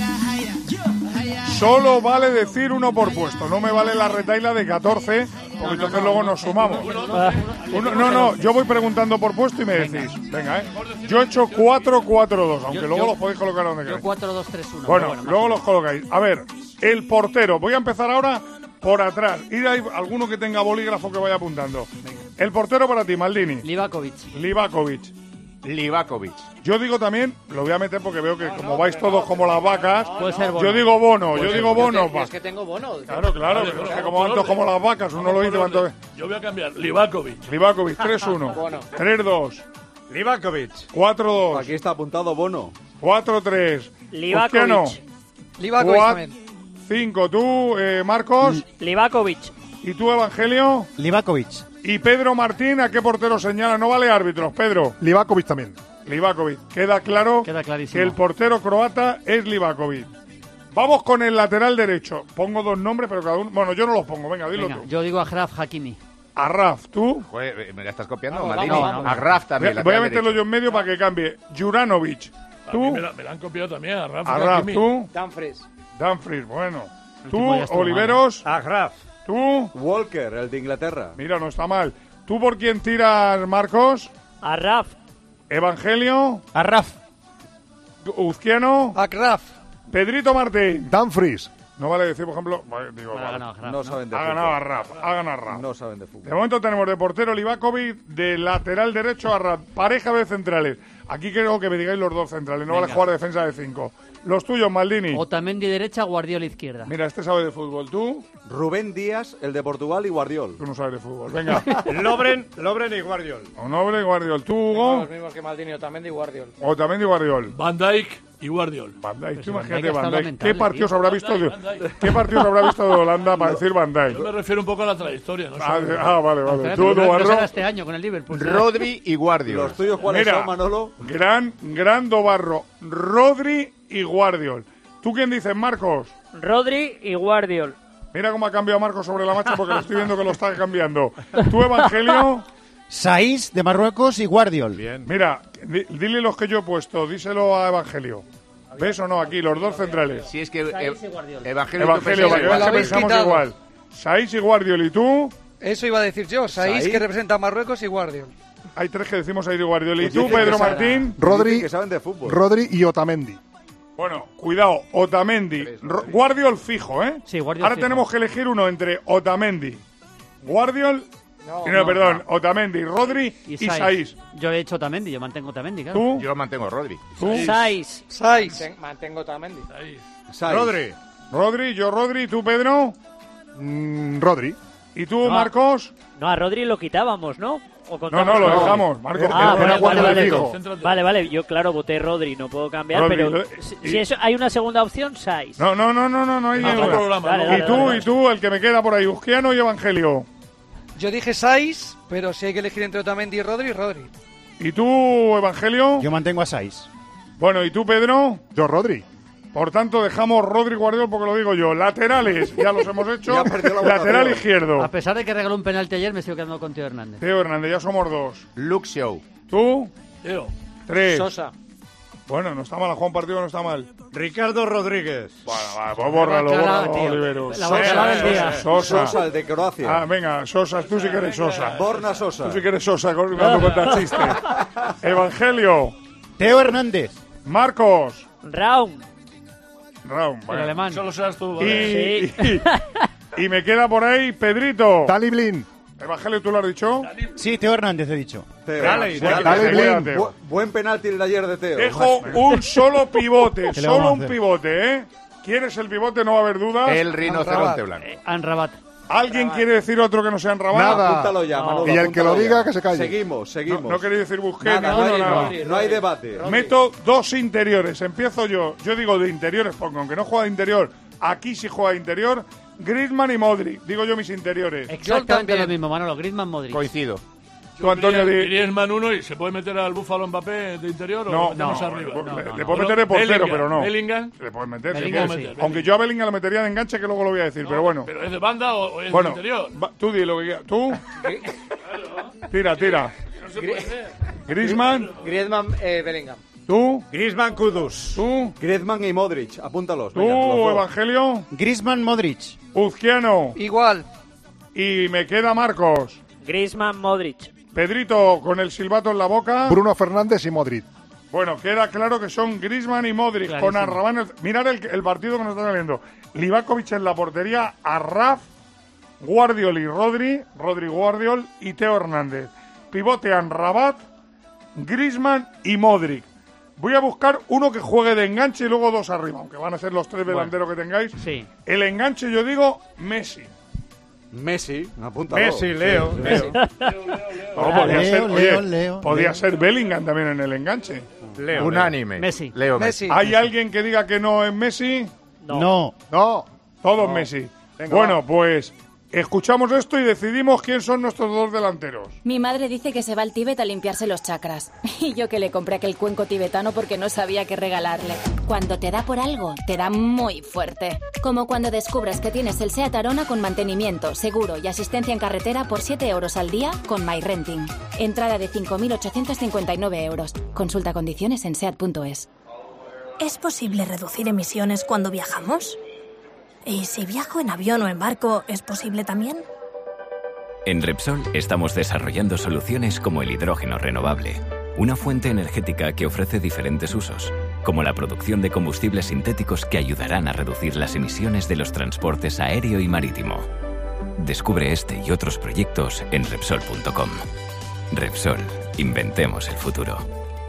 Solo vale decir uno por puesto. No me vale la retaila de catorce, porque entonces luego nos sumamos. Uno- no, no, yo voy preguntando por puesto y me decís. Venga, ¿eh? Yo he hecho cuatro cuatro dos, aunque Yo- luego yo- los podéis colocar donde Yo queráis. cuatro dos tres uno. Bueno, pero luego los colocáis. A ver, el portero. Voy a empezar ahora por atrás. Ir ahí, alguno que tenga bolígrafo que vaya apuntando. El portero para ti, Maldini. Livakovic. Livakovic. Livakovic. Yo digo también, lo voy a meter porque veo que como vais todos como las vacas, Puede ser Bono. yo digo Bono, Pues yo digo Bono. Es que, pa. es que tengo bono. Claro, claro, Vale, pero es pero que vamos como por van todos orden. como las vacas, uno Vamos lo por dice, van orden. todos- Yo voy a cambiar. Livakovic. Livakovic, tres uno. Bono. tres dos. Livakovic. cuatro dos. Aquí está apuntado Bono. cuatro tres. Livakovic. Livakovic también. cinco. Tú, eh, Marcos. Livakovic. ¿Y tú, Evangelio? Livakovic. ¿Y Pedro Martín a qué portero señala? No vale árbitros, Pedro. Livakovic también. Livakovic. Queda claro Queda que clarísimo. el portero croata es Livakovic. Vamos con el lateral derecho. Pongo dos nombres, pero cada uno... Bueno, yo no los pongo. Venga, dilo Venga, tú. yo digo a Graf Hakimi. Arraf, ¿tú? Joder, eh, ¿me la estás copiando, Vamos, Maldini? vamos, vamos. A Graf Voy también. a, voy a lateral meterlo yo derecho. en medio para que cambie. Juranovic. A mí ¿Tú? Me la, me la han copiado también a Rafa. Arraf, Hakimi. ¿tú? Dumfries. Dumfries, bueno. El ¿Tú, tipo ya estuvo Oliveros? Agraf. ¿Tú? Walker, el de Inglaterra. Mira, no está mal. ¿Tú por quién tiras, Marcos? Arraf. Evangelio. Arraf. Uzquiano. Akraf. Pedrito Martín. Dumfries. No vale decir, por ejemplo... vale, digo, Bueno, ha vale. ganado Graf, No ¿no? saben de Ha fútbol. ganado Arraf. Ha ganado Arraf. No saben de De fútbol. momento tenemos de portero Livakovic, de lateral derecho Arraf. Pareja de centrales. Aquí creo que me digáis los dos centrales. No vale Venga. jugar defensa de cinco. Los tuyos, Maldini. Otamendi derecha, Guardiola izquierda. Mira, este sabe de fútbol. ¿Tú? Rubén Díaz, el de Portugal y Guardiol. Tú no sabes de fútbol. Venga. Lobren, Lobren y Guardiol. Onobre y Guardiol. ¿Tú, Tengo Hugo? los mismos que Maldini, Otamendi y Guardiol. Otamendi y Guardiol. Van Dijk y Guardiol. Van Dijk, tú si Van imagínate Dijk ha Van estado Dijk. lamentable, ¿Qué partidos tío. habrá visto de, Van Dijk. ¿Qué partidos habrá visto de Holanda para decir Van Dijk? Yo me refiero un poco a la trayectoria. No Ah, solo- ah, vale, vale. Espérate, Tú, pero no- no Dubarro. será este año con el Liverpool. Rodri y Guardiol. ¿Los tuyos cuáles Mira, son, Manolo? gran, gran Dobarro. Rodri y Guardiol. ¿Tú quién dices, Marcos? Rodri y Guardiol. Mira cómo ha cambiado Marcos sobre la marcha porque lo estoy viendo que lo está cambiando. ¿Tú, Evangelio? Saiz de Marruecos y Guardiol. Mira, di- dile los que yo he puesto. Díselo a Evangelio. ¿Ves o no? Aquí, los dos centrales. Si es que Saiz y eh, Guardiola. Evangelio, Evangelio, para que Me veas lo que habéis pensamos quitado. igual. Saiz y Guardiol. ¿Y tú? Eso iba a decir yo. Saiz, Saiz. que representa a Marruecos, y Guardiol. Hay tres que decimos Saiz y Guardiol. ¿Y Pues tú, dicen Pedro que saben- Martín? Rodri, Dicen que saben de fútbol. Rodri y Otamendi. Bueno, cuidado, Otamendi, Ro- Guardiol fijo, ¿eh? Sí, Guardiol Ahora fijo. tenemos que elegir uno entre Otamendi, Guardiol, No, no, no, perdón, no. Otamendi, Rodri y, Y Saiz. Yo he hecho Otamendi, yo mantengo Otamendi, claro. ¿Tú? Yo mantengo a Rodri. ¿Tú? Saiz. Saiz. Manten- Mantengo Otamendi. Rodri. Rodri, yo Rodri, ¿tú Pedro? Mm, Rodri. ¿Y tú No, Marcos? No, a Rodri lo quitábamos, ¿no? ¿O No, contamos no, lo con- dejamos. Marcos, Ah, que vale, era cuando vale, le vale. dijo. Vale, vale, yo claro voté Rodri, no puedo cambiar, Rodri, pero lo- si, y- si eso, hay una segunda opción, Saiz. No, no, no, no, no, no hay Ah, ninguna. vale. Dale, dale, y tú, dale, dale. y tú, el que me queda por ahí, Eugiano y Evangelio. Yo dije Saiz, pero si hay que elegir entre Otamendi y Rodri, Rodri. ¿Y tú, Evangelio? Yo mantengo a Saiz. Bueno, ¿y tú, Pedro? Yo, Rodri. Por tanto, dejamos Rodri Guardiol porque lo digo yo. Laterales, ya los hemos hecho. Ya perdió la Lateral votación. izquierdo. A pesar de que regaló un penalti ayer, me estoy quedando con Teo Hernández. Teo Hernández, ya somos dos. Luke Show. ¿Tú? Teo. Tres. Sosa. Bueno, no está mal, Juan Partido no está mal. Ricardo Rodríguez. Bueno, va, pues bórralo, bacalao, bórralo, tío. Oliveros. La bacalao del día. Sosa. Sosa, el de Croacia. Ah, venga, Sosa, tú sí que eres Sosa. Borna Sosa. Tú sí que eres Sosa, cuando cuentas chiste. Evangelio. Teo Hernández. Marcos. Raum. Raum, bueno. alemán. Solo seas tú. Y, ¿vale? y, y me queda por ahí Pedrito. Dali Blin. Evangelio, ¿tú lo has dicho? Sí, Teo Hernández he dicho. Teo. Dale, Buen- dale, buen- dale, buen- Teo. buen penalti el de ayer de Teo. Dejo un solo pivote, ¿Qué le vamos solo a un hacer? pivote, ¿eh? ¿Quién es el pivote? No va a haber dudas. El rinoceronte blanco. Anrabat. ¿Alguien quiere decir otro que no sea Rabat? Nada. Apúntalo ya, Manolo, Y el que lo apúntalo diga, ya. que se calle. Seguimos, seguimos. No, no queréis decir Busquets, Nada, ninguno, no, hay, nada. no, no hay debate. Meto dos interiores. Empiezo yo. Yo digo de interiores, porque aunque no juega de interior, aquí sí juega de interior. Griezmann y Modric. Digo yo mis interiores. Exactamente también. lo mismo, Manolo. Griezmann, Modric. Coincido. Tú, Antonio, Grie- di- Griezmann uno y se puede meter al Búfalo Mbappé de interior o No, lo metemos no, arriba. le- No, le, no, le no. puedo meter de portero, Bellingham, pero no. Bellingham. Le puedes meter, si Bellingham, quieres. sí. Aunque yo a Bellingham le metería de enganche, que luego lo voy a decir, pero bueno. ¿Pero es de banda o, o es Bueno, de interior? va- tú di lo que quieras. ¿Tú? Tira, tira. No se puede hacer. Griezmann, Griezmann, eh, Bellingham. tú, Griezmann Kudus. tú, Griezmann y Modric, apúntalos. tú, venga, los dos. Evangelio, Griezmann, Modric. Uzquiano Igual. y me queda Marcos. Griezmann, Modric. Pedrito con el silbato en la boca. Bruno Fernández y Modric. Bueno, queda claro que son Griezmann y Modric Clarísimo. con Arrabán. en el- Mirad el, el partido que nos está saliendo. Livakovic en la portería, Arraf, Guardiol y Rodri, Rodri Guardiol y Teo Hernández. Pivotean Rabat, Griezmann y Modric. Voy a buscar uno que juegue de enganche y luego dos arriba, aunque van a ser los tres delanteros que tengáis. Sí. El enganche, yo digo, Messi. Messi, apúntalo. Messi, Leo. Sí, Leo. sí. No, podía Leo, ser, oye, Leo, Leo, podía Leo. ser Bellingham también en el enganche. Leo. Unánime. Messi. Leo Messi. Messi. ¿Hay alguien que diga que no es Messi? No. No. No. Todos Messi. Venga, bueno, va. pues escuchamos esto y decidimos quién son nuestros dos delanteros. Mi madre dice que se va al Tíbet a limpiarse los chakras. Y yo que le compré aquel cuenco tibetano porque no sabía qué regalarle. Cuando te da por algo, te da muy fuerte. Como cuando descubres que tienes el SEAT Arona con mantenimiento, seguro y asistencia en carretera por siete euros al día con MyRenting. Entrada de cinco mil ochocientos cincuenta y nueve euros. Consulta condiciones en seat punto es. ¿Es posible reducir emisiones cuando viajamos? ¿Y si viajo en avión o en barco, es posible también? En Repsol estamos desarrollando soluciones como el hidrógeno renovable, una fuente energética que ofrece diferentes usos, como la producción de combustibles sintéticos que ayudarán a reducir las emisiones de los transportes aéreo y marítimo. Descubre este y otros proyectos en Repsol punto com. Repsol, inventemos el futuro.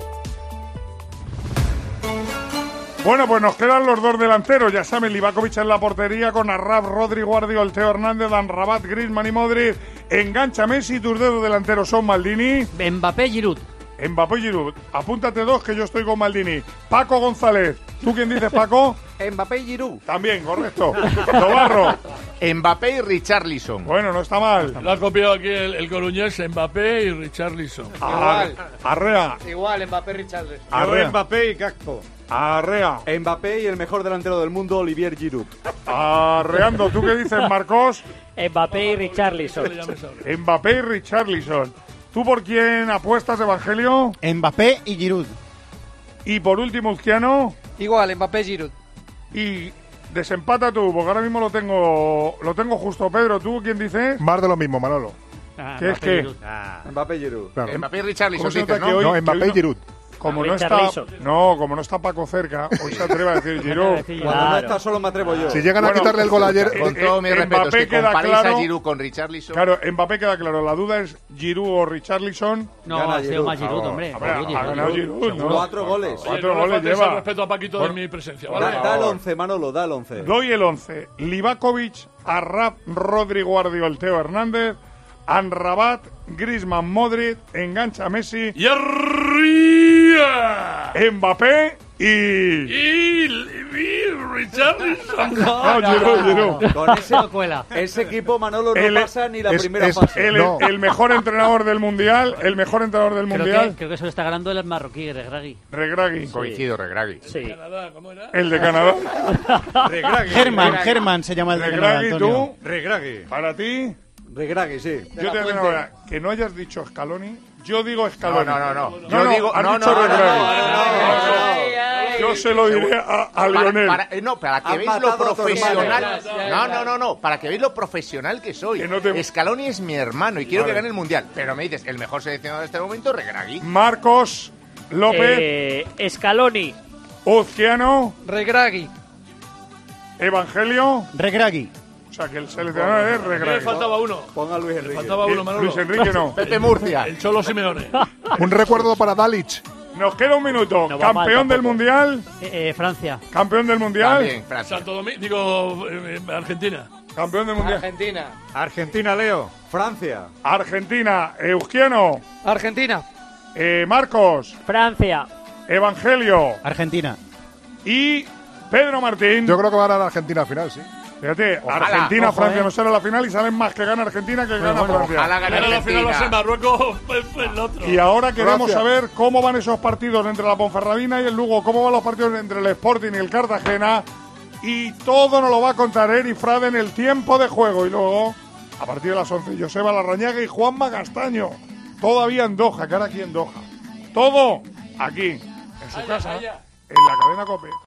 Bueno, pues nos quedan los dos delanteros. Ya saben, Livakovic en la portería con Arraf, Rodri, Guardiol, Teo Hernández, Anrabat, Griezmann y Modric. Engancha Messi, tus dedos delanteros son Maldini. Mbappé, Giroud. Mbappé y Giroud. Apúntate dos que yo estoy con Maldini. Paco González. ¿Tú quién dices, Paco? Mbappé y Giroud. También, correcto. Tobarro. Mbappé y Richarlison. Bueno, no está mal. Lo ha copiado aquí el, el coruñés, Mbappé y Richarlison. Ar- Arrea. Igual, Mbappé, Richarlison. Arrea. Mbappé y Gakpo. Arrea. Mbappé y el mejor delantero del mundo, Olivier Giroud. Arreando. ¿Tú qué dices, Marcos? Mbappé y Richarlison. Mbappé y Richarlison. ¿Tú por quién apuestas, Evangelio? Mbappé y Giroud. Y por último, Uzquiano. Igual, Mbappé, Giroud. Y desempata tú, porque ahora mismo lo tengo lo tengo justo. Pedro, ¿tú quién dices? Más de lo mismo, Manolo. ¿Qué es que? Mbappé y Giroud. Claro. Mbappé y Richarlison, ¿Cómo se dices, nota que ¿no? hoy- No, que Mbappé hoy y Giroud. como no está, no, como no está Paco cerca, hoy se atreve a decir Giroud. Cuando claro. no está solo me atrevo yo. Si llegan a bueno, quitarle el gol ayer, con eh, todo mi respeto, que comparéis claro, a Giroud con Richarlison. Claro, Mbappé queda claro. La duda es Giroud o Richarlison. No, ha sido más Giroud, hombre. Ha ganado Giroud, ¿no? Cuatro goles. Cuatro Oye, goles lleva. Respeto a Paquito bueno, de mi presencia. ¿Vale? Da, da el once, Manolo, da el once. Doy el once. Livakovic, Arrab, Rodri, Guardiol, Teo Hernández, Amrabat, Griezmann, Modric, engancha Messi. ¡Y arriba! Mbappé y... Y... y Richarlison. No, no, Giroud, Giroud. Con ese, ese equipo, Manolo, no el, pasa ni la es, primera es, fase. El, no. el mejor entrenador del Mundial, el mejor entrenador del creo Mundial. Que, creo que se lo está ganando el marroquí, Regragui. Regragui. Sí. Coincido, Regragui. Sí. ¿El de Canadá, cómo era? El de Canadá. Regragui. Germán, Germán se llama el de Canadá, Regragui, Antonio. tú. Regragui. Para ti... Regragui, sí. Yo te digo ahora, que no hayas dicho Scaloni, yo digo Scaloni. No, no, no. no. no yo no, digo, has no, dicho no, Regragui. no, no, no, no. Yo se lo diré a, a Lionel. Para, para, no, para que veáis lo profesional. No, no, no, no. Para que veáis lo profesional que soy. Que no te... Scaloni es mi hermano y quiero vale. que gane el Mundial. Pero me dices, el mejor seleccionador de este momento, Regragui. Marcos López. Eh, Scaloni. Uzquiano. Regragui. Evangelio. Regragui. O sea, que el seleccionador es Regragui. Le faltaba uno. Ponga a Luis Enrique. Le faltaba uno, Manolo. Luis Enrique no. Pepe Murcia. El Cholo Simeone. Un recuerdo para Dalic. Nos queda un minuto. No Campeón del Mundial. Eh, eh, Francia. Campeón del Mundial. También, Francia. Santo Domingo, digo, eh, Argentina. Campeón del Mundial. Argentina. Argentina, Leo. Francia. Argentina. Euskiano. Argentina. Eh, Marcos. Francia. Evangelio. Argentina. Y Pedro Martín. Yo creo que va a ganar Argentina al final, sí. Fíjate, Ojalá, Argentina, ojo, Francia eh. no sale a la final y salen más que gana Argentina que gana bueno, Francia. Ojalá gane Ahora la final va a ser Argentina. Marruecos, pues, pues el otro. Y ahora queremos Francia. saber cómo van esos partidos entre la Ponferradina y el Lugo, cómo van los partidos entre el Sporting y el Cartagena. Y todo nos lo va a contar Eri Frade en el tiempo de juego. Y luego, a partir de las once, Joseba Larrañaga y Juanma Castaño. Todavía en Doha, que ahora aquí en Doha. Todo aquí, en su Allá, casa, allá. en la cadena COPE.